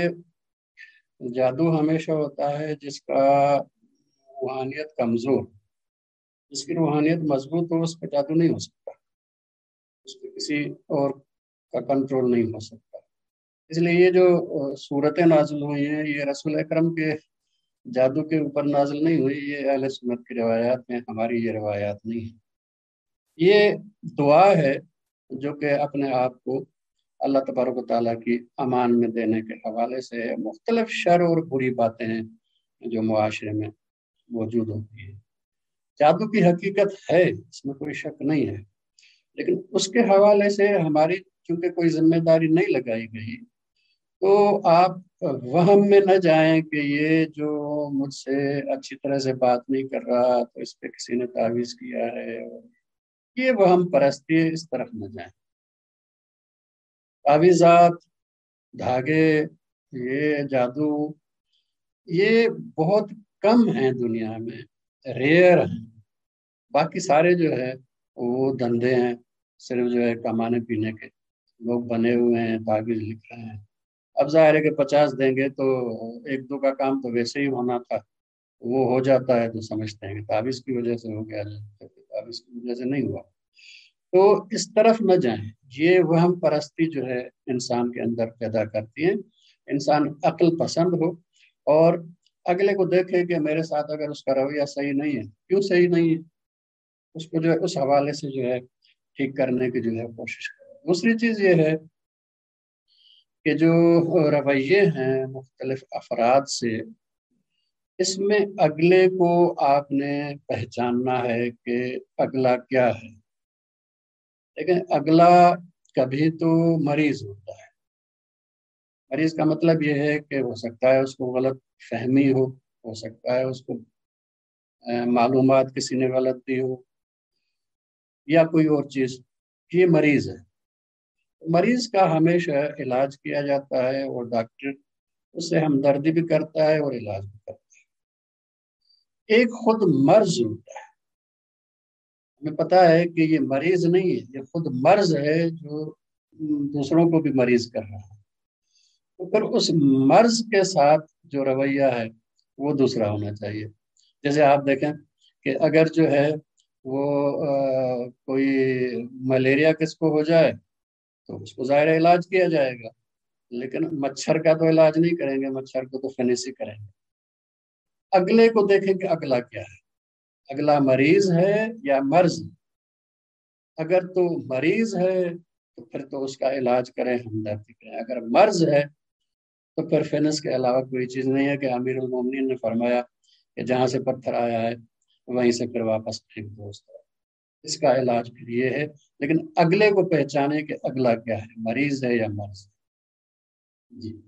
جادو ہمیشہ ہوتا ہے جس کا روحانیت کمزور، جس کی روحانیت مضبوط ہو اس پہ جادو نہیں ہو سکتا، اس پہ کسی اور کا کنٹرول نہیں ہو سکتا. اس لیے یہ جو صورتیں نازل ہوئی ہیں یہ رسول اکرم کے جادو کے اوپر نازل نہیں ہوئی، یہ اہل سنت کی روایات ہیں، ہماری یہ روایات نہیں ہیں. یہ دعا ہے جو کہ اپنے آپ کو اللہ تبارک و تعالیٰ کی امان میں دینے کے حوالے سے مختلف شر اور بری باتیں ہیں جو معاشرے میں موجود ہوتی ہیں. جادو کی حقیقت ہے، اس میں کوئی شک نہیں ہے، لیکن اس کے حوالے سے ہماری چونکہ کوئی ذمہ داری نہیں لگائی گئی، تو آپ وہم میں نہ جائیں کہ یہ جو مجھ سے اچھی طرح سے بات نہیں کر رہا تو اس پہ کسی نے تعویذ کیا ہے، یہ وہم پرستی ہے، اس طرف نہ جائیں. تعویذات، دھاگے، یہ جادو یہ بہت کم ہیں دنیا میں، ریئر ہیں. باقی سارے جو ہے وہ دھندے ہیں، صرف جو ہے کمانے پینے کے. لوگ بنے ہوئے ہیں، تعویذ لکھ رہے ہیں. اب ظاہر ہے کہ 50 دیں گے تو ایک دو کا کام تو ویسے ہی ہونا تھا، وہ ہو جاتا ہے تو سمجھتے ہیں کہ تعویذ کی وجہ سے ہو گیا، تعویذ کی وجہ سے نہیں ہوا. تو اس طرف نہ جائیں، یہ وہم پرستی جو ہے انسان کے اندر پیدا کرتی ہے. انسان عقل پسند ہو اور اگلے کو دیکھے کہ میرے ساتھ اگر اس کا رویہ صحیح نہیں ہے، کیوں صحیح نہیں ہے، اس کو جو ہے اس حوالے سے جو ہے ٹھیک کرنے کی جو ہے کوشش کرے. دوسری چیز یہ ہے کہ جو رویے ہیں مختلف افراد سے، اس میں اگلے کو آپ نے پہچاننا ہے کہ اگلا کیا ہے. لیکن اگلا کبھی تو مریض ہوتا ہے، مریض کا مطلب یہ ہے کہ ہو سکتا ہے اس کو غلط فہمی ہو سکتا ہے اس کو معلومات کسی نے غلط دی ہو یا کوئی اور چیز، یہ مریض ہے۔ مریض کا ہمیشہ علاج کیا جاتا ہے اور ڈاکٹر اس سے ہمدردی بھی کرتا ہے اور علاج بھی کرتا ہے۔ ایک خود مرض ہوتا ہے، ہمیں پتا ہے کہ یہ مریض نہیں ہے، یہ خود مرض ہے جو دوسروں کو بھی مریض کر رہا ہے، تو پھر اس مرض کے ساتھ جو رویہ ہے وہ دوسرا ہونا چاہیے۔ جیسے آپ دیکھیں کہ اگر جو ہے وہ کوئی ملیریا کس کو ہو جائے تو اس کو ظاہر علاج کیا جائے گا، لیکن مچھر کا تو علاج نہیں کریں گے، مچھر کو تو فنسی کریں گے۔ اگلے کو دیکھیں کہ اگلا کیا ہے، اگلا مریض ہے یا مرض۔ اگر تو مریض ہے تو پھر تو اس کا علاج کریں، ہمدردی کریں۔ اگر مرض ہے تو پھر فنس کے علاوہ کوئی چیز نہیں ہے کہ امیر المومنین نے فرمایا کہ جہاں سے پتھر آیا ہے وہیں سے پھر واپس پھینک دو اس طرح۔ اس کا علاج پھر یہ ہے، لیکن اگلے کو پہچانے کہ اگلا کیا ہے، مریض ہے یا مرض ہے۔ جی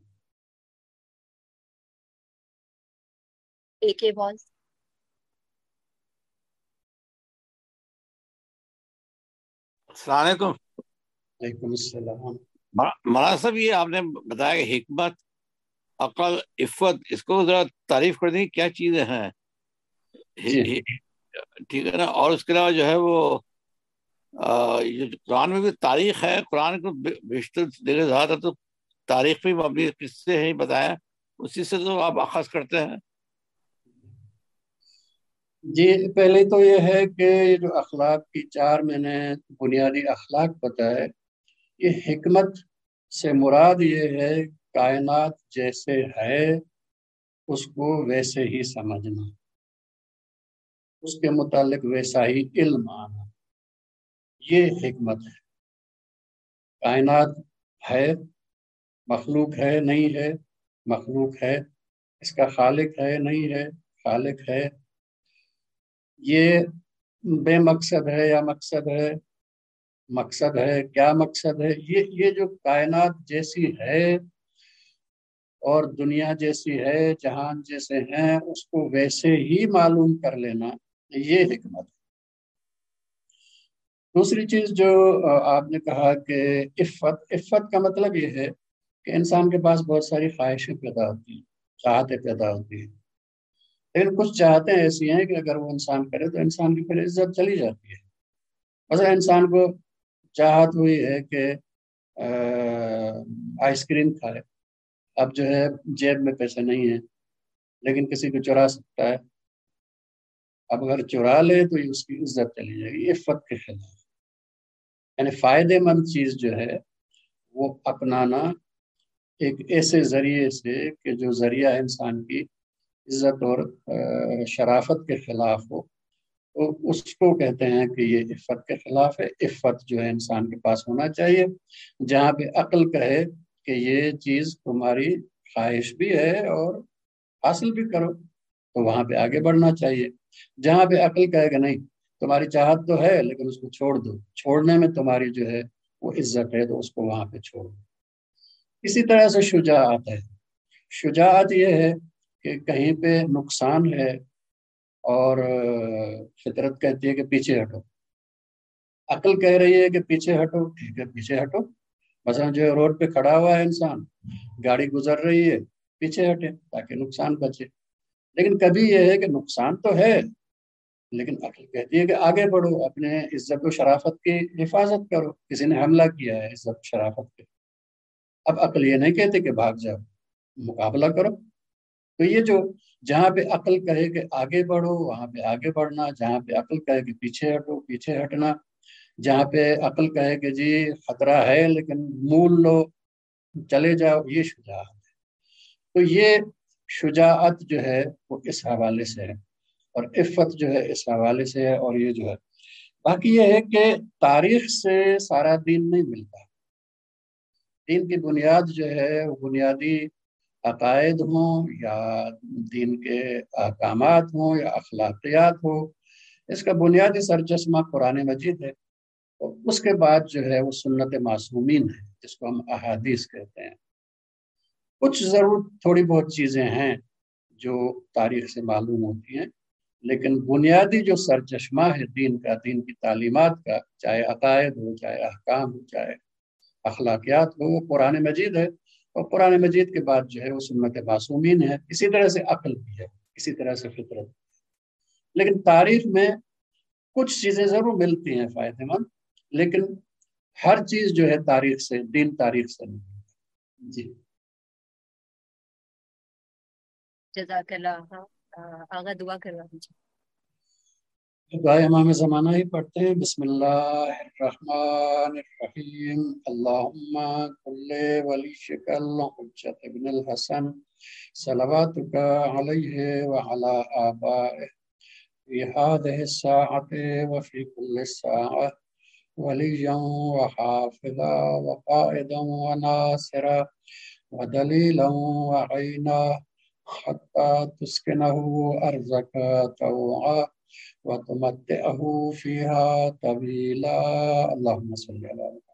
ایک باز۔ السلام علیکم۔ وعلیکم السلام۔ مولانا صاحب، یہ آپ نے بتایا کہ حکمت، عقل، عفت، اس کو ذرا تعریف کر دیں کیا چیزیں ہیں؟ ٹھیک ہے نا؟ اور اس کے علاوہ جو ہے وہ یہ قرآن میں بھی تاریخ ہے، قرآن کو بیشتر دیکھے زیادہ تو تاریخ پہ مبنی قصے ہیں بتایا، اسی سے تو آپ اخذ کرتے ہیں۔ جی پہلے تو یہ ہے کہ یہ جو اخلاق کی چار میں نے بنیادی اخلاق بتائے، یہ حکمت سے مراد یہ ہے کائنات جیسے ہے اس کو ویسے ہی سمجھنا، اس کے متعلق ویسا ہی علم آنا، یہ حکمت ہے۔ کائنات ہے، مخلوق ہے نہیں ہے، مخلوق ہے، اس کا خالق ہے نہیں ہے، خالق ہے، یہ بے مقصد ہے یا مقصد ہے، مقصد ہے کیا مقصد ہے، یہ جو کائنات جیسی ہے اور دنیا جیسی ہے، جہان جیسے ہیں، اس کو ویسے ہی معلوم کر لینا، یہ حکمت ہے۔ دوسری چیز جو آپ نے کہا کہ عفت کا مطلب یہ ہے کہ انسان کے پاس بہت ساری خواہشیں پیدا ہوتی ہیں، چاہتیں پیدا ہوتی ہیں، لیکن کچھ چاہتیں ایسی ہیں کہ اگر وہ انسان کرے تو انسان کی پھر عزت چلی جاتی ہے۔ مثلا انسان کو چاہت ہوئی ہے کہ آئس کریم کھائے، اب جو ہے جیب میں پیسے نہیں ہیں لیکن کسی کو چرا سکتا ہے، اب اگر چرا لے تو اس کی عزت چلی جائے گی، عفت کے خلاف۔ یعنی فائدے مند چیز جو ہے وہ اپنانا ایک ایسے ذریعے سے کہ جو ذریعہ انسان کی عزت اور شرافت کے خلاف ہو، تو اس کو کہتے ہیں کہ یہ عفت کے خلاف ہے۔ عفت جو ہے انسان کے پاس ہونا چاہیے، جہاں پہ عقل کہے کہ یہ چیز تمہاری خواہش بھی ہے اور حاصل بھی کرو تو وہاں پہ آگے بڑھنا چاہیے۔ جہاں پہ عقل کہے کہ نہیں تمہاری چاہت تو ہے لیکن اس کو چھوڑ دو، چھوڑنے میں تمہاری جو ہے وہ عزت ہے، تو اس کو وہاں پہ چھوڑ دو۔ اسی طرح سے شجاعت ہے۔ شجاعت یہ ہے کہ کہیں پہ نقصان ہے اور فطرت کہتی ہے کہ پیچھے ہٹو، عقل کہہ رہی ہے کہ پیچھے ہٹو، ٹھیک ہے پیچھے ہٹو۔ مثلا جو ہے روڈ پہ کھڑا ہوا ہے انسان، گاڑی گزر رہی ہے، پیچھے ہٹے تاکہ نقصان بچے۔ لیکن کبھی یہ ہے کہ نقصان تو ہے لیکن عقل کہتی ہے کہ آگے بڑھو، اپنے عزت و شرافت کی حفاظت کرو، کسی نے حملہ کیا ہے عزت و شرافت پہ، اب عقل یہ نہیں کہتے کہ بھاگ جاؤ، مقابلہ کرو۔ تو یہ جو جہاں پہ عقل کہے کہ آگے بڑھو وہاں پہ آگے بڑھنا، جہاں پہ عقل کہے کہ پیچھے ہٹو پیچھے ہٹنا، جہاں پہ عقل کہے کہ جی خطرہ ہے لیکن مول لو چلے جاؤ، یہ شجاعت ہے۔ تو یہ شجاعت جو ہے وہ اس حوالے سے ہے، اور عفت جو ہے اس حوالے سے ہے۔ اور یہ جو ہے باقی یہ ہے کہ تاریخ سے سارا دین نہیں ملتا، دین کی بنیاد جو ہے وہ بنیادی عقائد ہوں یا دین کے احکامات ہوں یا اخلاقیات ہوں، اس کا بنیادی سرچشمہ قرآن مجید ہے، اور اس کے بعد جو ہے وہ سنت معصومین ہے جس کو ہم احادیث کہتے ہیں۔ کچھ ضرور تھوڑی بہت چیزیں ہیں جو تاریخ سے معلوم ہوتی ہیں، لیکن بنیادی جو سرچشمہ ہے دین کا، دین کی تعلیمات کا، چاہے عقائد ہو، چاہے احکام ہو، چاہے اخلاقیات ہو، وہ قرآن مجید ہے، اور قرآن مجید کے بعد جو ہے وہ سنت معصومین ہے، اسی طرح سے عقل بھی ہے، اسی طرح سے فطرت بھی ہے۔ لیکن تاریخ میں کچھ چیزیں ضرور ملتی ہیں فائدہ مند، لیکن ہر چیز جو ہے تاریخ سے، دین تاریخ سے نہیں۔ جی جزاک اللہ۔ آغا دعا کروا دیجیے۔ دعائے امام زمانہ ہی پڑھتے ہیں۔ بسم اللہ الرحمن الرحیم۔ اللہم کل ولیشک الحجۃ ابن الحسن صلواتک علیہ وعلی آبائہ فی هذه الساعة وفي كل ساعة وليا وحافظا وقائدا وناصرا ودليلا وعينا حتى تسكنه أرضك طوعا وتمتعه فيها طويلا۔ اللهم صل على محمد